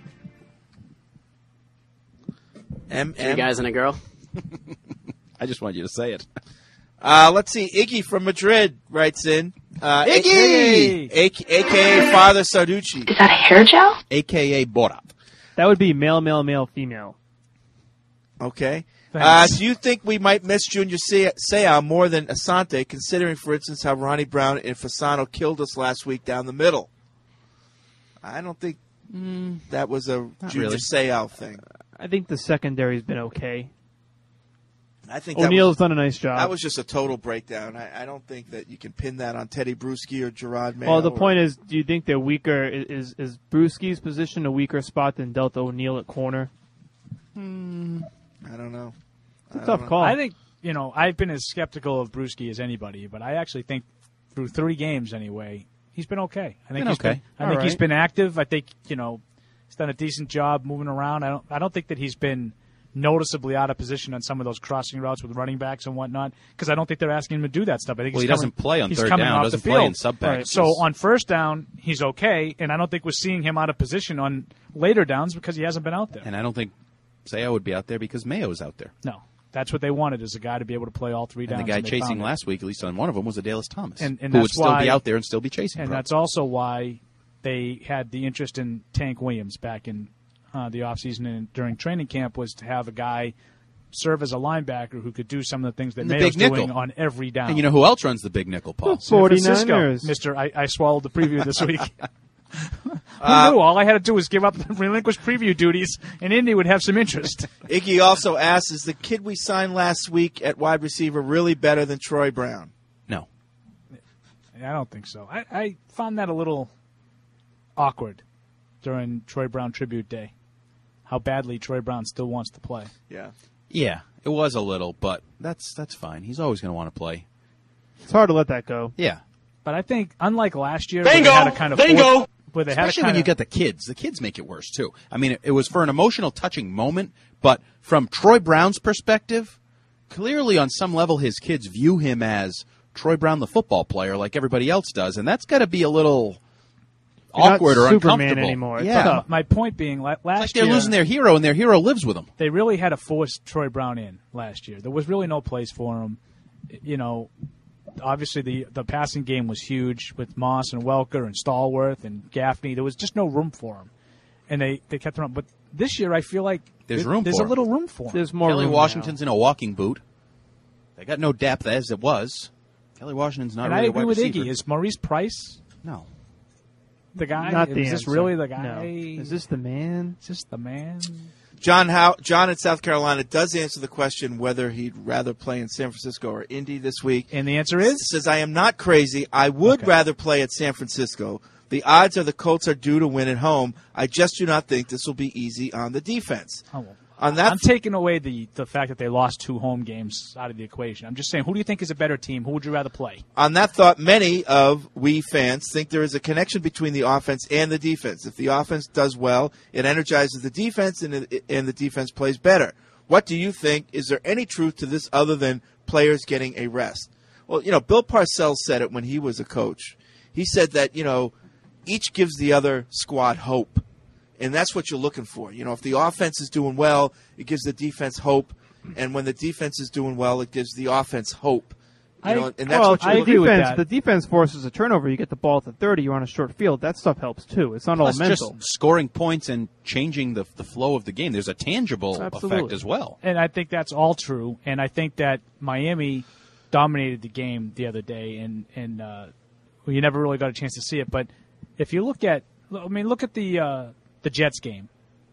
Speaker 8: M
Speaker 14: Three guys and a girl.
Speaker 10: I just want you to say it.
Speaker 8: Uh, let's see. Iggy from Madrid writes in. Uh,
Speaker 10: Iggy!
Speaker 8: A K A Father Sarducci.
Speaker 5: Is that a hair gel?
Speaker 10: A K A Borat.
Speaker 9: That would be male, male, male, female.
Speaker 8: Okay. Uh,
Speaker 11: Thanks.
Speaker 8: do you think we might miss Junior Se- Seau more than Asante, considering, for instance, how Ronnie Brown and Fasano killed us last week down the middle? I don't think that was a Junior
Speaker 10: really.
Speaker 8: Seau thing.
Speaker 9: I think the secondary's been okay.
Speaker 8: I think that
Speaker 9: O'Neal's
Speaker 8: was,
Speaker 9: done a nice job.
Speaker 8: that was just a total breakdown. I, I don't think that you can pin that on Teddy Bruschi or Gerard Mayo.
Speaker 9: Well, the
Speaker 8: or-
Speaker 9: point is, do you think they're weaker? Is is, is Brewski's position a weaker spot than Delta O'Neal at corner?
Speaker 8: I don't know.
Speaker 9: It's a
Speaker 8: I
Speaker 9: tough
Speaker 8: don't know.
Speaker 9: call.
Speaker 11: I think, you know, I've been as skeptical of Brewski as anybody, but I actually think through three games anyway, he's been okay. I think
Speaker 10: Been
Speaker 11: he's
Speaker 10: okay.
Speaker 11: Been, I
Speaker 9: All
Speaker 11: think he's
Speaker 9: right.
Speaker 11: been active. I think, you know, he's done a decent job moving around. I don't I don't think that he's been noticeably out of position on some of those crossing routes with running backs and whatnot, because I don't think they're asking him to do that stuff. I think
Speaker 10: Well,
Speaker 11: he's
Speaker 10: he doesn't
Speaker 11: coming-
Speaker 10: play on
Speaker 11: he's
Speaker 10: third
Speaker 11: coming
Speaker 10: down,
Speaker 11: off
Speaker 10: doesn't
Speaker 11: the
Speaker 10: play
Speaker 11: field.
Speaker 10: in sub packages.
Speaker 11: So on first down, he's okay, and I don't think we're seeing him out of position on later downs because he hasn't been out there.
Speaker 10: And I don't think Seau would be out there because Mayo's out there.
Speaker 11: No. That's what they wanted, is a guy to be able to play all three
Speaker 10: And
Speaker 11: downs.
Speaker 10: the guy
Speaker 11: they
Speaker 10: chasing
Speaker 11: found it.
Speaker 10: last week, at least on one of them, was Adalys Thomas,
Speaker 11: And- and
Speaker 10: who would
Speaker 11: that's
Speaker 10: still
Speaker 11: why-
Speaker 10: be out there and still be chasing.
Speaker 11: And
Speaker 10: probably.
Speaker 11: that's also why they had the interest in Tank Williams back in uh, the offseason and during training camp, was to have a guy serve as a linebacker who could do some of the things that
Speaker 10: And the
Speaker 11: Mayo's
Speaker 10: big nickel.
Speaker 11: doing on every down.
Speaker 10: And you know who else runs the big nickel, Paul?
Speaker 11: San Francisco.
Speaker 9: forty-niners.
Speaker 11: Mister I, I swallowed the preview this week. Who
Speaker 8: Uh,
Speaker 11: knew? All I had to do was give up the relinquish preview duties, and Indy would have some interest.
Speaker 8: Iggy also asks, is the kid we signed last week at wide receiver really better than Troy Brown?
Speaker 10: No.
Speaker 11: I don't think so. I, I found that a little awkward during Troy Brown Tribute Day, how badly Troy Brown still wants to play.
Speaker 8: Yeah.
Speaker 10: Yeah, it was a little, but that's that's fine. He's always going to want to play.
Speaker 9: It's hard to let that go.
Speaker 10: Yeah.
Speaker 11: But I think, unlike last year,
Speaker 10: Bingo!
Speaker 11: where they had a kind of
Speaker 10: Bingo!
Speaker 11: force- where they had a
Speaker 10: Especially
Speaker 11: kind
Speaker 10: when you
Speaker 11: of,
Speaker 10: get the kids. The kids make it worse, too. I mean, it, it was for an emotional, touching moment, but from Troy Brown's perspective, clearly on some level his kids view him as Troy Brown, the football player, like everybody else does, and that's got to be a little
Speaker 9: You're not
Speaker 10: awkward or
Speaker 9: Superman
Speaker 10: uncomfortable.
Speaker 9: anymore. It's
Speaker 10: Yeah.
Speaker 9: tough.
Speaker 11: My point being, la- last
Speaker 10: It's like they're
Speaker 11: year,
Speaker 10: losing their hero, and their hero lives with them.
Speaker 11: they really had to force Troy Brown in last year. There was really no place for him. You know, obviously the the passing game was huge with Moss and Welker and Stallworth and Gaffney. There was just no room for him, and they, they kept him on. But this year, I feel like
Speaker 10: There's
Speaker 11: there-
Speaker 10: room
Speaker 11: There's
Speaker 10: for
Speaker 11: a
Speaker 10: him.
Speaker 11: little room for him.
Speaker 9: There's more
Speaker 10: Kelly
Speaker 9: room
Speaker 10: Washington's in a walking boot. They got no depth as it was. Kelly Washington's not
Speaker 11: and
Speaker 10: really
Speaker 11: I
Speaker 10: a
Speaker 11: agree
Speaker 10: wide
Speaker 11: with
Speaker 10: receiver.
Speaker 11: Iggy. Is Maurice Price
Speaker 10: No.
Speaker 11: the guy?
Speaker 9: Not
Speaker 11: is
Speaker 9: the
Speaker 11: this
Speaker 9: answer.
Speaker 11: really the guy?
Speaker 9: No. Is this the man?
Speaker 11: Is this the man?
Speaker 8: John How John in South Carolina does answer the question whether he'd rather play in San Francisco or Indy this week.
Speaker 11: And the answer is?
Speaker 8: Says, I am not crazy. I would rather play at San Francisco. The odds are the Colts are due to win at home. I just do not think this will be easy on the defense.
Speaker 11: Oh, well.
Speaker 8: On that
Speaker 11: I'm taking away the, the fact that they lost two home games out of the equation. I'm just saying, who do you think is a better team? Who would you rather play?
Speaker 8: On that thought, many of we fans think there is a connection between the offense and the defense. If the offense does well, it energizes the defense, and, it, and the defense plays better. What do you think? Is there any truth to this other than players getting a rest? Well, you know, Bill Parcells said it when he was a coach. He said that, you know, each gives the other squad hope. And that's what you're looking for. You know, if the offense is doing well, it gives the defense hope. And when the defense is doing well, it gives the offense hope. You
Speaker 9: I,
Speaker 8: know, and that's
Speaker 9: well,
Speaker 8: what you're
Speaker 9: the
Speaker 8: looking for.
Speaker 9: defense, the defense forces a turnover. You get the ball at the thirty. You're on a short field. That stuff helps too. It's not
Speaker 10: Plus
Speaker 9: all mental.
Speaker 10: just scoring points and changing the the flow of the game. There's a tangible
Speaker 9: Absolutely.
Speaker 10: effect as well.
Speaker 11: And I think that's all true. And I think that Miami dominated the game the other day, and and uh, well, you never really got a chance to see it. But if you look at, I mean, look at the uh, the Jets game.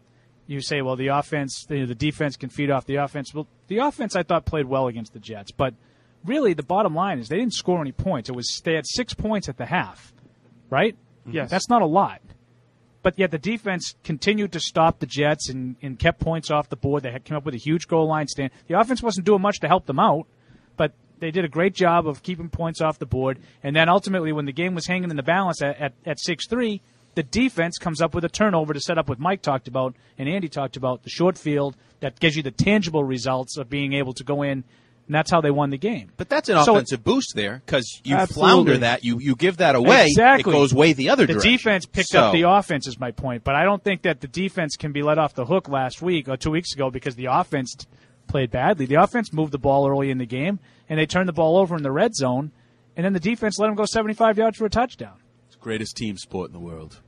Speaker 11: You say, well, the offense, the, the defense can feed off the offense. Well, the offense I thought played well against the Jets, but really the bottom line is they didn't score any points. It was they had six points at the half, right?
Speaker 9: Yes.
Speaker 11: That's not a lot. But yet the defense continued to stop the Jets and, and kept points off the board. They had came up with a huge goal line stand. The offense wasn't doing much to help them out, but they did a great job of keeping points off the board. And then ultimately, when the game was hanging in the balance at, at, at six three, the defense comes up with a turnover to set up what Mike talked about and Andy talked about, the short field that gives you the tangible results of being able to go in, and that's how they won the game.
Speaker 10: But that's an
Speaker 11: So-
Speaker 10: offensive boost there because you
Speaker 11: Absolutely.
Speaker 10: flounder that, you, you give that away,
Speaker 11: Exactly.
Speaker 10: it goes way the other
Speaker 11: the
Speaker 10: direction.
Speaker 11: defense picked
Speaker 10: So-
Speaker 11: up the offense is my point, but I don't think that the defense can be let off the hook last week or two weeks ago because the offense t- played badly. The offense moved the ball early in the game, and they turned the ball over in the red zone, and then the defense let them go seventy-five yards for a touchdown.
Speaker 10: It's the greatest team sport in the world.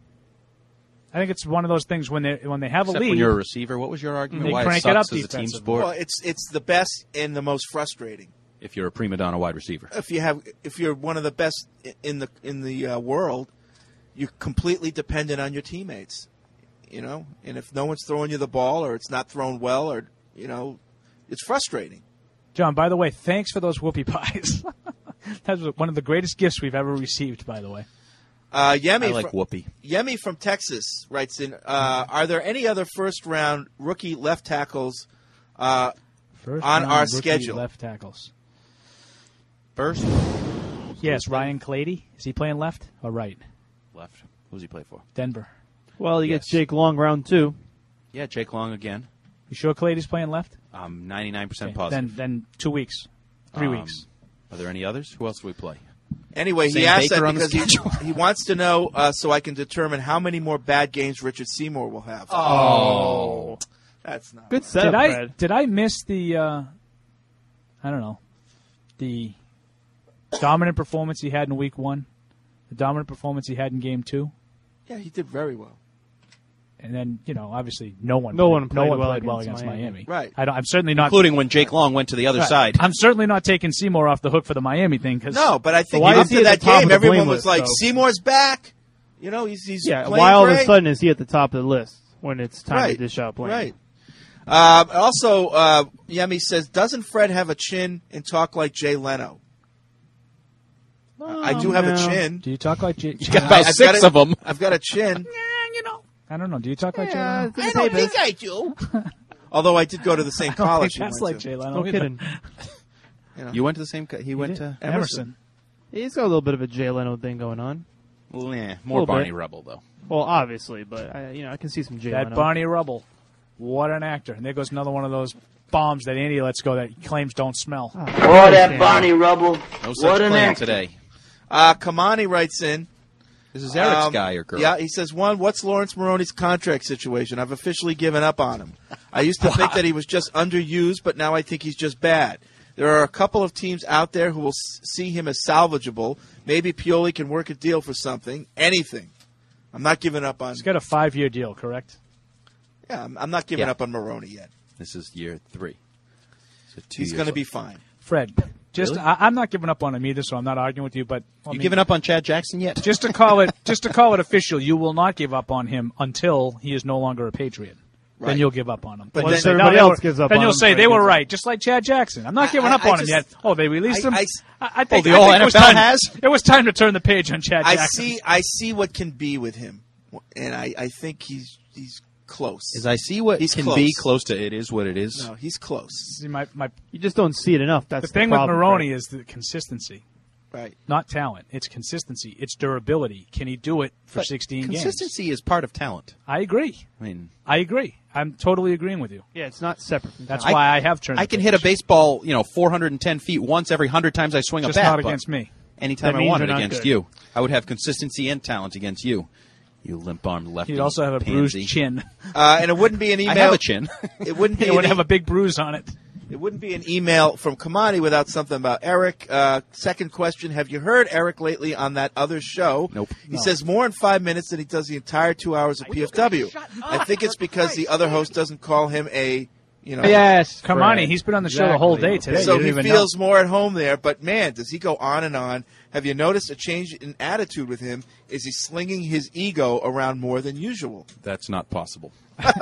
Speaker 11: I think it's one of those things when they when they have
Speaker 10: Except
Speaker 11: a lead.
Speaker 10: when you're a receiver. What was your argument?
Speaker 11: They
Speaker 10: Why
Speaker 11: crank
Speaker 10: it
Speaker 11: it up
Speaker 10: sucks as a team
Speaker 11: defensively.
Speaker 10: sport?
Speaker 8: Well, it's it's the best and the most frustrating.
Speaker 10: If you're a prima donna wide receiver.
Speaker 8: If you have, if you're one of the best in the in the uh, world, you're completely dependent on your teammates. You know, and if no one's throwing you the ball or it's not thrown well, or you know, it's frustrating.
Speaker 11: John, by the way, thanks for those whoopie pies. That was one of the greatest gifts we've ever received, by the way.
Speaker 8: Uh, Yemi,
Speaker 10: I like
Speaker 8: from,
Speaker 10: whoopee.
Speaker 8: Yemi from Texas writes in: uh, Are there any other first-round rookie left tackles uh,
Speaker 11: First
Speaker 8: on
Speaker 11: round
Speaker 8: our
Speaker 11: rookie
Speaker 8: schedule?
Speaker 11: left tackles.
Speaker 10: First?
Speaker 11: Yes, Ryan Clady. Is he playing left or right?
Speaker 10: Left. Who's he play for?
Speaker 11: Denver.
Speaker 9: Well, you
Speaker 10: Yes.
Speaker 9: get Jake Long round two.
Speaker 10: Yeah, Jake Long again.
Speaker 11: You sure Clady's playing left?
Speaker 10: I'm ninety-nine percent
Speaker 11: Okay,
Speaker 10: positive.
Speaker 11: Then, then two weeks, three
Speaker 10: Um,
Speaker 11: weeks.
Speaker 10: Are there any others? Who else do we play?
Speaker 8: Anyway, he
Speaker 10: Sam
Speaker 8: asked
Speaker 10: Baker
Speaker 8: that
Speaker 10: on the
Speaker 8: because he,
Speaker 10: schedule.
Speaker 8: he wants to know uh, so I can determine how many more bad games Richard Seymour will have.
Speaker 10: Oh.
Speaker 8: That's not
Speaker 9: Good setup,
Speaker 11: Did I
Speaker 9: Brad.
Speaker 11: did I miss the? Uh, I don't know, the dominant performance he had in week one, the dominant performance he had in game two,
Speaker 8: Yeah, he did very well.
Speaker 11: and then you know obviously no one
Speaker 9: No
Speaker 11: played,
Speaker 9: one
Speaker 11: no
Speaker 9: played
Speaker 11: one
Speaker 9: well
Speaker 11: played well
Speaker 9: against
Speaker 11: against
Speaker 9: Miami.
Speaker 11: Miami.
Speaker 8: Right.
Speaker 11: I don't, I'm certainly not
Speaker 10: Including when Jake Long went to the other
Speaker 11: Right.
Speaker 10: side.
Speaker 11: I'm certainly not taking Seymour off the hook for the Miami thing because
Speaker 8: No, but I think
Speaker 9: why is
Speaker 8: after
Speaker 9: he at
Speaker 8: that
Speaker 9: the top
Speaker 8: game,
Speaker 9: of the
Speaker 8: everyone
Speaker 9: blame
Speaker 8: was
Speaker 9: list,
Speaker 8: like,
Speaker 9: though?
Speaker 8: Seymour's back. You know, he's he's
Speaker 9: Yeah,
Speaker 8: playing
Speaker 9: why all of a
Speaker 8: great.
Speaker 9: sudden is he at the top of the list when it's time
Speaker 8: right.
Speaker 9: to dish out blame?
Speaker 8: Right. Um, also, uh, Yemi says, doesn't Fred have a chin and talk like Jay Leno? I do have
Speaker 11: no.
Speaker 8: a chin.
Speaker 11: Do you talk like Jay?
Speaker 10: You got about
Speaker 8: I've
Speaker 10: six
Speaker 8: got a-
Speaker 10: of them.
Speaker 8: I've got a chin.
Speaker 11: I don't know. Do you talk like
Speaker 9: Yeah,
Speaker 11: Jay Leno?
Speaker 9: I don't think
Speaker 8: I do. Although I did go to the same
Speaker 11: I don't
Speaker 8: college.
Speaker 11: think that's
Speaker 8: he went
Speaker 11: like
Speaker 8: to.
Speaker 11: Jay Leno.
Speaker 9: No
Speaker 11: either.
Speaker 9: kidding.
Speaker 8: You know.
Speaker 10: You went to the same. Co- he went
Speaker 11: did.
Speaker 10: to
Speaker 11: Emerson.
Speaker 9: He's got a little bit of a Jay Leno thing going on.
Speaker 10: Well, yeah, more
Speaker 9: Little
Speaker 10: Barney
Speaker 9: bit.
Speaker 10: Rubble though.
Speaker 9: Well, obviously, but I, you know, I can see some Jay
Speaker 11: That
Speaker 9: Leno.
Speaker 11: Barney Rubble. What an actor. And there goes another one of those bombs that Andy lets go that he claims don't smell.
Speaker 9: Oh,
Speaker 3: Oh, that Barney Rubble.
Speaker 10: No such
Speaker 3: What an
Speaker 10: claim
Speaker 3: actor.
Speaker 10: today.
Speaker 8: Uh, Kamani writes in.
Speaker 10: This is Eric's
Speaker 8: Um,
Speaker 10: guy or girl.
Speaker 8: Yeah, he says, one, what's Lawrence Maroney's contract situation? I've officially given up on him. I used to think that he was just underused, but now I think he's just bad. There are a couple of teams out there who will s- see him as salvageable. Maybe Pioli can work a deal for something. Anything. I'm not giving up on...
Speaker 11: He's got a five-year deal, correct?
Speaker 8: Yeah, I'm, I'm not giving
Speaker 10: Yeah.
Speaker 8: up on Maroney yet.
Speaker 10: This is year three. So two
Speaker 8: He's
Speaker 10: years
Speaker 8: going to
Speaker 10: left.
Speaker 8: be fine.
Speaker 11: Fred, just
Speaker 10: Really?
Speaker 11: I, I'm not giving up on him either, so I'm not arguing with you. But I
Speaker 10: You
Speaker 11: mean,
Speaker 10: giving up on Chad Jackson yet?
Speaker 11: Just to call it, just to call it official, you will not give up on him until he is no longer a Patriot.
Speaker 8: Right.
Speaker 11: Then you'll give up on him.
Speaker 8: But
Speaker 11: Once
Speaker 8: then-
Speaker 11: they-
Speaker 9: everybody
Speaker 11: no, they
Speaker 9: else
Speaker 11: were-
Speaker 9: gives up
Speaker 11: Then
Speaker 9: on
Speaker 11: you'll
Speaker 9: him,
Speaker 11: say
Speaker 9: Fred
Speaker 11: they were
Speaker 9: gives up.
Speaker 11: right, just like Chad Jackson. I'm not
Speaker 8: I-
Speaker 11: giving
Speaker 8: I-
Speaker 11: up
Speaker 8: I
Speaker 11: on him
Speaker 8: just-
Speaker 11: yet. Oh, they released
Speaker 8: I-
Speaker 11: him.
Speaker 8: I-
Speaker 11: I, I think,
Speaker 10: Oh, the
Speaker 11: I
Speaker 10: whole
Speaker 11: think it was
Speaker 10: N F L
Speaker 11: time,
Speaker 10: has?
Speaker 11: It was time to turn the page on Chad
Speaker 8: I
Speaker 11: Jackson.
Speaker 8: see I see what can be with him, and I, I think he's he's close.
Speaker 10: As I see what
Speaker 8: He's
Speaker 10: can
Speaker 8: close.
Speaker 10: be close to it is what it is.
Speaker 8: No, he's close.
Speaker 11: See, my, my,
Speaker 9: You just don't see it enough. That's
Speaker 11: the thing with
Speaker 9: problem,
Speaker 11: Maroney
Speaker 9: Fred.
Speaker 11: is the consistency,
Speaker 8: Right.
Speaker 11: not talent. It's consistency. It's durability. Can he do it for
Speaker 10: But
Speaker 11: sixteen games?
Speaker 10: consistency is part of talent.
Speaker 11: I agree.
Speaker 10: I mean,
Speaker 11: I agree. I'm totally agreeing with you.
Speaker 9: Yeah, it's not separate from
Speaker 11: That's
Speaker 9: talent.
Speaker 11: why I have turned.
Speaker 10: I
Speaker 11: the
Speaker 10: can
Speaker 11: page.
Speaker 10: hit a baseball, you know, four hundred ten feet once every hundred times I swing
Speaker 11: Just
Speaker 10: a bat.
Speaker 11: not
Speaker 10: but
Speaker 11: against me.
Speaker 10: Anytime
Speaker 9: That
Speaker 10: I
Speaker 9: means
Speaker 10: wanted
Speaker 9: you're not
Speaker 10: against
Speaker 9: good.
Speaker 10: you, I would have consistency and talent against you. You limp-armed lefty.
Speaker 11: He'd also have a
Speaker 10: pansy.
Speaker 11: bruised chin.
Speaker 8: Uh, and it wouldn't be an email.
Speaker 10: I have a chin.
Speaker 8: It wouldn't be.
Speaker 11: He would
Speaker 8: an
Speaker 11: have
Speaker 8: e-
Speaker 11: a big bruise on it.
Speaker 8: It wouldn't be an email from Kamani without something about Eric. Uh, second question: have you heard Eric lately on that other show?
Speaker 10: Nope.
Speaker 8: He says more in five minutes than he does the entire two hours of P F W. I think it's because the other host doesn't call him a, you know.
Speaker 9: Yes,
Speaker 11: Come
Speaker 9: Fred.
Speaker 11: on, he's been on the show the whole day
Speaker 9: Exactly.
Speaker 11: today.
Speaker 8: So
Speaker 11: You
Speaker 8: he
Speaker 11: didn't even
Speaker 8: feels
Speaker 11: know.
Speaker 8: more at home there. But man, does he go on and on? Have you noticed a change in attitude with him? Is he slinging his ego around more than usual?
Speaker 10: That's not possible.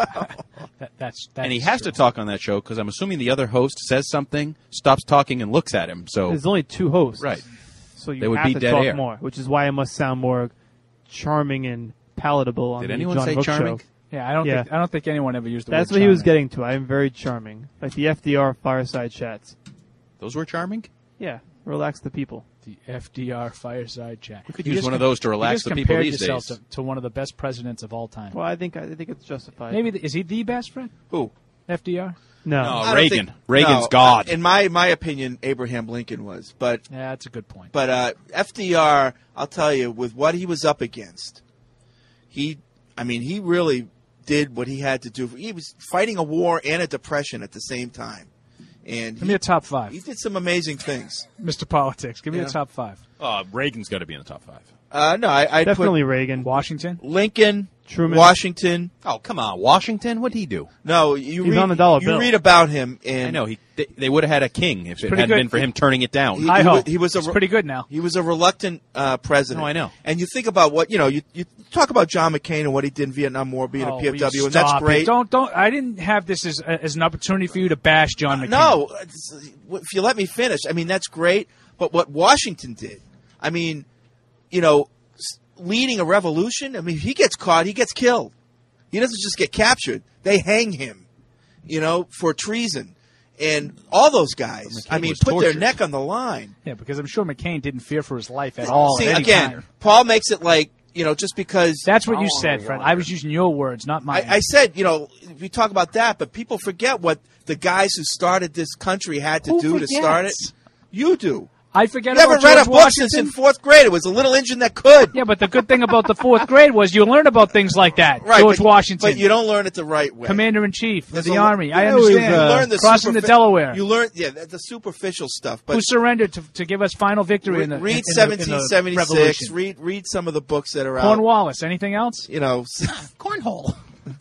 Speaker 11: That, that's that
Speaker 10: And he
Speaker 11: is
Speaker 10: has
Speaker 11: true.
Speaker 10: to talk on that show because I'm assuming the other host says something, stops talking, and looks at him. So
Speaker 9: There's only two hosts.
Speaker 10: Right.
Speaker 9: So you
Speaker 10: They would
Speaker 9: have
Speaker 10: be
Speaker 9: to
Speaker 10: dead
Speaker 9: talk
Speaker 10: air.
Speaker 9: more, which is why it must sound more charming and palatable on
Speaker 10: Did
Speaker 9: the
Speaker 10: anyone
Speaker 9: John
Speaker 10: say
Speaker 9: Brooks
Speaker 10: charming?
Speaker 9: show.
Speaker 11: Yeah, I don't
Speaker 9: Yeah.
Speaker 11: think I don't think anyone ever used the
Speaker 9: That's
Speaker 11: word
Speaker 9: what he was
Speaker 11: charming.
Speaker 9: getting to. I am very charming. Like the F D R fireside chats.
Speaker 10: those were charming.
Speaker 9: Yeah, relax the people.
Speaker 11: The F D R fireside chat.
Speaker 10: We could
Speaker 11: You
Speaker 10: use
Speaker 11: just
Speaker 10: one of
Speaker 11: com-
Speaker 10: those to
Speaker 11: you
Speaker 10: relax
Speaker 11: just
Speaker 10: the people
Speaker 11: compared
Speaker 10: these
Speaker 11: yourself
Speaker 10: days.
Speaker 11: To, to one of the best presidents of all time.
Speaker 9: Well, I think I think it's justified.
Speaker 11: Maybe the, is he the best friend?
Speaker 8: Who?
Speaker 11: F D R.
Speaker 9: No.
Speaker 10: No,
Speaker 8: I don't
Speaker 10: Reagan.
Speaker 8: think-
Speaker 10: Reagan's
Speaker 8: no,
Speaker 10: God.
Speaker 8: In my my opinion, Abraham Lincoln was, but
Speaker 11: Yeah, that's a good point.
Speaker 8: but uh, F D R, I'll tell you, with what he was up against, he, I mean, he really did what he had to do. He was fighting a war and a depression at the same time, and
Speaker 11: Give
Speaker 8: he,
Speaker 11: me a top five,
Speaker 8: he did some amazing things.
Speaker 11: Mister Politics. Give me
Speaker 8: Yeah.
Speaker 11: a top five.
Speaker 10: Uh, Reagan's got to be in the top five.
Speaker 8: Uh, no, I, I'd
Speaker 9: Definitely
Speaker 8: put
Speaker 9: Reagan.
Speaker 11: Washington.
Speaker 8: Lincoln,
Speaker 9: Truman.
Speaker 8: Washington.
Speaker 10: Oh, come on, Washington. What did he do?
Speaker 8: No, you
Speaker 9: He's
Speaker 8: read
Speaker 9: on the dollar
Speaker 8: you
Speaker 9: bill.
Speaker 8: read about him, and
Speaker 10: I know he. They, they would have had a king if it
Speaker 11: pretty
Speaker 10: hadn't
Speaker 11: good.
Speaker 10: been for him turning it down.
Speaker 8: He,
Speaker 11: Hi
Speaker 8: he
Speaker 11: ho.
Speaker 8: was, he was a
Speaker 11: It's
Speaker 8: re-
Speaker 11: pretty good now.
Speaker 8: He was a reluctant uh, president.
Speaker 10: No, I know.
Speaker 8: And you think about what you know. You, you talk about John McCain and what he did in Vietnam War, being
Speaker 11: Oh,
Speaker 8: a P F
Speaker 11: will
Speaker 8: W,
Speaker 11: you
Speaker 8: and that's
Speaker 11: stop it?
Speaker 8: great.
Speaker 11: Don't don't. I didn't have this as as an opportunity for you to bash John McCain.
Speaker 8: No, it's- if you let me finish, I mean that's great. But what Washington did, I mean, you know, s- leading a revolution. I mean, if he gets caught, he gets killed. He doesn't just get captured; they hang him, you know, for treason. And all those guys,
Speaker 10: McCain
Speaker 8: I mean,
Speaker 10: was
Speaker 8: put their
Speaker 10: tortured.
Speaker 8: neck on the line.
Speaker 11: Yeah, because I'm sure McCain didn't fear for his life at all.
Speaker 8: See,
Speaker 11: at any
Speaker 8: again,
Speaker 11: time.
Speaker 8: Paul makes it like you know, just because
Speaker 11: That's what you said, Fred. I was using your words, not mine.
Speaker 8: I, I said, you know, we talk about that, but people forget what the guys who started this country had to
Speaker 11: Who
Speaker 8: do to start it.
Speaker 11: forgets?
Speaker 8: You do.
Speaker 11: I forget
Speaker 8: You
Speaker 11: about
Speaker 8: haven't read
Speaker 11: George
Speaker 8: a book since
Speaker 11: Washington.
Speaker 8: in fourth grade. It was a little engine that could.
Speaker 11: Yeah, but the good thing about the fourth grade was you learn about things like that.
Speaker 8: Right,
Speaker 11: George
Speaker 8: but,
Speaker 11: Washington,
Speaker 8: but you don't learn it the right way.
Speaker 11: Commander in Chief of
Speaker 8: There's
Speaker 11: the
Speaker 8: a-
Speaker 11: Army. I
Speaker 8: you always,
Speaker 11: understand.
Speaker 8: uh, learn the
Speaker 11: Crossing the
Speaker 8: superfi-
Speaker 11: Delaware.
Speaker 8: You learn, yeah, the the superficial stuff. But
Speaker 11: Who surrendered to, to give us final victory
Speaker 8: re-
Speaker 11: in the in-
Speaker 8: read
Speaker 11: in the- in the
Speaker 8: seventeen seventy-six.
Speaker 11: revolution?
Speaker 8: Read read some of the books that are out.
Speaker 11: Cornwallis. Anything else?
Speaker 8: You know,
Speaker 11: Cornhole.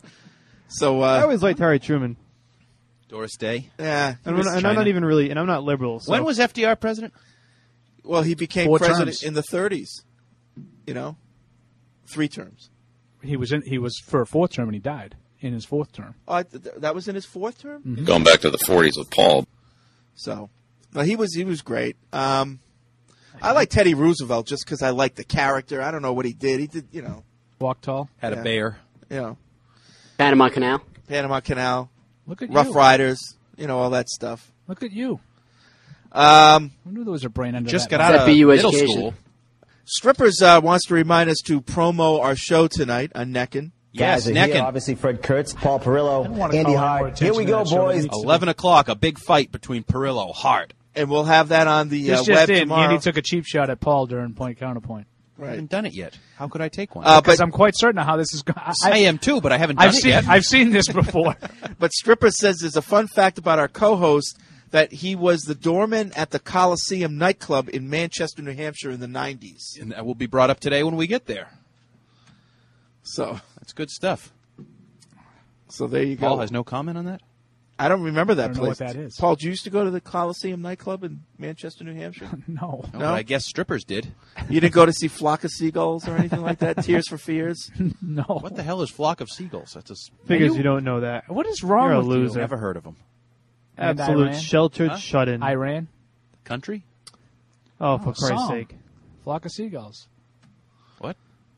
Speaker 8: so
Speaker 9: I
Speaker 8: uh,
Speaker 9: always liked Harry Truman.
Speaker 10: Doris Day.
Speaker 8: yeah. he
Speaker 9: And,
Speaker 8: was
Speaker 9: I'm, and I'm
Speaker 10: China.
Speaker 9: not even really, and I'm not liberal. So.
Speaker 10: When was F D R president?
Speaker 8: Well, he became
Speaker 11: Four
Speaker 8: president
Speaker 11: terms.
Speaker 8: in the thirties. You know, three terms.
Speaker 11: He was in, he was for a fourth term and he died in his fourth term.
Speaker 8: Oh, I th- that was in his fourth term.
Speaker 11: Mm-hmm.
Speaker 4: Going back to the forties with Paul.
Speaker 8: So, no, he was he was great. Um, I like Teddy Roosevelt just because I like the character. I don't know what he did. He did, you know.
Speaker 11: Walk tall.
Speaker 10: Had
Speaker 8: Yeah.
Speaker 10: a bear.
Speaker 8: You know.
Speaker 14: Panama Canal.
Speaker 8: Panama Canal.
Speaker 11: Look at
Speaker 8: Rough
Speaker 11: you.
Speaker 8: Riders. You know, all that stuff.
Speaker 11: Look at you.
Speaker 8: Um,
Speaker 11: I knew there was a brain under
Speaker 10: Just
Speaker 11: that.
Speaker 10: got out of middle school.
Speaker 8: Strippers uh, wants to remind us to promo our show tonight on Neckin.
Speaker 10: Yes,
Speaker 4: Guys are here,
Speaker 10: Neckin.
Speaker 4: obviously Fred Kurtz, Paul Perillo,
Speaker 11: wanna
Speaker 4: Andy
Speaker 11: call any more
Speaker 4: Hart. Here
Speaker 11: attention
Speaker 4: we
Speaker 11: to
Speaker 4: go,
Speaker 11: that show.
Speaker 4: boys.
Speaker 10: Eleven o'clock, a big fight between Perillo, Hart.
Speaker 8: And we'll have that on the
Speaker 11: This
Speaker 8: uh,
Speaker 11: just
Speaker 8: web
Speaker 11: in.
Speaker 8: tomorrow.
Speaker 11: Andy took a cheap shot at Paul during point counterpoint.
Speaker 10: I haven't done it yet. How could I take one?
Speaker 8: Uh,
Speaker 11: Because
Speaker 8: but
Speaker 11: I'm quite certain of how this is going.
Speaker 10: I am too, but I haven't done
Speaker 11: I've
Speaker 10: it
Speaker 11: seen,
Speaker 10: yet.
Speaker 11: I've seen this before.
Speaker 8: But Stripper says there's a fun fact about our co-host that he was the doorman at the Coliseum nightclub in Manchester, New Hampshire in the nineties.
Speaker 10: And that will be brought up today when we get there.
Speaker 8: So
Speaker 10: That's good stuff.
Speaker 8: So there you go.
Speaker 10: Paul has no comment on that?
Speaker 8: I don't remember that
Speaker 11: I don't know
Speaker 8: place.
Speaker 11: what that is.
Speaker 8: Paul, did you used to go to the Coliseum nightclub in Manchester, New Hampshire?
Speaker 11: No.
Speaker 10: No, but I guess strippers did.
Speaker 8: You didn't go to see Flock of Seagulls or anything like that? Tears for Fears?
Speaker 11: No.
Speaker 10: What the hell is Flock of Seagulls? That's a s-
Speaker 9: Figures
Speaker 11: you-
Speaker 9: you, don't know that.
Speaker 11: What is wrong
Speaker 9: You're a
Speaker 11: with you?
Speaker 9: loser.
Speaker 10: Never heard of them.
Speaker 11: And
Speaker 9: Absolute
Speaker 11: Iran?
Speaker 9: sheltered
Speaker 10: Huh?
Speaker 9: shut-in.
Speaker 11: Iran?
Speaker 10: Country?
Speaker 9: Oh, for
Speaker 11: Oh,
Speaker 9: Christ's
Speaker 11: song.
Speaker 9: sake.
Speaker 11: Flock of Seagulls.
Speaker 10: What?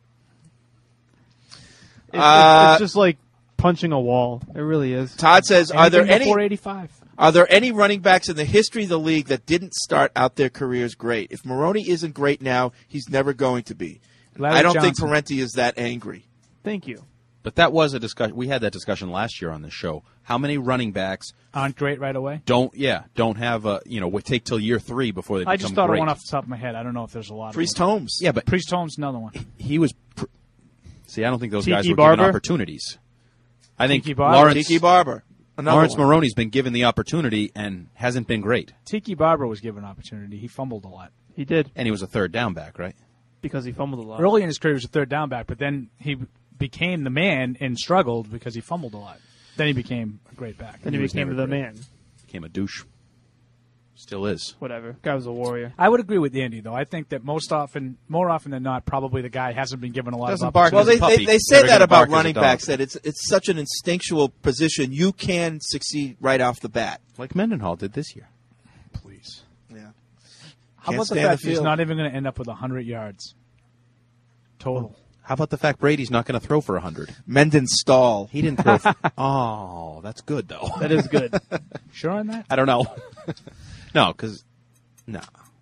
Speaker 9: It's,
Speaker 8: Uh,
Speaker 9: it's just like punching a wall. It really is.
Speaker 8: Todd says, are there
Speaker 11: Anything
Speaker 8: any
Speaker 11: before eighty-five?
Speaker 8: are there any running backs in the history of the league that didn't start out their careers great? If Maroney isn't great now, he's never going to be.
Speaker 11: Larry
Speaker 8: I don't
Speaker 11: Johnson.
Speaker 8: think Parenti is that angry.
Speaker 9: Thank you.
Speaker 10: But that was a discussion. We had that discussion last year on the show. How many running backs
Speaker 11: Aren't great right away?
Speaker 10: don't, yeah, don't have a, you know, would take till year three before they become
Speaker 11: I just thought
Speaker 10: great.
Speaker 11: of one off the top of my head. I don't know if there's a lot
Speaker 8: Priest
Speaker 11: of them.
Speaker 8: Holmes.
Speaker 10: Yeah, but
Speaker 11: Priest Holmes, another one.
Speaker 10: he was. Pr- See, I don't think those
Speaker 9: Tiki
Speaker 10: guys were
Speaker 9: Barber?
Speaker 10: given opportunities. I think
Speaker 11: Tiki Barber?
Speaker 10: Lawrence
Speaker 8: Tiki Barber. Another
Speaker 10: Lawrence
Speaker 8: one.
Speaker 10: Maroney's been given the opportunity and hasn't been great.
Speaker 11: Tiki Barber was given an opportunity. He fumbled a lot.
Speaker 9: He did,
Speaker 10: And he was a third down back, right?
Speaker 9: because he fumbled a lot.
Speaker 11: Early in his career, he was a third down back, but then he became the man and struggled because he fumbled a lot. Then he became a great back.
Speaker 9: Then he,
Speaker 10: He was
Speaker 9: became
Speaker 10: never
Speaker 9: the
Speaker 10: great.
Speaker 9: man.
Speaker 10: Became a douche. Still is.
Speaker 9: Whatever. Guy was a warrior.
Speaker 11: I would agree with Andy, though. I think that most often, more often than not, probably the guy hasn't been given a lot
Speaker 10: Doesn't
Speaker 11: of
Speaker 10: bark
Speaker 8: Well,
Speaker 11: opportunity.
Speaker 8: they,
Speaker 10: as a
Speaker 8: they,
Speaker 10: puppy.
Speaker 8: they say
Speaker 10: Never
Speaker 8: that
Speaker 10: gonna
Speaker 8: about
Speaker 10: bark as a
Speaker 8: running
Speaker 10: dog.
Speaker 8: backs, that it's it's such an instinctual position. You can succeed right off the bat.
Speaker 10: Like Mendenhall did this year.
Speaker 11: Please.
Speaker 8: Yeah.
Speaker 11: How
Speaker 8: Can't
Speaker 11: about the
Speaker 8: stay on
Speaker 11: fact
Speaker 8: the
Speaker 11: that he's
Speaker 8: field.
Speaker 11: not even going to end up with one hundred yards total?
Speaker 10: How about the fact Brady's not going to throw for one hundred?
Speaker 8: Menden Stahl.
Speaker 10: He didn't throw for... Oh, that's good, though.
Speaker 9: That is good.
Speaker 11: Sure on that?
Speaker 10: I don't know. No, because... No.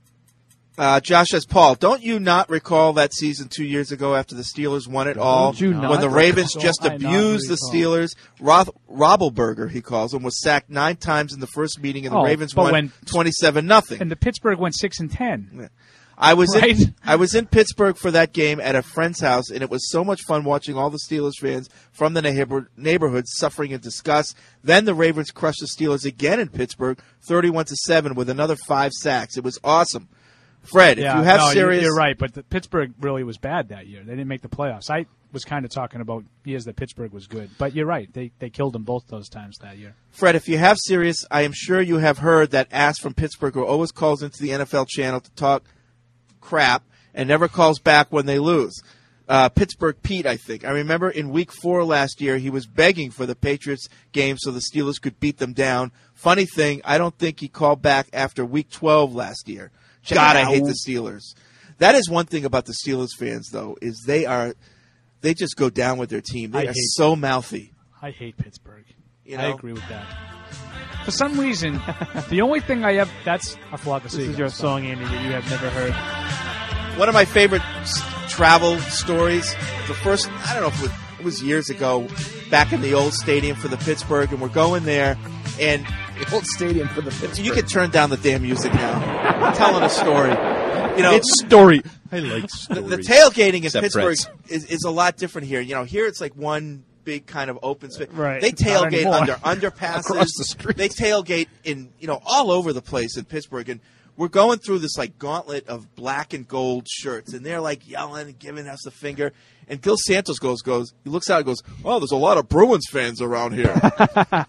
Speaker 8: Uh, Josh says, Paul, don't you not recall that season two years ago after the Steelers won it all?
Speaker 9: you not
Speaker 8: when the Ravens
Speaker 11: recall?
Speaker 8: just
Speaker 11: Don't I not
Speaker 8: abused the
Speaker 11: recall?
Speaker 8: Steelers? Roth, Robbleberger, he calls him, was sacked nine times in the first meeting, and the
Speaker 11: Oh,
Speaker 8: Ravens
Speaker 11: but
Speaker 8: won
Speaker 11: when-
Speaker 8: twenty-seven nothing.
Speaker 11: And the Pittsburgh went six and ten.
Speaker 8: I was
Speaker 11: Right?
Speaker 8: in, I was in Pittsburgh for that game at a friend's house, and it was so much fun watching all the Steelers fans from the neighbor, neighborhood suffering in disgust. Then the Ravens crushed the Steelers again in Pittsburgh, thirty-one to seven, with another five sacks. It was awesome. Fred,
Speaker 11: Yeah,
Speaker 8: if you have
Speaker 11: no,
Speaker 8: serious,
Speaker 11: you're right. But the Pittsburgh really was bad that year. They didn't make the playoffs. I was kind of talking about years that Pittsburgh was good. But you're right. They they killed them both those times that year.
Speaker 8: Fred, if you have serious, I am sure you have heard that ass from Pittsburgh who always calls into the N F L channel to talk crap and never calls back when they lose. Uh, Pittsburgh Pete, I think. I remember in week four last year, he was begging for the Patriots game so the Steelers could beat them down. Funny thing, I don't think he called back after week twelve last year. God, I hate the Steelers. That is one thing about the Steelers fans, though, is they are they just go down with their team. They
Speaker 11: I
Speaker 8: are
Speaker 11: hate
Speaker 8: so mouthy.
Speaker 11: I hate Pittsburgh.
Speaker 8: You
Speaker 11: I
Speaker 8: know?
Speaker 11: agree with that. For some reason, the only thing I have that's a flock of
Speaker 9: This is
Speaker 11: seagulls.
Speaker 9: your song, Andy, that you have never heard.
Speaker 8: One of my favorite s- travel stories, the first, I don't know if it was, it was years ago, back in the old stadium for the Pittsburgh, and we're going there, and
Speaker 13: The old stadium for the Pittsburgh.
Speaker 8: you can turn down the damn music now. I'm telling a story. You know,
Speaker 10: It's story. I like
Speaker 8: the,
Speaker 10: stories.
Speaker 8: the tailgating in
Speaker 10: Except
Speaker 8: Pittsburgh
Speaker 10: Fred's.
Speaker 8: is, is a lot different here. You know, here it's like one big kind of open space.
Speaker 9: Right.
Speaker 8: They
Speaker 11: Not
Speaker 8: tailgate
Speaker 11: anymore.
Speaker 8: under underpasses.
Speaker 10: Across the street.
Speaker 8: They tailgate in, you know, all over the place in Pittsburgh. And we're going through this like gauntlet of black and gold shirts, and they're like yelling and giving us the finger. And Gil Santos goes, goes, he looks out and goes, "Oh, there's a lot of Bruins fans around here." I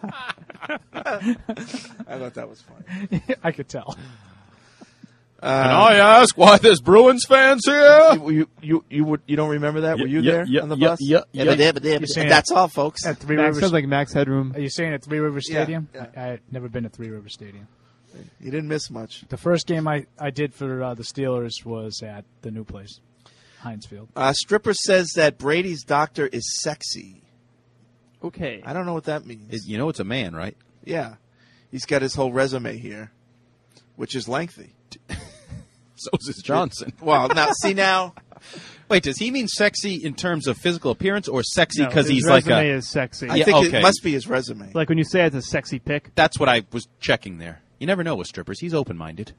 Speaker 8: thought that was funny.
Speaker 11: I could tell.
Speaker 10: And I ask why there's Bruins fans here?
Speaker 8: You, you, you, you would, you don't remember that? Were you
Speaker 10: Yeah,
Speaker 8: there
Speaker 10: yeah,
Speaker 8: on the
Speaker 10: yeah,
Speaker 8: bus?
Speaker 10: yeah, yeah.
Speaker 11: You're saying
Speaker 8: That's all, folks.
Speaker 11: At Three
Speaker 9: Max
Speaker 11: Rivers.
Speaker 9: sounds like Max Headroom.
Speaker 11: Are you saying at Three Rivers
Speaker 8: Yeah,
Speaker 11: Stadium?
Speaker 8: yeah.
Speaker 11: I, I had never been to Three Rivers Stadium.
Speaker 8: You didn't miss much.
Speaker 11: The first game I, I did for uh, the Steelers was at the new place, Heinz Field.
Speaker 8: Uh, Stripper says that Brady's doctor is sexy.
Speaker 9: Okay.
Speaker 8: I don't know what that means.
Speaker 10: It- you know it's a man, right?
Speaker 8: Yeah. He's got his whole resume here, which is lengthy.
Speaker 10: So is this Johnson.
Speaker 8: Well, now, see now.
Speaker 10: Wait, does he mean sexy in terms of physical appearance or sexy
Speaker 9: No,
Speaker 10: because
Speaker 9: his
Speaker 10: he's like
Speaker 9: resume
Speaker 10: a...
Speaker 9: is sexy.
Speaker 8: I
Speaker 10: Yeah,
Speaker 8: think
Speaker 10: okay.
Speaker 8: it must be his resume.
Speaker 9: Like when you say it's a sexy pick.
Speaker 10: That's what I was checking there. You never know with strippers. He's open-minded.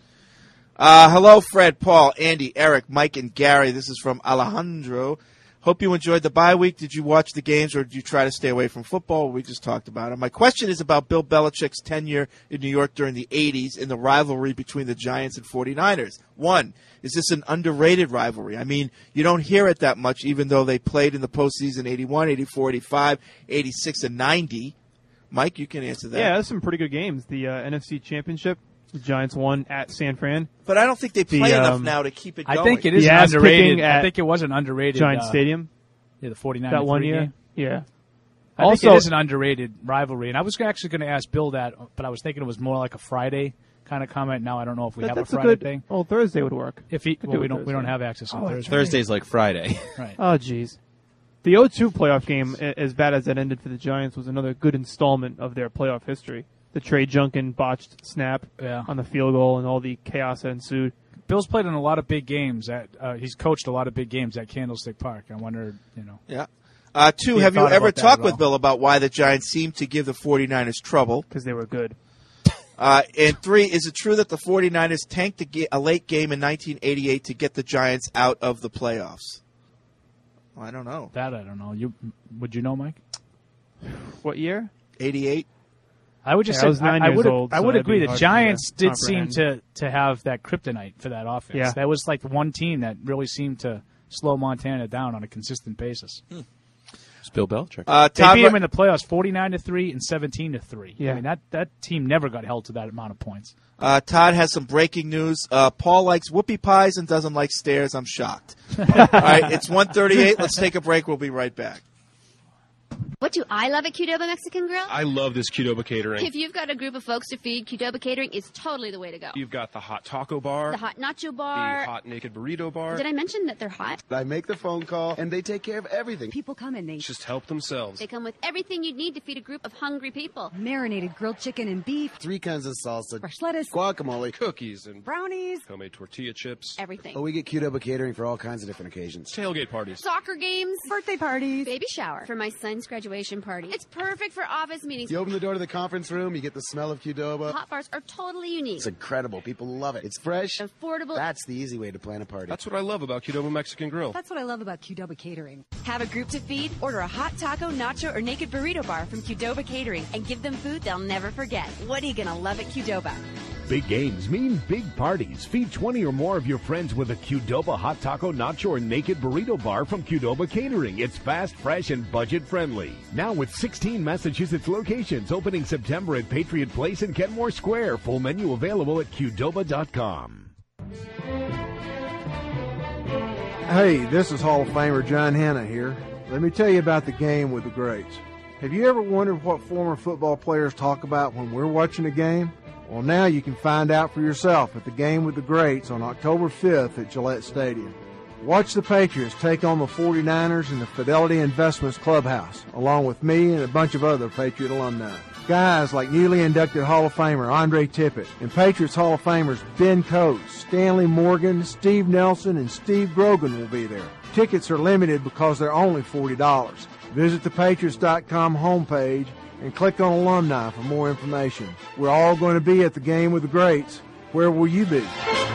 Speaker 8: Uh, hello, Fred, Paul, Andy, Eric, Mike, and Gary. This is from Alejandro. Hope you enjoyed the bye week. Did you watch the games or did you try to stay away from football? We just talked about it. My question is about Bill Belichick's tenure in New York during the eighties and the rivalry between the Giants and forty-niners. One, is this an underrated rivalry? I mean, you don't hear it that much, even though they played in the postseason eighty-one, eighty-four, eighty-five, eighty-six, and ninety. Mike, you can answer that.
Speaker 9: Yeah, there's some pretty good games. The uh, N F C Championship, the Giants won at San Fran.
Speaker 8: But I don't think they play
Speaker 9: The,
Speaker 8: enough
Speaker 9: um,
Speaker 8: now to keep it going.
Speaker 11: I think it is
Speaker 9: The
Speaker 11: an
Speaker 9: ass
Speaker 11: underrated.
Speaker 9: kicking
Speaker 11: I
Speaker 9: at
Speaker 11: think it was an underrated
Speaker 9: Giant
Speaker 11: uh,
Speaker 9: Stadium.
Speaker 11: Yeah, the forty-nine
Speaker 9: That one
Speaker 11: three
Speaker 9: year.
Speaker 11: game.
Speaker 9: Yeah.
Speaker 11: I
Speaker 9: Also-
Speaker 11: think it is an underrated rivalry, and I was actually going to ask Bill that, but I was thinking it was more like a Friday kind of comment. Now I don't know if we
Speaker 9: That-
Speaker 11: have a
Speaker 9: that's
Speaker 11: Friday
Speaker 9: good,
Speaker 11: thing.
Speaker 9: Oh, Thursday would work.
Speaker 11: If he,
Speaker 9: Could
Speaker 11: well,
Speaker 9: do
Speaker 11: we
Speaker 9: it
Speaker 11: don't, we don't
Speaker 9: Thursday.
Speaker 11: have access on
Speaker 9: Oh, that's
Speaker 11: Thursday.
Speaker 10: Thursday's like Friday.
Speaker 11: Right.
Speaker 9: Oh, jeez. The oh two playoff game, a- as bad as that ended for the Giants, was another good installment of their playoff history. The Trey Junkin botched snap
Speaker 11: Yeah.
Speaker 9: on the field goal and all the chaos that ensued.
Speaker 11: Bill's played in a lot of big games. At uh, he's coached a lot of big games at Candlestick Park. I wonder, you know.
Speaker 8: Yeah. Uh, two,
Speaker 11: He
Speaker 8: have you
Speaker 11: thought
Speaker 8: ever
Speaker 11: about that
Speaker 8: talked
Speaker 11: at
Speaker 8: with
Speaker 11: all.
Speaker 8: Bill about why the Giants seem to give the forty-niners trouble?
Speaker 9: Because they were good.
Speaker 8: Uh, and three, is it true that the forty-niners tanked a, ga- a late game in nineteen eighty-eight to get the Giants out of the playoffs? Well, I don't know.
Speaker 11: That I don't know. You would you know, Mike?
Speaker 9: What year?
Speaker 8: eighty-eight.
Speaker 11: I would just
Speaker 9: Yeah,
Speaker 11: say
Speaker 9: I was nine
Speaker 11: I, I
Speaker 9: years
Speaker 11: would
Speaker 9: old,
Speaker 11: I
Speaker 9: so
Speaker 11: would
Speaker 9: that'd be
Speaker 11: agree. The
Speaker 9: hard for me to
Speaker 11: Giants did seem
Speaker 9: comprehend.
Speaker 11: to to have that kryptonite for that offense.
Speaker 9: Yeah.
Speaker 11: That was like the one team that really seemed to slow Montana down on a consistent basis.
Speaker 10: Hmm. It's Bill Belichick.
Speaker 8: Uh,
Speaker 11: They
Speaker 8: Todd
Speaker 11: beat
Speaker 8: Ra-
Speaker 11: him in the playoffs, forty-nine to three and seventeen to three.
Speaker 9: Yeah.
Speaker 11: I mean that that team never got held to that amount of points.
Speaker 8: Uh, Todd has some breaking news. Uh, Paul likes whoopie pies and doesn't like stairs. I'm shocked. All right, it's one thirty-eight. Let's take a break. We'll be right back.
Speaker 5: What do I love at Qdoba Mexican Grill?
Speaker 12: I love this Qdoba catering.
Speaker 5: If you've got a group of folks to feed, Qdoba Catering is totally the way to go.
Speaker 12: You've got the hot taco bar,
Speaker 5: The hot nacho
Speaker 12: the
Speaker 5: bar.
Speaker 12: hot naked burrito bar.
Speaker 5: Did I mention that they're hot?
Speaker 13: I make the phone call, and they take care of everything.
Speaker 22: People come and they
Speaker 12: Just help themselves.
Speaker 5: They come with everything you'd need to feed a group of hungry people.
Speaker 22: marinated grilled chicken and beef,
Speaker 13: Three kinds of salsa,
Speaker 22: fresh lettuce,
Speaker 13: guacamole,
Speaker 12: Cookies and
Speaker 22: brownies.
Speaker 12: homemade tortilla chips.
Speaker 5: Everything.
Speaker 13: Oh, we get Qdoba catering for all kinds of different occasions.
Speaker 12: Tailgate parties.
Speaker 5: Soccer games.
Speaker 22: Birthday parties.
Speaker 5: Baby shower. For my son's graduation party. It's perfect for office meetings.
Speaker 13: You open the door to the conference room, you get the smell of Qdoba.
Speaker 5: Hot bars are totally unique.
Speaker 13: It's incredible. People love it. It's fresh.
Speaker 5: Affordable.
Speaker 13: That's the easy way to plan a party.
Speaker 12: That's what I love about Qdoba Mexican Grill.
Speaker 22: That's what I love about Qdoba catering.
Speaker 15: Have a group to feed? Order a hot taco, nacho, or naked burrito bar from Qdoba Catering and give them food they'll never forget. What are you going to love at Qdoba?
Speaker 1: Big games mean big parties. Feed twenty or more of your friends with a Qdoba hot taco, nacho, or naked burrito bar from Qdoba Catering. It's fast, fresh, and budget friendly. Now with sixteen Massachusetts locations opening September at Patriot Place and Kenmore Square. Full menu available at Qdoba dot com.
Speaker 16: Hey, this is Hall of Famer John Hanna here. Let me tell you about the game with the greats. Have you ever wondered what former football players talk about when we're watching a game? Well, now you can find out for yourself at the Game with the Greats on October fifth at Gillette Stadium. Watch the Patriots take on the forty-niners in the Fidelity Investments Clubhouse, along with me and a bunch of other Patriot alumni. Guys like newly inducted Hall of Famer Andre Tippett and Patriots Hall of Famers Ben Coates, Stanley Morgan, Steve Nelson, and Steve Grogan will be there. Tickets are limited because they're only forty dollars. Visit the Patriots dot com homepage and click on alumni for more information. We're all going to be at the Game with the Greats. Where will you be?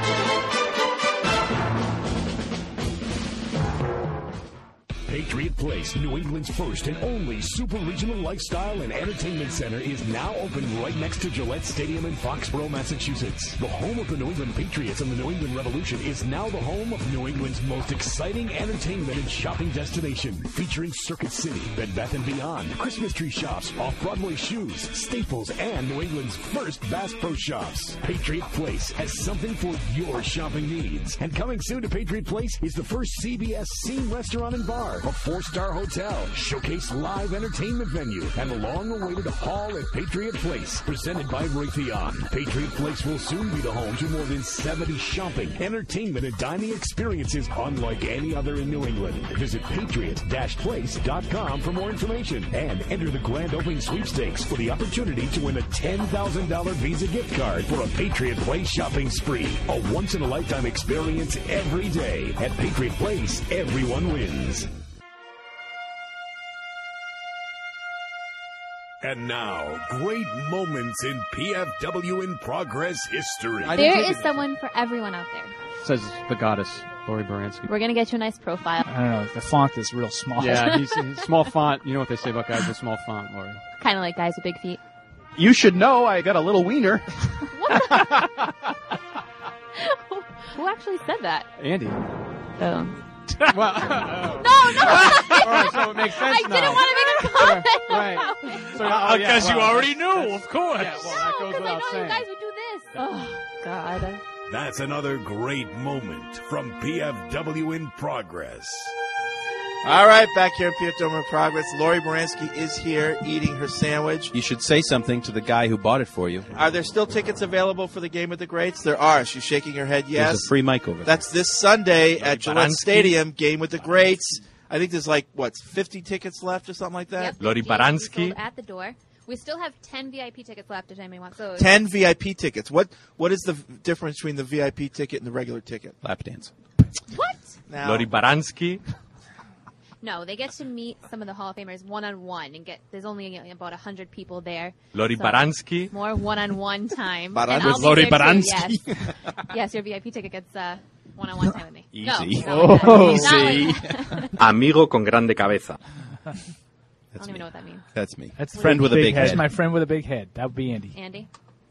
Speaker 1: Patriot Place, New England's first and only super regional lifestyle and entertainment center, is now open right next to Gillette Stadium in Foxborough, Massachusetts. The home of the New England Patriots and the New England Revolution is now the home of New England's most exciting entertainment and shopping destination, featuring Circuit City, Bed Bath and Beyond, Christmas tree shops, off-Broadway shoes, Staples, and New England's first Bass Pro Shops. Patriot Place has something for your shopping needs. And coming soon to Patriot Place is the first C B S Scene Restaurant and Bar, a four-star hotel, showcase live entertainment venue, and the long-awaited Hall at Patriot Place, presented by Raytheon. Patriot Place will soon be the home to more than seventy shopping, entertainment, and dining experiences unlike any other in New England. Visit patriot dash place dot com for more information and enter the grand opening sweepstakes for the opportunity to win a ten thousand dollars Visa gift card for a Patriot Place shopping spree. A once-in-a-lifetime experience every day. At Patriot Place, everyone wins. And now, great moments in P F W in Progress history.
Speaker 7: There is someone for everyone out there.
Speaker 9: Says the goddess, Lori Baranski.
Speaker 7: We're going to get you a nice profile.
Speaker 11: I don't know. The font is real small.
Speaker 9: Yeah, he's, he's small font. You know what they say about guys with small font, Lori.
Speaker 7: Kind of like guys with big feet.
Speaker 10: You should know I got a little wiener.
Speaker 7: Who actually said that?
Speaker 9: Andy.
Speaker 7: Oh.
Speaker 9: Well,
Speaker 7: no, no.
Speaker 9: All right, so it makes sense
Speaker 7: I
Speaker 9: now.
Speaker 7: didn't want to make a comment.
Speaker 9: Right. So,
Speaker 11: Oh,
Speaker 9: oh, yeah,
Speaker 11: because you
Speaker 9: well,
Speaker 11: already knew, of course.
Speaker 9: Yeah, well, that goes
Speaker 7: Because I
Speaker 9: without
Speaker 7: know
Speaker 9: saying.
Speaker 7: you guys would do this. Oh, God.
Speaker 1: That's another great moment from P F W in Progress.
Speaker 8: All right, back here at P F W in Progress. Lori Baranski is here eating her sandwich.
Speaker 10: You should say something to the guy who bought it for you.
Speaker 8: Are there still tickets available for the Game with the Greats? There are. She's shaking her head yes.
Speaker 10: There's a free mic over there.
Speaker 8: That's this Sunday at Gillette
Speaker 10: Baranski.
Speaker 8: Stadium, Game with the Greats. I think there's like, what, fifty tickets left or something like that?
Speaker 7: Yep.
Speaker 10: Lori
Speaker 7: fifty will be
Speaker 10: Baranski.
Speaker 7: sold at the door. We still have ten V I P tickets left if anybody wants those.
Speaker 8: ten V I P tickets. What What is the v- difference between the V I P ticket and the regular ticket?
Speaker 10: Lap dance.
Speaker 7: What?
Speaker 8: Now,
Speaker 10: Lori Baranski.
Speaker 7: No, they get to meet some of the Hall of Famers one-on-one and get. There's only you know, about one hundred people there.
Speaker 10: Lori
Speaker 7: So,
Speaker 10: Baranski.
Speaker 7: More one-on-one time.
Speaker 8: Baran-
Speaker 7: And I'll
Speaker 8: With
Speaker 7: be
Speaker 10: Lori
Speaker 7: there too,
Speaker 10: Baranski.
Speaker 7: Yes. Yes, your V I P ticket gets uh, one-on-one time with me.
Speaker 10: Easy.
Speaker 7: No, not
Speaker 10: Oh.
Speaker 7: like that.
Speaker 10: Easy.
Speaker 7: Not like that.
Speaker 21: Amigo con grande cabeza.
Speaker 7: I don't even know what that means.
Speaker 10: That's me.
Speaker 11: That's
Speaker 10: friend with a big
Speaker 11: That's
Speaker 10: head.
Speaker 11: my friend with a big head. That would be Andy.
Speaker 7: Andy?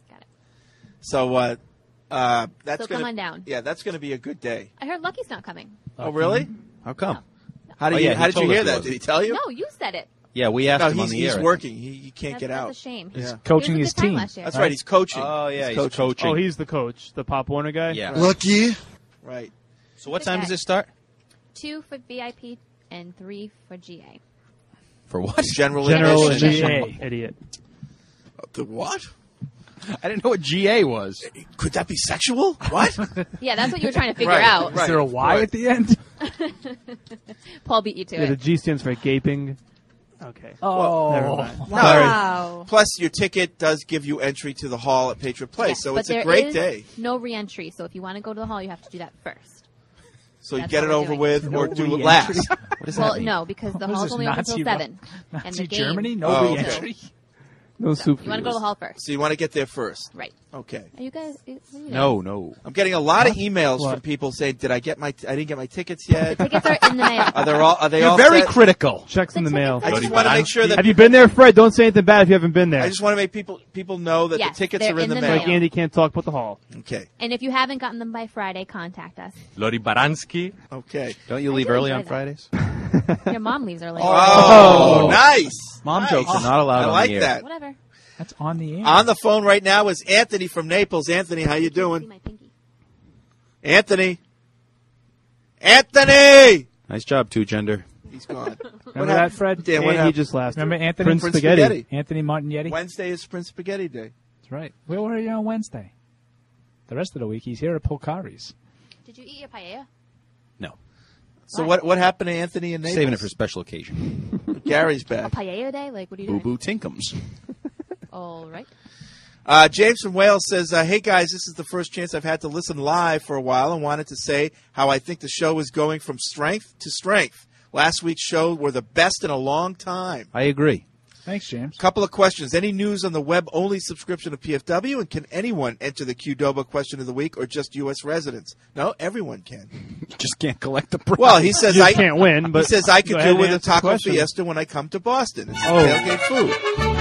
Speaker 8: So, uh, uh, that's
Speaker 7: So
Speaker 8: gonna,
Speaker 7: come on down.
Speaker 8: Yeah, that's going to be a good day.
Speaker 7: I heard Lucky's not coming.
Speaker 8: Oh, really?
Speaker 10: How come?
Speaker 8: How did
Speaker 10: Oh,
Speaker 8: you,
Speaker 10: yeah,
Speaker 8: how
Speaker 10: he
Speaker 8: did you
Speaker 10: told
Speaker 8: hear
Speaker 10: us he
Speaker 8: that?
Speaker 10: wasn't.
Speaker 8: Did he tell you?
Speaker 7: No, you said it.
Speaker 10: Yeah, we asked
Speaker 8: No,
Speaker 10: him
Speaker 8: he's,
Speaker 10: on the
Speaker 8: he's
Speaker 10: air. I think.
Speaker 8: working. He, he can't
Speaker 7: That's,
Speaker 8: get
Speaker 7: that's
Speaker 8: out.
Speaker 7: a shame.
Speaker 8: Yeah.
Speaker 11: Coaching
Speaker 7: It was
Speaker 11: his
Speaker 7: a good time
Speaker 11: team.
Speaker 7: last year.
Speaker 8: That's right. He's coaching.
Speaker 10: Oh, yeah,
Speaker 8: he's
Speaker 10: he's coaching.
Speaker 9: Oh, he's the coach, the Pop Warner guy?
Speaker 10: Yeah.
Speaker 13: Lucky.
Speaker 8: Right.
Speaker 10: So what
Speaker 7: Good
Speaker 10: time
Speaker 7: guy.
Speaker 10: does it start?
Speaker 7: Two for V I P and three for G A.
Speaker 10: For what?
Speaker 8: General,
Speaker 9: General
Speaker 8: admission.
Speaker 9: admission, idiot.
Speaker 8: The what?
Speaker 10: I didn't know what G A was.
Speaker 8: Could that be sexual? What?
Speaker 7: Yeah, that's what you were trying to figure
Speaker 8: Right,
Speaker 7: out.
Speaker 8: right.
Speaker 11: Is there a Y
Speaker 8: Right.
Speaker 11: at the end?
Speaker 7: Paul beat you to
Speaker 9: Yeah, the
Speaker 7: it.
Speaker 9: G stands for gaping. Okay.
Speaker 11: Oh.
Speaker 9: Never mind.
Speaker 8: No.
Speaker 9: Sorry.
Speaker 7: Wow.
Speaker 8: Plus, your ticket does give you entry to the hall at Patriot Place,
Speaker 7: Yes,
Speaker 8: so
Speaker 7: but
Speaker 8: it's a
Speaker 7: there
Speaker 8: great
Speaker 7: is
Speaker 8: day.
Speaker 7: No re-entry, so if you want to go to the hall, you have to do that first.
Speaker 8: So you
Speaker 7: That's
Speaker 8: get
Speaker 7: what
Speaker 8: it
Speaker 7: we're
Speaker 8: over
Speaker 7: doing.
Speaker 8: with,
Speaker 11: No
Speaker 8: or do it
Speaker 11: re-entry.
Speaker 8: last.
Speaker 10: What does
Speaker 7: Well,
Speaker 10: that mean?
Speaker 7: no, because the
Speaker 11: What is
Speaker 7: hall's
Speaker 11: this,
Speaker 7: only open
Speaker 11: Nazi
Speaker 7: until seven.
Speaker 11: Ru-
Speaker 7: and
Speaker 11: Nazi
Speaker 7: the game.
Speaker 11: Germany? No
Speaker 8: Oh, okay.
Speaker 11: re-entry.
Speaker 9: No soup.
Speaker 7: You want to go to the hall first.
Speaker 8: So you want to get there first.
Speaker 7: Right.
Speaker 8: Okay.
Speaker 7: Are you guys? What are you doing?
Speaker 10: No, no.
Speaker 8: I'm getting a lot of emails
Speaker 11: What?
Speaker 8: from people saying, "Did I get my? T- I didn't get my tickets yet."
Speaker 7: Tickets are in the mail.
Speaker 8: Are they all? Are they
Speaker 10: You're
Speaker 8: all
Speaker 10: very
Speaker 8: set?
Speaker 10: critical.
Speaker 9: Checks in the mail.
Speaker 8: I just want to make sure that
Speaker 9: Have you been there, Fred? Don't say anything bad if you haven't been there.
Speaker 8: I just want to make people people know that
Speaker 7: Yes,
Speaker 8: the tickets
Speaker 7: they're
Speaker 8: are in,
Speaker 7: in
Speaker 8: the
Speaker 7: the
Speaker 8: mail.
Speaker 9: Like Andy can't talk about the hall.
Speaker 8: Okay.
Speaker 7: And if you haven't gotten them by Friday, contact us.
Speaker 10: Lori Baranski.
Speaker 8: Okay.
Speaker 10: Don't you
Speaker 7: I
Speaker 10: leave
Speaker 7: do
Speaker 10: early
Speaker 7: enjoy
Speaker 10: on
Speaker 7: that.
Speaker 10: Fridays?
Speaker 7: Your mom leaves early.
Speaker 8: Oh, nice.
Speaker 10: Mom
Speaker 8: Nice.
Speaker 10: jokes are not allowed
Speaker 8: I
Speaker 10: on
Speaker 8: like
Speaker 10: the air.
Speaker 8: that.
Speaker 7: Whatever.
Speaker 11: That's on the air.
Speaker 8: On the phone right now is Anthony from Naples. Anthony, how you
Speaker 7: See
Speaker 8: doing?
Speaker 7: my pinky.
Speaker 8: Anthony. Anthony.
Speaker 10: Nice job, two gender.
Speaker 8: He's gone.
Speaker 11: Remember that, Fred?
Speaker 8: Dan, what
Speaker 9: And he
Speaker 8: happened?
Speaker 9: just last.
Speaker 11: Remember Anthony?
Speaker 9: Prince,
Speaker 8: Prince
Speaker 9: Spaghetti.
Speaker 8: Spaghetti.
Speaker 11: Anthony Martignetti?
Speaker 8: Wednesday is Prince Spaghetti Day.
Speaker 11: That's right. Where were you on Wednesday? The rest of the week, he's here at Polcari's.
Speaker 7: Did you eat your paella?
Speaker 10: No.
Speaker 8: So what what happened to Anthony and Naples?
Speaker 10: Saving it for special occasion.
Speaker 8: Gary's
Speaker 7: A
Speaker 8: back.
Speaker 7: paella day? Like, what are you
Speaker 10: Boo
Speaker 7: doing?
Speaker 10: boo tinkums.
Speaker 7: All right.
Speaker 8: Uh, James from Wales says, uh, hey, guys, this is the first chance I've had to listen live for a while and wanted to say how I think the show is going from strength to strength. Last week's show were the best in a long time.
Speaker 10: I agree.
Speaker 11: Thanks, James.
Speaker 8: Couple of questions. Any news on the web-only subscription of P F W? And can anyone enter the Qdoba question of the week or just U S residents? No, everyone can.
Speaker 10: You just can't collect the prize.
Speaker 8: Well, he says
Speaker 9: You
Speaker 8: I
Speaker 9: can't win, but
Speaker 8: he says I could
Speaker 9: go
Speaker 8: do
Speaker 9: ahead
Speaker 8: with
Speaker 9: and
Speaker 8: a
Speaker 9: answer the
Speaker 8: taco
Speaker 9: question.
Speaker 8: fiesta when I come to Boston. It's
Speaker 9: Oh.
Speaker 8: tailgate food.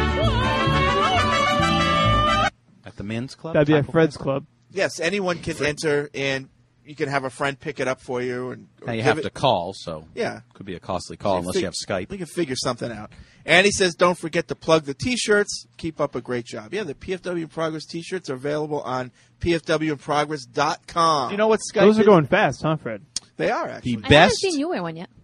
Speaker 10: At the men's club?
Speaker 9: That'd be at
Speaker 10: Taco
Speaker 9: Fred's
Speaker 10: Bell?
Speaker 9: club.
Speaker 8: Yes, anyone can enter, and you can have a friend pick it up for you. And or
Speaker 10: Now you
Speaker 8: give
Speaker 10: have
Speaker 8: it-
Speaker 10: to call, so
Speaker 8: Yeah.
Speaker 10: could be a costly call unless you have Skype.
Speaker 8: We can figure something out. And he says, don't forget to plug the T-shirts. Keep up a great job. Yeah, the P F W in Progress T-shirts are available on P F W in progress dot com. You know what Skype
Speaker 9: Those are
Speaker 8: is?
Speaker 9: going fast, huh, Fred?
Speaker 8: They are, actually.
Speaker 10: The
Speaker 7: I haven't
Speaker 10: best,
Speaker 7: seen you wear one yet.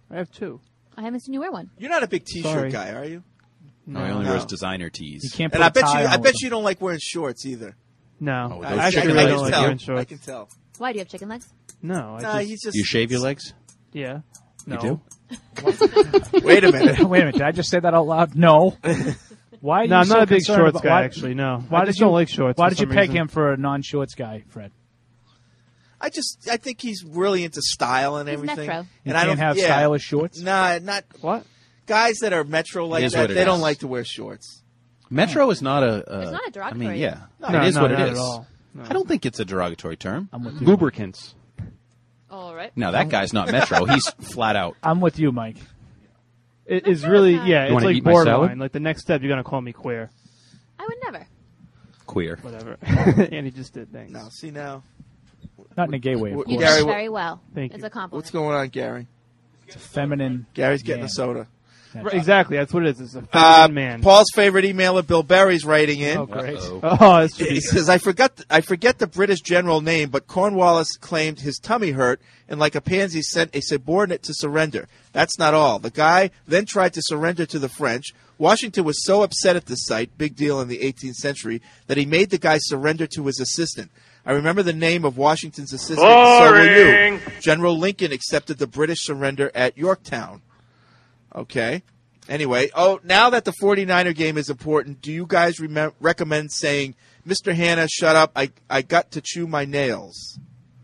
Speaker 9: I have two.
Speaker 7: I haven't seen you wear one.
Speaker 8: You're not a big T-shirt
Speaker 9: Sorry.
Speaker 8: guy, are you?
Speaker 10: No, he only
Speaker 8: No.
Speaker 10: wears designer tees.
Speaker 11: You can't
Speaker 8: And
Speaker 11: put
Speaker 8: I
Speaker 11: a
Speaker 8: bet
Speaker 11: tie
Speaker 8: you,
Speaker 11: on
Speaker 8: I
Speaker 11: with
Speaker 8: bet
Speaker 11: them.
Speaker 8: you don't like wearing shorts either.
Speaker 9: No,
Speaker 10: Oh,
Speaker 8: I,
Speaker 10: those
Speaker 8: I,
Speaker 9: actually,
Speaker 8: I,
Speaker 9: really
Speaker 8: I
Speaker 9: don't
Speaker 8: can
Speaker 9: like
Speaker 8: tell.
Speaker 9: wearing
Speaker 8: I
Speaker 9: shorts.
Speaker 8: can tell.
Speaker 7: Why do you have chicken legs?
Speaker 9: No, I
Speaker 8: Nah,
Speaker 9: just,
Speaker 8: he's just.
Speaker 10: You shave your legs?
Speaker 9: yeah.
Speaker 10: You
Speaker 9: No.
Speaker 10: do?
Speaker 8: Wait a minute.
Speaker 11: Wait a minute. Did I just say that out loud? No. Why? Are you
Speaker 9: No, I'm
Speaker 11: so
Speaker 9: not a big
Speaker 11: concerned
Speaker 9: shorts
Speaker 11: about-
Speaker 9: guy.
Speaker 11: why-
Speaker 9: Actually, no.
Speaker 11: Why
Speaker 9: I
Speaker 11: did
Speaker 9: just
Speaker 11: you
Speaker 9: don't like shorts.
Speaker 11: Why
Speaker 9: for
Speaker 11: did you
Speaker 9: some
Speaker 11: peg
Speaker 9: reason.
Speaker 11: him for a non-shorts guy, Fred?
Speaker 8: I just, I think he's really into style and
Speaker 7: He's
Speaker 8: everything.
Speaker 7: metro.
Speaker 8: And
Speaker 11: You
Speaker 8: I don't
Speaker 11: can't have
Speaker 8: yeah.
Speaker 11: stylish shorts?
Speaker 8: Nah, not
Speaker 9: What?
Speaker 8: guys that are metro like
Speaker 10: is
Speaker 8: that.
Speaker 10: what it
Speaker 8: They don't
Speaker 10: is.
Speaker 8: like to wear shorts.
Speaker 10: Metro is not a. a
Speaker 7: It's not a
Speaker 10: I
Speaker 7: derogatory.
Speaker 10: mean, yeah,
Speaker 9: No,
Speaker 10: it is
Speaker 9: no,
Speaker 10: what it
Speaker 9: not
Speaker 10: is.
Speaker 9: at all. No.
Speaker 10: I don't think it's a derogatory term.
Speaker 11: I'm with you.
Speaker 10: Lubricants.
Speaker 7: All right.
Speaker 10: No, that guy's not Metro. He's flat out.
Speaker 11: I'm with you, Mike.
Speaker 9: It is really, yeah.
Speaker 10: You
Speaker 9: It's
Speaker 10: wanna
Speaker 9: like
Speaker 10: eat my
Speaker 9: borderline.
Speaker 10: salad?
Speaker 9: Like the next step, you're gonna call me queer.
Speaker 7: I would never.
Speaker 10: Queer.
Speaker 9: Whatever. And he just did. Thanks.
Speaker 8: No, see now.
Speaker 11: Not in a gay way, of
Speaker 8: What-
Speaker 7: You
Speaker 11: course.
Speaker 8: Gary,
Speaker 7: did
Speaker 8: what-
Speaker 7: very well.
Speaker 9: Thank
Speaker 7: It's
Speaker 9: you.
Speaker 7: a compliment.
Speaker 8: What's going on, Gary?
Speaker 11: It's a feminine.
Speaker 8: Gary's getting
Speaker 11: man.
Speaker 8: a soda.
Speaker 9: Right, exactly. That's what it is. It's a feminine
Speaker 8: Uh,
Speaker 9: man.
Speaker 8: Paul's favorite emailer, Bill Berry's writing in.
Speaker 11: Oh, great.
Speaker 10: Uh-oh.
Speaker 9: Oh, that's
Speaker 8: He says, I forgot, I forget the British general name, but Cornwallis claimed his tummy hurt and like a pansy sent a subordinate to surrender. That's not all. The guy then tried to surrender to the French. Washington was so upset at this sight, big deal in the eighteenth century, that he made the guy surrender to his assistant. I remember the name of Washington's assistant. So will you. General Lincoln accepted the British surrender at Yorktown. Okay. Anyway, oh, now that the forty-niner game is important, do you guys remem- recommend saying, Mister Hanna, shut up, I, I got to chew my nails?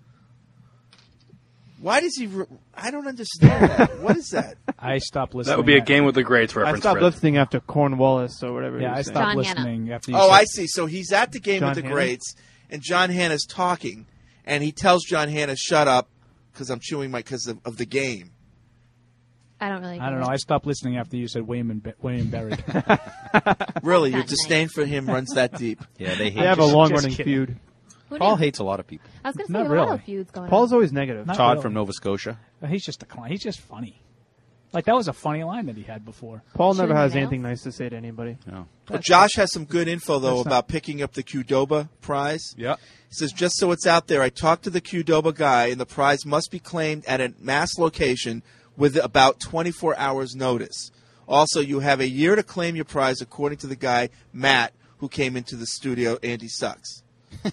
Speaker 8: Why does he... Re- I don't understand that. What is that?
Speaker 11: I stopped listening.
Speaker 21: That would be a
Speaker 11: at-
Speaker 21: game with the greats
Speaker 9: I
Speaker 21: reference.
Speaker 9: stopped
Speaker 21: Fred.
Speaker 9: listening after Cornwallis or whatever.
Speaker 11: Yeah,
Speaker 9: he
Speaker 11: I
Speaker 9: was
Speaker 11: stopped
Speaker 7: John Hanna.
Speaker 11: listening after you
Speaker 8: Oh,
Speaker 11: said
Speaker 8: I see. So he's at the game
Speaker 9: John
Speaker 8: with the
Speaker 9: Hanna?
Speaker 8: greats, and John Hanna's talking, and he tells John Hanna, shut up, because I'm chewing my... because of, of the game.
Speaker 7: I don't really.
Speaker 11: I don't know. I stopped listening after you said William and Be- William Berry.
Speaker 8: Really, your
Speaker 7: That
Speaker 8: disdain for him runs that deep.
Speaker 10: Yeah, they hate.
Speaker 9: They have a
Speaker 11: Just-
Speaker 9: long-running
Speaker 11: just kidding.
Speaker 9: feud.
Speaker 7: Who
Speaker 10: Paul
Speaker 7: knew?
Speaker 10: hates a lot of people.
Speaker 7: I was going to say
Speaker 11: Not
Speaker 7: a lot
Speaker 11: really.
Speaker 7: of feuds going
Speaker 9: Paul's
Speaker 7: on.
Speaker 9: always negative.
Speaker 11: Not
Speaker 10: Todd
Speaker 11: really.
Speaker 10: from Nova Scotia.
Speaker 11: Uh, He's just a clown. He's just funny. Like that was a funny line that he had before.
Speaker 9: Paul never
Speaker 7: Chewing
Speaker 9: has
Speaker 7: your
Speaker 9: anything nice to say to anybody.
Speaker 10: No.
Speaker 8: But Josh has some good info, though,
Speaker 11: That's not-
Speaker 8: about picking up the Qdoba prize.
Speaker 10: Yeah.
Speaker 8: He says, just so it's out there, I talked to the Qdoba guy, and the prize must be claimed at a mass location with about twenty-four hours' notice. Also, you have a year to claim your prize, according to the guy, Matt, who came into the studio. Andy sucks.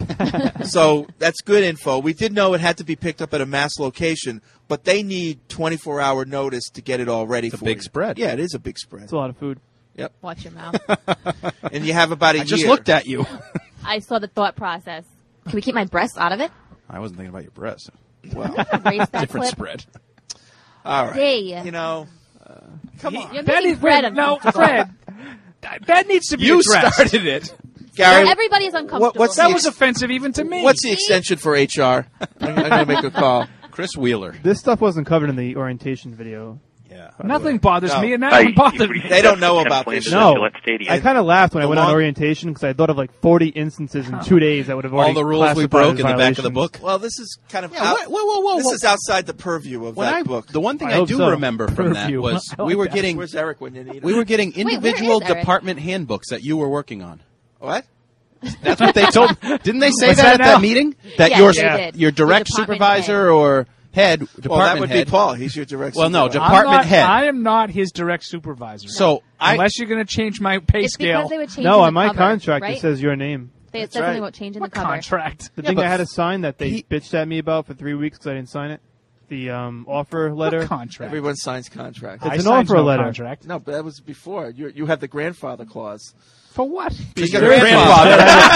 Speaker 8: So that's good info. We did know it had to be picked up at a mass location, but they need twenty-four hour notice to get it all ready
Speaker 10: It's a
Speaker 8: for
Speaker 10: big
Speaker 8: you.
Speaker 10: spread.
Speaker 8: Yeah, it is a big spread.
Speaker 9: It's a lot of food.
Speaker 8: Yep.
Speaker 7: Watch your mouth.
Speaker 8: And you have about a
Speaker 10: I
Speaker 8: year.
Speaker 10: just looked at you.
Speaker 7: I saw the thought process. Can we keep my breasts out of it?
Speaker 10: I wasn't thinking about your breasts.
Speaker 8: Well,
Speaker 7: Erase that
Speaker 10: Different
Speaker 7: clip.
Speaker 10: spread.
Speaker 8: all right.
Speaker 7: Hey.
Speaker 8: You know, come on.
Speaker 7: You're
Speaker 11: That
Speaker 7: making
Speaker 11: is
Speaker 7: Fred
Speaker 11: wait, no,
Speaker 7: uncomfortable.
Speaker 11: Fred. That- That needs to be
Speaker 10: You
Speaker 11: addressed.
Speaker 10: started it.
Speaker 8: Gary,
Speaker 7: Everybody is uncomfortable.
Speaker 8: what's
Speaker 11: That
Speaker 8: the
Speaker 11: was
Speaker 8: ex-
Speaker 11: offensive even to me.
Speaker 8: what's the extension for H R? I'm, I'm going to make a call.
Speaker 10: Chris Wheeler.
Speaker 9: This stuff wasn't covered in the orientation video.
Speaker 10: Yeah.
Speaker 11: Nothing bothers
Speaker 8: No.
Speaker 11: me, and that one bothered me.
Speaker 8: They don't know about this.
Speaker 9: No, I kind of laughed when I
Speaker 8: The
Speaker 9: went
Speaker 8: long-
Speaker 9: on orientation because I thought of like forty instances in two days that would have already
Speaker 10: All the rules we
Speaker 9: classified
Speaker 10: broke
Speaker 9: as
Speaker 10: in the back of the
Speaker 9: violations.
Speaker 10: book.
Speaker 8: Well, this is kind of
Speaker 10: Yeah,
Speaker 8: out,
Speaker 10: whoa, whoa, whoa,
Speaker 8: this
Speaker 10: whoa.
Speaker 8: is outside the purview of
Speaker 10: When
Speaker 8: that
Speaker 10: I,
Speaker 8: book.
Speaker 10: the one thing
Speaker 9: I
Speaker 10: I,
Speaker 9: hope
Speaker 10: do
Speaker 9: so.
Speaker 10: remember from that
Speaker 9: Purview.
Speaker 10: was
Speaker 11: I
Speaker 10: we
Speaker 11: like
Speaker 10: were
Speaker 11: that.
Speaker 10: getting
Speaker 8: Where's Eric when you need him?
Speaker 10: we were getting
Speaker 7: where
Speaker 10: individual
Speaker 7: is Eric?
Speaker 10: department handbooks that you were working on.
Speaker 8: What?
Speaker 10: That's what they told. Didn't they say
Speaker 11: What's
Speaker 10: that,
Speaker 11: that
Speaker 10: at
Speaker 11: now?
Speaker 10: that meeting? That
Speaker 7: Yes,
Speaker 10: your
Speaker 7: they did.
Speaker 10: your direct
Speaker 7: The department
Speaker 10: supervisor
Speaker 7: head.
Speaker 10: or head department
Speaker 8: Well, that would
Speaker 10: head.
Speaker 8: be Paul. He's your direct
Speaker 10: Well, no,
Speaker 8: supervisor.
Speaker 11: I'm
Speaker 10: department
Speaker 11: not,
Speaker 10: head.
Speaker 11: I am not his direct supervisor.
Speaker 10: So I
Speaker 11: unless you're going to change my pay
Speaker 7: It's
Speaker 11: scale,
Speaker 7: because they were changing
Speaker 9: No,
Speaker 7: the
Speaker 9: on my
Speaker 7: cover,
Speaker 9: contract
Speaker 7: right?
Speaker 9: it says your name.
Speaker 7: They
Speaker 8: That's
Speaker 7: said something
Speaker 8: right.
Speaker 7: about changing
Speaker 11: what
Speaker 7: the cover.
Speaker 11: contract?
Speaker 9: The
Speaker 10: Yeah,
Speaker 9: thing
Speaker 10: but
Speaker 9: I had to sign that they
Speaker 10: he-
Speaker 9: bitched at me about for three weeks because I didn't sign it. The um, offer letter.
Speaker 11: What contract?
Speaker 8: Everyone signs contracts.
Speaker 9: It's
Speaker 11: I
Speaker 9: an
Speaker 11: signed
Speaker 9: offer
Speaker 11: no
Speaker 9: letter.
Speaker 11: Contract.
Speaker 8: No, but that was before. You you had the grandfather clause.
Speaker 11: For what?
Speaker 8: Being
Speaker 10: your
Speaker 8: a grandfather.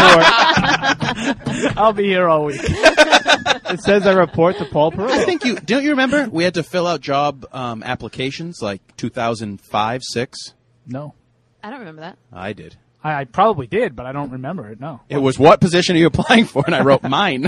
Speaker 11: I'll be here all week.
Speaker 9: It says I report to Paul Perillo.
Speaker 10: I think you don't you remember we had to fill out job um, applications like two thousand five, six.
Speaker 11: No,
Speaker 7: I don't remember that.
Speaker 10: I did.
Speaker 11: I, I probably did, but I don't remember it. No.
Speaker 10: It was what position are you applying for? And I wrote mine.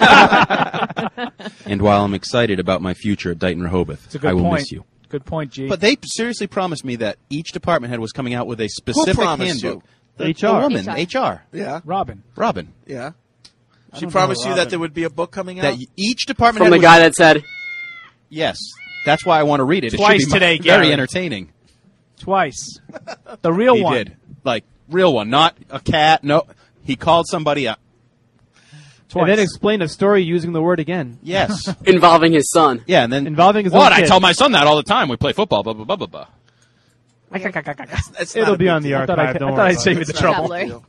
Speaker 10: And while I'm excited about my future at Dighton Rehoboth,
Speaker 11: It's a good
Speaker 10: I will
Speaker 11: point.
Speaker 10: miss you.
Speaker 11: Good point, G.
Speaker 10: But they seriously promised me that each department head was coming out with a specific
Speaker 8: promised
Speaker 10: handbook.
Speaker 8: you?
Speaker 10: The,
Speaker 9: H
Speaker 10: the
Speaker 9: R.
Speaker 10: woman,
Speaker 7: H R.
Speaker 10: H R.
Speaker 8: Yeah,
Speaker 11: Robin.
Speaker 10: Robin.
Speaker 8: yeah.
Speaker 9: I
Speaker 8: She
Speaker 9: don't
Speaker 8: promised
Speaker 9: know
Speaker 8: you that
Speaker 9: Robin.
Speaker 8: there would be a book coming out.
Speaker 10: That y- each department
Speaker 14: From
Speaker 10: head
Speaker 14: the
Speaker 10: was-
Speaker 14: guy that said,
Speaker 10: Yes. That's why I want to read it. It
Speaker 11: Twice
Speaker 10: should be
Speaker 11: today,
Speaker 10: very
Speaker 11: Gary.
Speaker 10: entertaining.
Speaker 11: Twice. The real
Speaker 10: He
Speaker 11: one.
Speaker 10: did. Like, real one, not a cat. No, he called somebody up.
Speaker 9: And then explain a story using the word again.
Speaker 10: Yes.
Speaker 14: Involving his son.
Speaker 10: Yeah, and then
Speaker 9: Involving his
Speaker 10: what?
Speaker 9: own
Speaker 10: I
Speaker 9: kid.
Speaker 10: tell my son that all the time. We play football. Blah blah blah blah blah.
Speaker 8: That's not
Speaker 9: It'll
Speaker 8: a
Speaker 9: be
Speaker 8: big
Speaker 9: on the
Speaker 8: deal.
Speaker 9: archive.
Speaker 11: I thought
Speaker 9: don't
Speaker 11: I
Speaker 9: worry
Speaker 11: I'd
Speaker 9: about
Speaker 11: save
Speaker 9: it.
Speaker 11: you the
Speaker 8: It's not a
Speaker 11: trouble.
Speaker 8: big deal.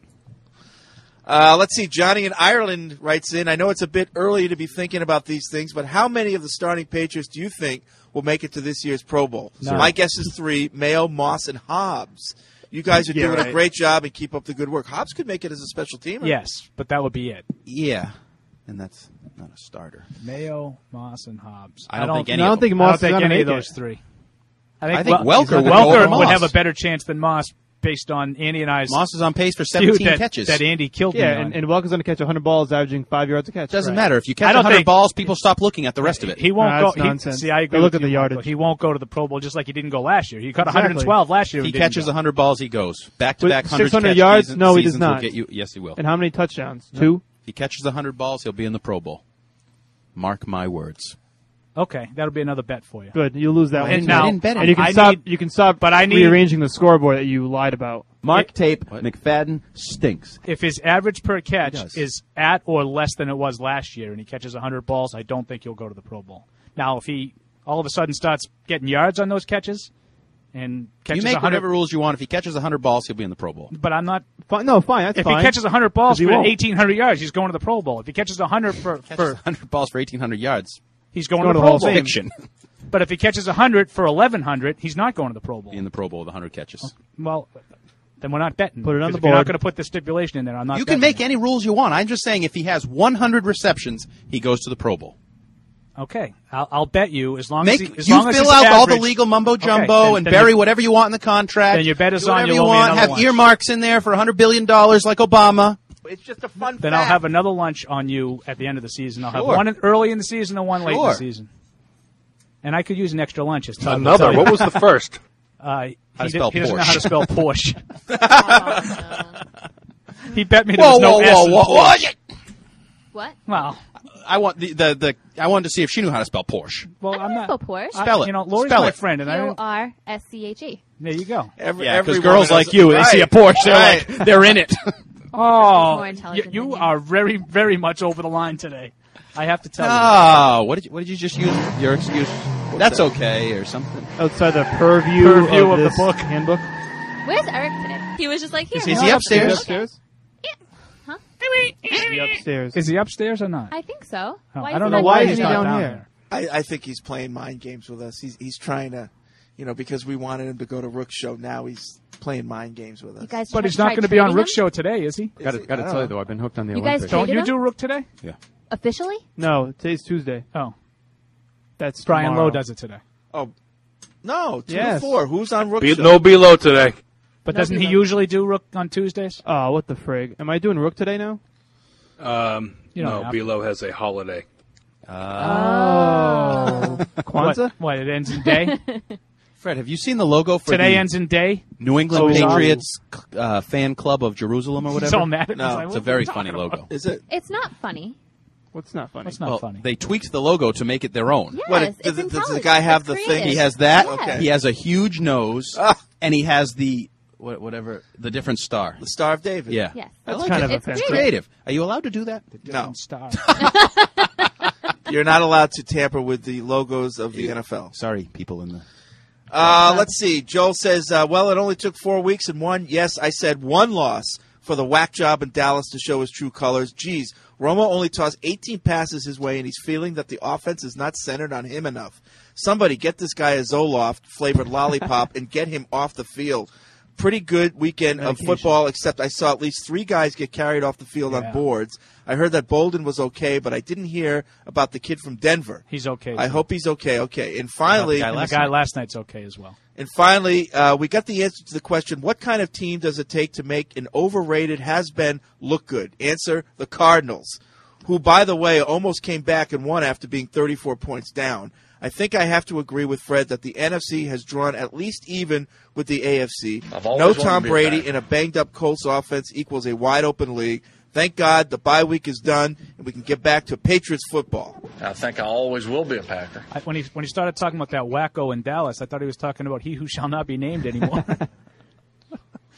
Speaker 8: Uh, let's see. Johnny in Ireland writes in, I know it's a bit early to be thinking about these things, but how many of the starting Patriots do you think will make it to this year's Pro Bowl? So
Speaker 11: No.
Speaker 8: my guess is three, Mayo, Moss, and Hobbs. You guys are
Speaker 9: Yeah,
Speaker 8: doing
Speaker 9: right.
Speaker 8: a great job and keep up the good work. Hobbs could make it as a special teamer.
Speaker 11: Yes, but that would be it.
Speaker 10: Yeah, and that's not a starter.
Speaker 11: Mayo, Moss, and Hobbs.
Speaker 10: I don't think any
Speaker 9: I
Speaker 10: of
Speaker 9: don't think
Speaker 10: them.
Speaker 9: Moss
Speaker 11: I don't
Speaker 9: is
Speaker 11: think
Speaker 9: gonna
Speaker 11: any
Speaker 9: make
Speaker 11: of those
Speaker 9: it.
Speaker 11: three.
Speaker 10: I think
Speaker 11: Wel-
Speaker 10: Welker would
Speaker 11: Welker
Speaker 10: go over
Speaker 11: would
Speaker 10: Moss.
Speaker 11: have a better chance than Moss based on Andy and I's
Speaker 10: Moss is on pace for
Speaker 11: feud
Speaker 10: seventeen
Speaker 11: that,
Speaker 10: catches.
Speaker 11: that Andy killed me
Speaker 9: Yeah,
Speaker 11: on.
Speaker 9: and, and Welker's going to catch one hundred balls, averaging five yards a catch.
Speaker 10: Doesn't
Speaker 9: Right.
Speaker 10: matter if you
Speaker 11: I
Speaker 10: catch
Speaker 11: don't
Speaker 10: one hundred
Speaker 11: think-
Speaker 10: balls, people stop looking at the rest of it.
Speaker 11: He won't
Speaker 9: No,
Speaker 11: go.
Speaker 9: that's
Speaker 11: He,
Speaker 9: nonsense.
Speaker 11: see, I agree
Speaker 9: They look
Speaker 11: with
Speaker 9: at the
Speaker 11: you, Michael.
Speaker 9: yardage.
Speaker 11: He won't go to the Pro Bowl just like he didn't go last year. He caught
Speaker 9: Exactly.
Speaker 11: one hundred twelve last year.
Speaker 10: If he
Speaker 11: and didn't
Speaker 10: catches
Speaker 11: go.
Speaker 10: one hundred balls, he goes back to
Speaker 9: With
Speaker 10: back one hundred
Speaker 9: six hundred
Speaker 10: catch
Speaker 9: yards?
Speaker 10: season-
Speaker 9: No, he does
Speaker 10: seasons will
Speaker 9: not.
Speaker 10: Get you, yes, he will.
Speaker 9: And how many touchdowns? Two?
Speaker 10: If he catches one hundred balls, he'll be in the Pro Bowl. Mark my words.
Speaker 11: Okay, that'll be another bet for you.
Speaker 9: Good. You lose that
Speaker 11: And
Speaker 9: one.
Speaker 11: now-
Speaker 9: too.
Speaker 11: I didn't bet
Speaker 9: and you can
Speaker 11: I
Speaker 9: stop.
Speaker 11: need-
Speaker 9: you can stop.
Speaker 11: but I need-
Speaker 9: rearranging the scoreboard that you lied about.
Speaker 6: Mark
Speaker 11: It-
Speaker 6: tape.
Speaker 10: What?
Speaker 6: McFadden stinks.
Speaker 11: If his average per catch
Speaker 10: does.
Speaker 11: is at or less than it was last year, and he catches one hundred balls, I don't think he'll go to the Pro Bowl. Now, if he all of a sudden starts getting yards on those catches and catches
Speaker 10: You make
Speaker 11: one hundred,
Speaker 10: whatever rules you want. If he catches one hundred balls, he'll be in the Pro Bowl.
Speaker 11: but I'm not.
Speaker 9: Fine. No, fine. That's
Speaker 11: If
Speaker 9: fine.
Speaker 11: he catches one hundred balls
Speaker 9: 'Cause he
Speaker 11: for
Speaker 9: won't.
Speaker 11: eighteen hundred yards, he's going to the Pro Bowl. If he catches one hundred for,
Speaker 10: Catches
Speaker 11: for
Speaker 10: one hundred balls for eighteen hundred yards.
Speaker 11: he's going
Speaker 9: Go
Speaker 11: to
Speaker 9: to
Speaker 11: the
Speaker 9: the
Speaker 11: Pro
Speaker 9: Hall of
Speaker 11: Bowl.
Speaker 9: Fame.
Speaker 10: Fiction.
Speaker 11: But if he catches one hundred for eleven hundred, he's not going to the Pro Bowl.
Speaker 10: Be in the Pro Bowl with one hundred catches.
Speaker 11: Well, then we're not betting.
Speaker 9: Put it on
Speaker 11: Because
Speaker 9: the
Speaker 11: if you're not
Speaker 9: board.
Speaker 11: going to put the stipulation in there, I'm not
Speaker 10: You can
Speaker 11: betting
Speaker 10: make
Speaker 11: it.
Speaker 10: any rules you want. I'm just saying if he has one hundred receptions, he goes to the Pro Bowl.
Speaker 11: Okay, I'll, I'll bet you as long
Speaker 10: Make
Speaker 11: as he, as
Speaker 10: you
Speaker 11: long as
Speaker 10: fill
Speaker 11: his
Speaker 10: out all the
Speaker 11: average-
Speaker 10: legal mumbo
Speaker 11: Okay,
Speaker 10: jumbo
Speaker 11: then-
Speaker 10: and
Speaker 11: then
Speaker 10: bury
Speaker 11: you-
Speaker 10: whatever you want in the contract.
Speaker 11: Then your bet is
Speaker 10: Do
Speaker 11: on.
Speaker 10: whatever
Speaker 11: You'll
Speaker 10: you
Speaker 11: owe me
Speaker 10: want.
Speaker 11: another
Speaker 10: Have
Speaker 11: lunch.
Speaker 10: earmarks in there for one hundred billion dollars like Obama.
Speaker 8: It's just a fun
Speaker 11: Then
Speaker 8: fact.
Speaker 11: I'll have another lunch on you at the end of the season. I'll have
Speaker 10: Sure.
Speaker 11: one in- early in the season and one late in the
Speaker 10: Sure.
Speaker 11: season. And I could use an extra lunch. As Todd will
Speaker 6: Another.
Speaker 11: tell you.
Speaker 6: What was the first?
Speaker 11: Uh, he,
Speaker 10: How to
Speaker 11: did-
Speaker 10: spell
Speaker 11: he doesn't know
Speaker 10: Porsche.
Speaker 11: how to spell Porsche. He bet me there
Speaker 10: Whoa,
Speaker 11: was no
Speaker 10: whoa,
Speaker 11: S
Speaker 10: whoa,
Speaker 11: in
Speaker 10: whoa, whoa!
Speaker 11: Porsche.
Speaker 7: What?
Speaker 11: Well,
Speaker 10: I want the, the the I wanted to see if she knew how to spell Porsche.
Speaker 11: well, I'm not.
Speaker 7: Spell Porsche.
Speaker 11: I-
Speaker 10: Spell it.
Speaker 11: You know, Lori's
Speaker 10: Spell
Speaker 11: my
Speaker 10: it.
Speaker 11: friend, and
Speaker 7: P
Speaker 11: I.
Speaker 7: O
Speaker 11: don't-
Speaker 7: R S C H E.
Speaker 11: There you go.
Speaker 8: Every,
Speaker 10: Yeah, because
Speaker 8: every
Speaker 10: girls
Speaker 8: woman
Speaker 10: like
Speaker 8: has-
Speaker 10: you, they
Speaker 8: right.
Speaker 10: see a Porsche, they're
Speaker 8: Right.
Speaker 10: like, they're in it.
Speaker 11: Oh,
Speaker 7: more
Speaker 11: you,
Speaker 7: intelligent
Speaker 11: you
Speaker 7: than you.
Speaker 11: are very, very much over the line today. I have to tell you.
Speaker 10: Oh, what did you, what did you just use? Your excuse? That's okay, or something.
Speaker 9: Outside the purview,
Speaker 11: Purview
Speaker 9: of,
Speaker 11: of the
Speaker 9: this
Speaker 11: book.
Speaker 9: handbook.
Speaker 7: Where's Eric today? He was just like, here.
Speaker 10: Is he
Speaker 7: hold on.
Speaker 10: upstairs?
Speaker 9: Is he upstairs?
Speaker 7: Huh?
Speaker 9: Is he upstairs?
Speaker 11: Is he upstairs or not?
Speaker 7: I think so.
Speaker 11: Oh,
Speaker 7: Why
Speaker 11: I don't
Speaker 7: is
Speaker 11: know
Speaker 7: he
Speaker 11: why
Speaker 7: not
Speaker 11: he's
Speaker 9: he
Speaker 11: not
Speaker 9: down
Speaker 11: down
Speaker 9: here?
Speaker 11: there.
Speaker 8: I, I think he's playing mind games with us. He's he's trying to, you know, because we wanted him to go to Rook's show. Now he's playing mind games with us.
Speaker 7: You guys
Speaker 11: But
Speaker 7: tried-
Speaker 11: he's not
Speaker 7: tried
Speaker 11: going to be on
Speaker 7: trading
Speaker 11: Rook's
Speaker 7: him?
Speaker 11: show today, is he?
Speaker 6: Got to got to tell you though, I've been hooked on the
Speaker 7: You guys
Speaker 6: Olympics.
Speaker 11: Don't
Speaker 7: Traded
Speaker 11: you
Speaker 7: him?
Speaker 11: do Rook today?
Speaker 10: Yeah.
Speaker 7: Officially?
Speaker 9: No, today's Tuesday.
Speaker 11: Oh,
Speaker 9: That's
Speaker 11: Brian
Speaker 9: tomorrow.
Speaker 11: Lowe does it today.
Speaker 8: Oh, no, two
Speaker 9: Yes.
Speaker 8: to four. Who's on Rook's
Speaker 6: Be-
Speaker 8: show?
Speaker 6: no below today.
Speaker 11: But
Speaker 7: No,
Speaker 11: doesn't he
Speaker 7: he
Speaker 11: usually do Rook on Tuesdays?
Speaker 9: Oh, what the frig? Am I doing Rook today now?
Speaker 6: Um,
Speaker 11: You don't
Speaker 6: no,
Speaker 11: have
Speaker 6: Below has a holiday.
Speaker 9: Oh, Kwanzaa.
Speaker 11: What, what, it ends in day?
Speaker 10: Fred, have you seen the logo for
Speaker 11: Today
Speaker 10: the
Speaker 11: ends in day?
Speaker 10: New England
Speaker 11: Oh,
Speaker 10: Patriots uh, fan club of Jerusalem or whatever?
Speaker 11: So mad at me.
Speaker 8: No,
Speaker 11: It's like,
Speaker 10: It's
Speaker 11: what
Speaker 10: a very
Speaker 11: are you
Speaker 10: funny
Speaker 11: talking
Speaker 10: logo.
Speaker 11: about?
Speaker 8: Is it?
Speaker 7: It's not funny.
Speaker 9: What's not funny?
Speaker 11: That's not
Speaker 10: Well,
Speaker 11: funny.
Speaker 10: they tweaked the logo to make it their own.
Speaker 7: Yes,
Speaker 8: What,
Speaker 7: it's
Speaker 8: does, does the
Speaker 7: intelligent.
Speaker 8: guy have
Speaker 7: It's
Speaker 8: the thing?
Speaker 7: creative.
Speaker 10: He has that.
Speaker 7: Yes.
Speaker 10: He has a huge nose,
Speaker 8: Ah.
Speaker 10: and he has the what, whatever the different star.
Speaker 8: The Star of David.
Speaker 10: Yeah,
Speaker 7: Yes.
Speaker 10: I
Speaker 9: That's
Speaker 10: like
Speaker 9: kind
Speaker 10: it.
Speaker 9: of a
Speaker 7: It's
Speaker 9: fancy.
Speaker 7: creative.
Speaker 10: Creative. Are you allowed to do that?
Speaker 8: No,
Speaker 11: Star.
Speaker 8: you're not allowed to tamper with the logos of the N F L.
Speaker 10: Sorry, people in the.
Speaker 8: Uh, let's see. Joel says, uh, well, it only took four weeks and one. Yes, I said one loss for the whack job in Dallas to show his true colors. Geez, Romo only tossed eighteen passes his way, and he's feeling that the offense is not centered on him enough. Somebody get this guy a Zoloft-flavored lollipop and get him off the field. Pretty good weekend of
Speaker 9: Medication.
Speaker 8: football, except I saw at least three guys get carried off the field
Speaker 11: Yeah.
Speaker 8: on boards. I heard that Bolden was okay, but I didn't hear about the kid from Denver.
Speaker 11: He's okay.
Speaker 8: I hope he's okay. Okay, and finally,
Speaker 11: And the guy last night's okay as well.
Speaker 8: and finally, uh, we got the answer to the question: what kind of team does it take to make an overrated has-been look good? Answer: the Cardinals, who, by the way, almost came back and won after being thirty-four points down. I think I have to agree with Fred that the N F C has drawn at least even with the A F C.
Speaker 19: I've always
Speaker 8: No
Speaker 19: wanted
Speaker 8: Tom
Speaker 19: to be a
Speaker 8: Brady
Speaker 19: Packer.
Speaker 8: in a banged-up Colts offense equals a wide-open league. Thank God the bye week is done and we can get back to Patriots football.
Speaker 19: I think I always will be a Packer.
Speaker 11: I, when he when he started talking about that wacko in Dallas, I thought he was talking about he who shall not be named anymore.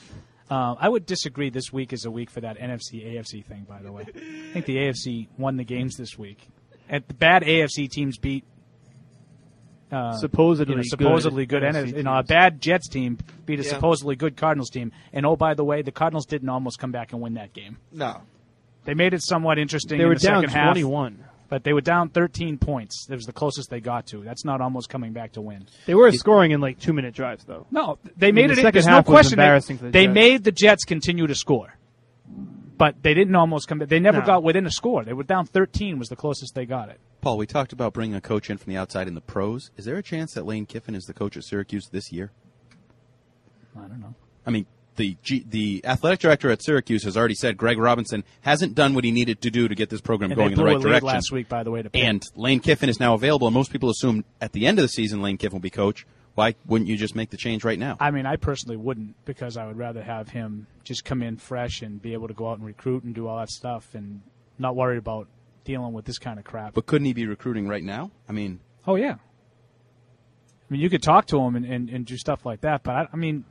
Speaker 11: Uh, I would disagree. This week is a week for that N F C A F C thing. By the way, I think the A F C won the games this week. And the bad A F C teams beat uh,
Speaker 9: Supposedly
Speaker 11: you know,
Speaker 9: good
Speaker 11: supposedly good,
Speaker 9: N F C
Speaker 11: N F C, you know, a bad Jets team beat a
Speaker 8: Yeah.
Speaker 11: supposedly good Cardinals team. And oh, by the way, the Cardinals didn't almost come back and win that game.
Speaker 8: No.
Speaker 11: They made it somewhat interesting.
Speaker 9: They
Speaker 11: in
Speaker 9: were
Speaker 11: the
Speaker 9: down
Speaker 11: second half,
Speaker 9: twenty-one.
Speaker 11: but they were down thirteen points. That was the closest they got to. That's not almost coming back to win.
Speaker 9: They were scoring in like two-minute drives, though.
Speaker 11: No, they
Speaker 9: I mean,
Speaker 11: made
Speaker 9: the
Speaker 11: it.
Speaker 9: second
Speaker 11: There's
Speaker 9: half
Speaker 11: no
Speaker 9: was
Speaker 11: question. They,
Speaker 9: embarrassing for the
Speaker 11: they
Speaker 9: Jets.
Speaker 11: made the Jets continue to score, but they didn't almost come. They never
Speaker 9: No.
Speaker 11: got within a score. They were down thirteen. Was the closest they got it.
Speaker 10: Paul, we talked about bringing a coach in from the outside in the pros. Is there a chance that Lane Kiffin is the coach at Syracuse this year?
Speaker 11: I don't know.
Speaker 10: I mean, the G, the athletic director at Syracuse has already said Greg Robinson hasn't done what he needed to do to get this program
Speaker 11: And
Speaker 10: going
Speaker 11: they
Speaker 10: in the
Speaker 11: blew
Speaker 10: right
Speaker 11: a lead
Speaker 10: direction.
Speaker 11: last week, by the way. To Pitt.
Speaker 10: And Lane Kiffin is now available, and most people assume at the end of the season Lane Kiffin will be coach. Why wouldn't you just make the change right now?
Speaker 11: I mean, I personally wouldn't, because I would rather have him just come in fresh and be able to go out and recruit and do all that stuff and not worried about dealing with this kind of crap.
Speaker 10: But couldn't he be recruiting right now? I mean,
Speaker 11: Oh, yeah. I mean, you could talk to him and, and, and do stuff like that, but I, I mean,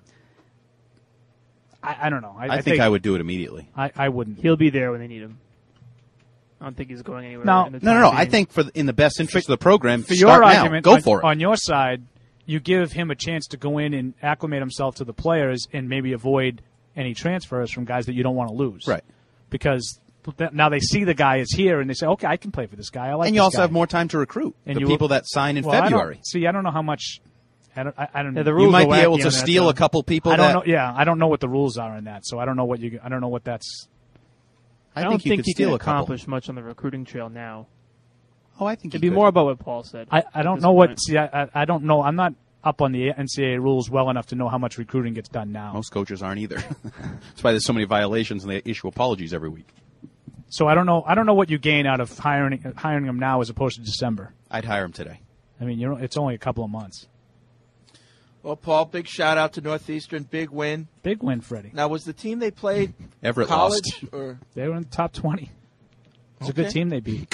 Speaker 11: I, I don't know. I,
Speaker 10: I,
Speaker 11: I
Speaker 10: think, I would do it immediately.
Speaker 11: I, I wouldn't.
Speaker 9: He'll be there when they need him. I don't think he's going anywhere.
Speaker 11: No.
Speaker 9: in the
Speaker 10: No, no,
Speaker 9: time
Speaker 10: no. I
Speaker 9: being.
Speaker 10: think for the, in the best interest of the program,
Speaker 11: For
Speaker 10: start
Speaker 11: your
Speaker 10: now.
Speaker 11: argument,
Speaker 10: Go
Speaker 11: on,
Speaker 10: for it.
Speaker 11: on your side, you give him a chance to go in and acclimate himself to the players and maybe avoid any transfers from guys that you don't want to lose.
Speaker 10: Right.
Speaker 11: Because th- now they see the guy is here and they say, okay, I can play for this guy. I like
Speaker 10: and you
Speaker 11: this
Speaker 10: also
Speaker 11: guy.
Speaker 10: have more time to recruit
Speaker 11: And
Speaker 10: the
Speaker 11: you-
Speaker 10: people that sign in
Speaker 11: Well, I don't-
Speaker 10: February.
Speaker 11: See, I don't know how much. I don't. I, I don't.
Speaker 9: Yeah, the
Speaker 10: You
Speaker 9: rules
Speaker 10: might
Speaker 9: are
Speaker 10: be able
Speaker 9: wacky
Speaker 10: to
Speaker 9: on that,
Speaker 10: steal
Speaker 9: though.
Speaker 10: a couple people
Speaker 11: I don't
Speaker 10: that
Speaker 11: know. Yeah, I don't know what the rules are in that, so I don't know what you. I don't know what that's.
Speaker 9: I,
Speaker 10: I
Speaker 9: don't
Speaker 10: think you
Speaker 9: think
Speaker 10: could
Speaker 9: he
Speaker 10: steal
Speaker 9: can
Speaker 10: a couple.
Speaker 9: accomplish much on the recruiting trail now.
Speaker 10: Oh, I think
Speaker 9: It'd
Speaker 10: he
Speaker 9: be
Speaker 10: could.
Speaker 9: more about what Paul said.
Speaker 11: I, I
Speaker 9: at
Speaker 11: don't
Speaker 9: this
Speaker 11: know what.
Speaker 9: point.
Speaker 11: See, I, I I don't know. I'm not up on the N C double A rules well enough to know how much recruiting gets done now.
Speaker 10: Most coaches aren't either. That's why there's so many violations and they issue apologies every week.
Speaker 11: So I don't know. I don't know what you gain out of hiring hiring him now as opposed to December.
Speaker 10: I'd hire him today.
Speaker 11: I mean, you know, it's only a couple of months.
Speaker 8: Well, Paul, big shout out to Northeastern. Big win.
Speaker 11: Big win, Freddie.
Speaker 8: Now, was the team they played
Speaker 10: Everett
Speaker 8: college?
Speaker 10: lost.
Speaker 8: Or
Speaker 11: They were in the top twenty. It was a good
Speaker 8: Okay.
Speaker 11: team they beat.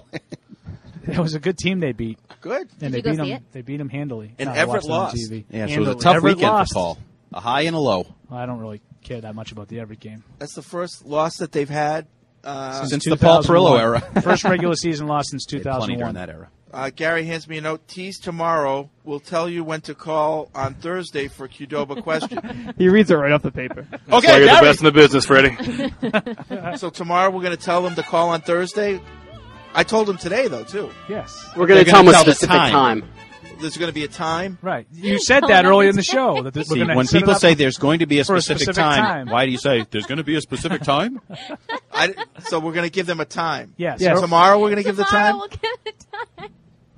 Speaker 11: It was a good team they beat.
Speaker 8: Good.
Speaker 11: And
Speaker 7: Did
Speaker 11: they
Speaker 7: you go
Speaker 11: beat
Speaker 7: see
Speaker 11: them.
Speaker 7: it?
Speaker 11: They beat them handily.
Speaker 8: And
Speaker 11: No, I
Speaker 8: Everett
Speaker 11: watched it on
Speaker 8: lost.
Speaker 11: T V.
Speaker 10: Yeah, so it was a
Speaker 11: Handily.
Speaker 10: tough
Speaker 11: Everett
Speaker 10: weekend
Speaker 11: lost.
Speaker 10: for Paul. A high and a low.
Speaker 11: Well, I don't really care that much about the Everett game.
Speaker 8: That's the first loss that they've had. Uh,
Speaker 10: Since the Paul Perillo era.
Speaker 11: First regular season loss since
Speaker 10: They
Speaker 11: two
Speaker 10: had
Speaker 11: thousand
Speaker 10: plenty
Speaker 11: one.
Speaker 10: during that era.
Speaker 8: uh, Gary hands me a note. Tease tomorrow. We'll tell you when to call on Thursday for Qdoba question.
Speaker 9: He reads it right off the paper.
Speaker 6: That's why you're the best in the business, Freddie.
Speaker 8: So tomorrow we're going to tell them to call on Thursday. I told them today, though, too.
Speaker 11: Yes.
Speaker 14: We're going
Speaker 10: They're
Speaker 14: to tell
Speaker 10: gonna
Speaker 14: them a
Speaker 10: tell the
Speaker 14: specific
Speaker 10: time.
Speaker 14: time.
Speaker 8: There's going to be a time.
Speaker 11: Right. You said that earlier in the show. That this, we're
Speaker 10: See,
Speaker 11: gonna
Speaker 10: when
Speaker 11: set it
Speaker 10: people
Speaker 11: up
Speaker 10: say there's going to be a
Speaker 11: for a
Speaker 10: specific,
Speaker 11: specific
Speaker 10: time,
Speaker 11: time.
Speaker 10: why do you say there's going to be a specific time?
Speaker 8: I, so we're going to give them a time.
Speaker 11: Yes.
Speaker 8: So tomorrow we're going to give the
Speaker 7: Tomorrow
Speaker 8: time.
Speaker 7: we'll give the time.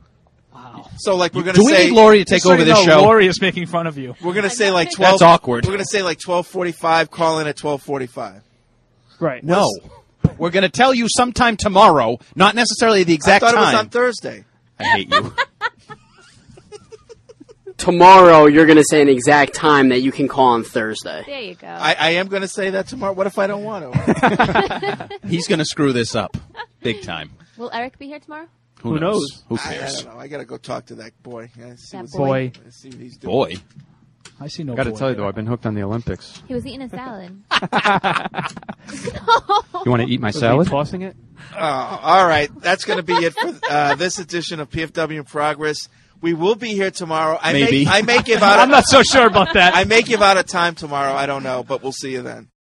Speaker 8: So like we're going
Speaker 10: Do
Speaker 8: to
Speaker 10: we
Speaker 8: say
Speaker 10: need Lori to take
Speaker 11: Just so
Speaker 10: over
Speaker 11: you
Speaker 10: this
Speaker 11: know,
Speaker 10: show?
Speaker 11: Lori is making fun of you.
Speaker 8: we're going to say like twelve.
Speaker 10: That's awkward.
Speaker 8: We're going to say like twelve forty-five. Call in at twelve forty-five.
Speaker 9: Right.
Speaker 10: No. We're going to tell you sometime tomorrow, not necessarily the exact
Speaker 8: I thought
Speaker 10: time.
Speaker 8: it was on Thursday.
Speaker 10: I hate you.
Speaker 14: Tomorrow, you're going to say an exact time that you can call on Thursday.
Speaker 7: There you go.
Speaker 8: I, I am going to say that tomorrow. What if I don't want to?
Speaker 10: He's going to screw this up big time.
Speaker 7: Will Eric be here tomorrow?
Speaker 10: Who,
Speaker 9: Who knows?
Speaker 10: Who
Speaker 8: I, I
Speaker 10: cares?
Speaker 8: don't know. I got to go talk to that boy. Yeah, see
Speaker 7: That
Speaker 8: what's-
Speaker 9: boy.
Speaker 8: see what he's doing.
Speaker 10: Boy.
Speaker 11: I see no.
Speaker 6: I got to
Speaker 11: boy
Speaker 6: tell you,
Speaker 11: there.
Speaker 6: though, I've been hooked on the Olympics.
Speaker 7: He was eating a salad.
Speaker 6: You want to eat my
Speaker 9: Was he
Speaker 6: salad?
Speaker 9: tossing it?
Speaker 8: Oh, all right. That's going to be it for uh, this edition of P F W in Progress. We will be here tomorrow. I
Speaker 10: Maybe.
Speaker 8: May, I may give out.
Speaker 11: I'm not so sure about that.
Speaker 8: I may give out a time tomorrow. I don't know, but we'll see you then.